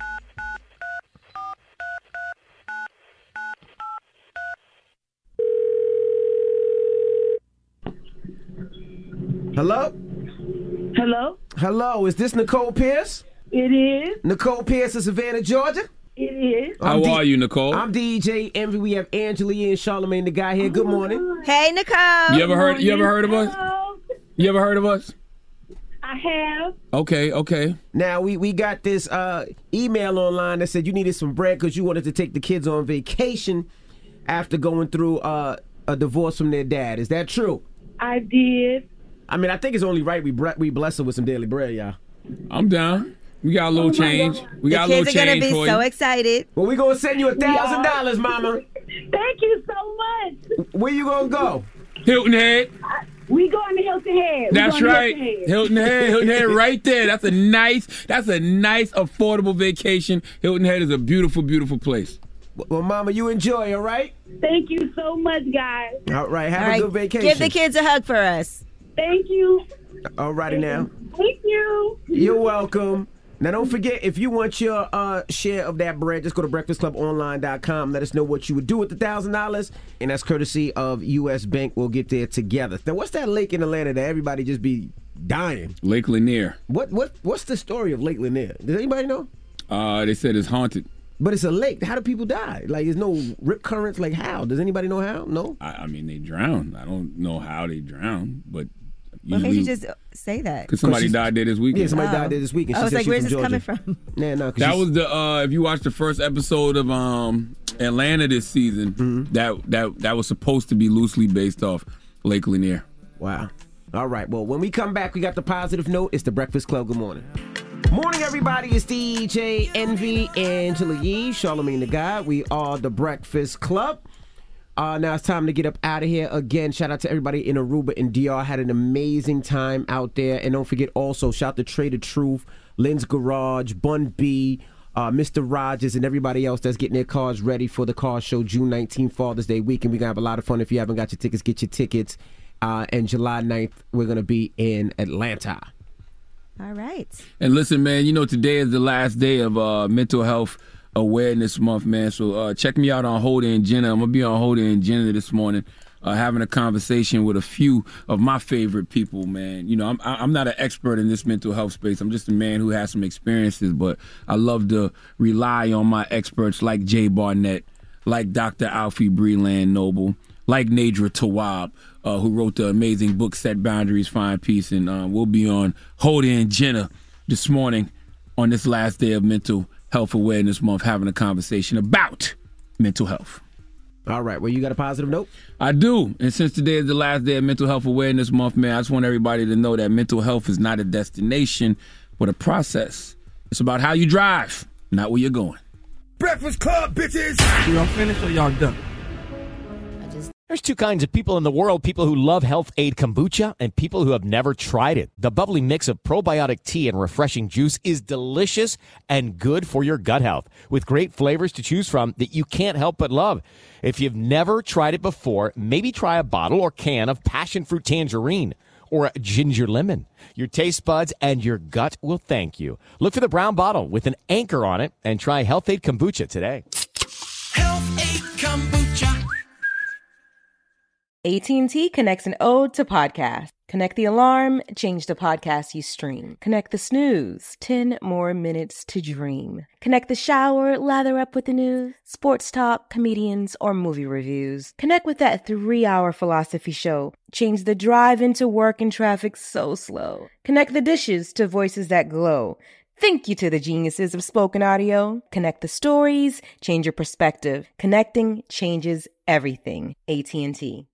[SPEAKER 1] Hello?
[SPEAKER 13] Hello?
[SPEAKER 1] Hello, is this Nicole Pierce?
[SPEAKER 13] It is.
[SPEAKER 1] Nicole Pierce of Savannah, Georgia?
[SPEAKER 13] It is.
[SPEAKER 2] How
[SPEAKER 1] I'm
[SPEAKER 2] are you, Nicole?
[SPEAKER 1] I'm D J Envy. We have Angela Yee and Charlamagne the Guy here. Good morning.
[SPEAKER 3] Hey, Nicole.
[SPEAKER 2] You ever heard? You ever heard of us? You ever heard of us?
[SPEAKER 13] I have.
[SPEAKER 2] Okay, okay.
[SPEAKER 1] Now, we, we got this uh, email online that said you needed some bread because you wanted to take the kids on vacation after going through uh, a divorce from their dad. Is that true?
[SPEAKER 13] I did.
[SPEAKER 1] I mean, I think it's only right we bre- we bless her with some daily bread, y'all.
[SPEAKER 2] I'm down. We got a little
[SPEAKER 13] Oh, my
[SPEAKER 2] change.
[SPEAKER 13] God.
[SPEAKER 2] We got
[SPEAKER 3] the
[SPEAKER 2] a little
[SPEAKER 3] kids are gonna
[SPEAKER 2] change
[SPEAKER 3] be
[SPEAKER 2] for
[SPEAKER 3] so
[SPEAKER 2] you.
[SPEAKER 3] excited.
[SPEAKER 1] Well, we gonna send you a thousand dollars, Mama.
[SPEAKER 13] Thank you so much.
[SPEAKER 1] Where you gonna go?
[SPEAKER 2] Hilton Head.
[SPEAKER 13] We going to Hilton Head. We
[SPEAKER 2] That's
[SPEAKER 13] going to
[SPEAKER 2] right.
[SPEAKER 13] Hilton Head.
[SPEAKER 2] Hilton Head. Hilton Head right there. That's a nice, that's a nice, affordable vacation. Hilton Head is a beautiful, beautiful place.
[SPEAKER 1] Well, Mama, you enjoy, all right?
[SPEAKER 13] Thank you so much, guys.
[SPEAKER 1] All right, have
[SPEAKER 3] All
[SPEAKER 1] a
[SPEAKER 3] right,
[SPEAKER 1] good vacation.
[SPEAKER 3] give the kids a hug for us.
[SPEAKER 13] Thank you.
[SPEAKER 1] All righty now.
[SPEAKER 13] Thank you.
[SPEAKER 1] You're welcome. Now, don't forget, if you want your uh, share of that bread, just go to breakfast club online dot com. Let us know what you would do with the one thousand dollars, and that's courtesy of U S Bank. We'll get there together. Now, what's that lake in Atlanta that everybody just be dying?
[SPEAKER 2] Lake Lanier.
[SPEAKER 1] What what What's the story of Lake Lanier? Does anybody know?
[SPEAKER 2] Uh, they said it's haunted.
[SPEAKER 1] But it's a lake. How do people die? Like, there's no rip currents. Like, how? Does anybody know how? No?
[SPEAKER 2] I, I mean, they drown. I don't know how they drown, but
[SPEAKER 3] Why can't you just say that?
[SPEAKER 2] because somebody died there this weekend.
[SPEAKER 1] Yeah, somebody
[SPEAKER 3] Oh.
[SPEAKER 1] died there this weekend.
[SPEAKER 3] I
[SPEAKER 1] She
[SPEAKER 3] was
[SPEAKER 1] said
[SPEAKER 3] like,
[SPEAKER 1] she's
[SPEAKER 3] where's
[SPEAKER 1] from
[SPEAKER 3] this
[SPEAKER 1] Georgia.
[SPEAKER 3] coming from?
[SPEAKER 1] Yeah, no. 'cause
[SPEAKER 2] That
[SPEAKER 1] she's-
[SPEAKER 2] was the uh, if you watched the first episode of um, Atlanta this season,
[SPEAKER 1] Mm-hmm.
[SPEAKER 2] that that that was supposed to be loosely based off Lake Lanier.
[SPEAKER 1] Wow. All right. Well, when we come back, we got the positive note. It's the Breakfast Club. Good morning. Morning, everybody. It's D J Envy, Angela Yee, Charlamagne the God. We are the Breakfast Club. Uh, now it's time to get up out of here. Again, shout out to everybody in Aruba and D R. Had an amazing time out there. And don't forget also, shout out to Trader Truth, Lynn's Garage, Bun B, uh, Mister Rogers, and everybody else that's getting their cars ready for the car show June nineteenth, Father's Day weekend. We're going to have a lot of fun. If you haven't got your tickets, get your tickets. Uh, and July ninth, we're going to be in Atlanta.
[SPEAKER 3] All right.
[SPEAKER 2] And listen, man, you know, today is the last day of uh, Mental Health Awareness Month, man. So uh, check me out on Hoda and Jenna. I'm going to be on Hoda and Jenna this morning, uh, having a conversation with a few of my favorite people, man. You know, I'm I'm not an expert in this mental health space. I'm just a man who has some experiences, but I love to rely on my experts like Jay Barnett, like Doctor Alfie Breland Noble, like Nadra Tawwab, uh, who wrote the amazing book Set Boundaries, Find Peace. And uh, we'll be on Hoda and Jenna this morning on this last day of Mental Health Awareness Month, having a conversation about mental health.
[SPEAKER 1] All right. Well, you got a positive note?
[SPEAKER 2] I do. And since today is the last day of Mental Health Awareness Month, man, I just want everybody to know that mental health is not a destination, but a process. It's about how you drive, not where you're going.
[SPEAKER 8] Breakfast Club, bitches!
[SPEAKER 5] Y'all finished or y'all done? There's two kinds of people in the world, people who love Health Aid Kombucha and people who have never tried it. The bubbly mix of probiotic tea and refreshing juice is delicious and good for your gut health, with great flavors to choose from that you can't help but love. If you've never tried it before, maybe try a bottle or can of passion fruit tangerine or a ginger lemon. Your taste buds and your gut will thank you. Look for the brown bottle with an anchor on it and try Health Aid Kombucha today.
[SPEAKER 18] Health Aid Kombucha.
[SPEAKER 6] A T and T connects an ode to podcasts. Connect the alarm, change the podcast you stream. Connect the snooze, ten more minutes to dream. Connect the shower, lather up with the news, sports talk, comedians, or movie reviews. Connect with that three-hour philosophy show. Change the drive into work and traffic so slow. Connect the dishes to voices that glow. Thank you to the geniuses of spoken audio. Connect the stories, change your perspective. Connecting changes everything. A T and T.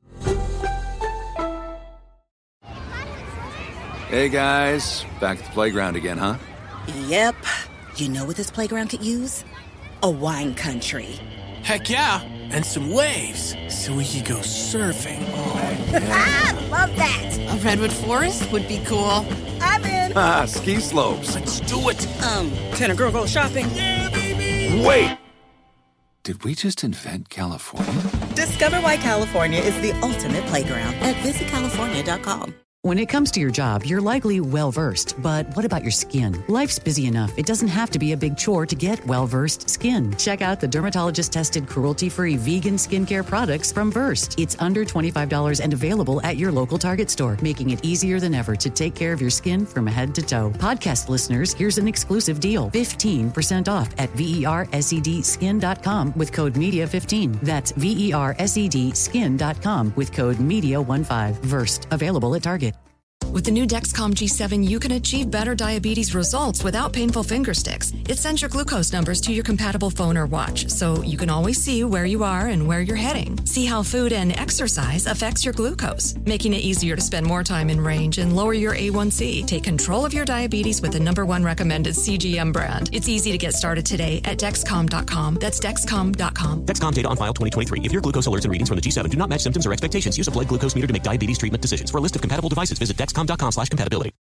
[SPEAKER 14] Hey guys, back at the playground again, huh?
[SPEAKER 24] Yep. You know what this playground could use? A wine country.
[SPEAKER 18] Heck yeah, and some waves so we could go surfing. Oh,
[SPEAKER 24] ah, love that.
[SPEAKER 25] A redwood forest would be cool.
[SPEAKER 24] I'm in.
[SPEAKER 14] Ah, ski slopes.
[SPEAKER 18] Let's do it.
[SPEAKER 24] Um, can a girl go shopping?
[SPEAKER 18] Yeah, baby.
[SPEAKER 14] Wait. Did we just invent California?
[SPEAKER 24] Discover why California is the ultimate playground at visit california dot com.
[SPEAKER 26] When it comes to your job, you're likely well-versed, but what about your skin? Life's busy enough. It doesn't have to be a big chore to get well-versed skin. Check out the dermatologist-tested, cruelty-free vegan skincare products from Versed. It's under twenty-five dollars and available at your local Target store, making it easier than ever to take care of your skin from head to toe. Podcast listeners, here's an exclusive deal. fifteen percent off at V E R S E D skin dot com with code media fifteen. That's V E R S E D skin dot com with code media fifteen. Versed. Available at Target.
[SPEAKER 17] With the new Dexcom G seven, you can achieve better diabetes results without painful finger sticks. It sends your glucose numbers to your compatible phone or watch, so you can always see where you are and where you're heading. See how food and exercise affects your glucose, making it easier to spend more time in range and lower your A one C. Take control of your diabetes with the number one recommended C G M brand. It's easy to get started today at Dexcom dot com. That's Dexcom dot com.
[SPEAKER 27] Dexcom data on file twenty twenty-three. If your glucose alerts and readings from the G seven do not match symptoms or expectations, use a blood glucose meter to make diabetes treatment decisions. For a list of compatible devices, visit Dexcom dot com slash compatibility.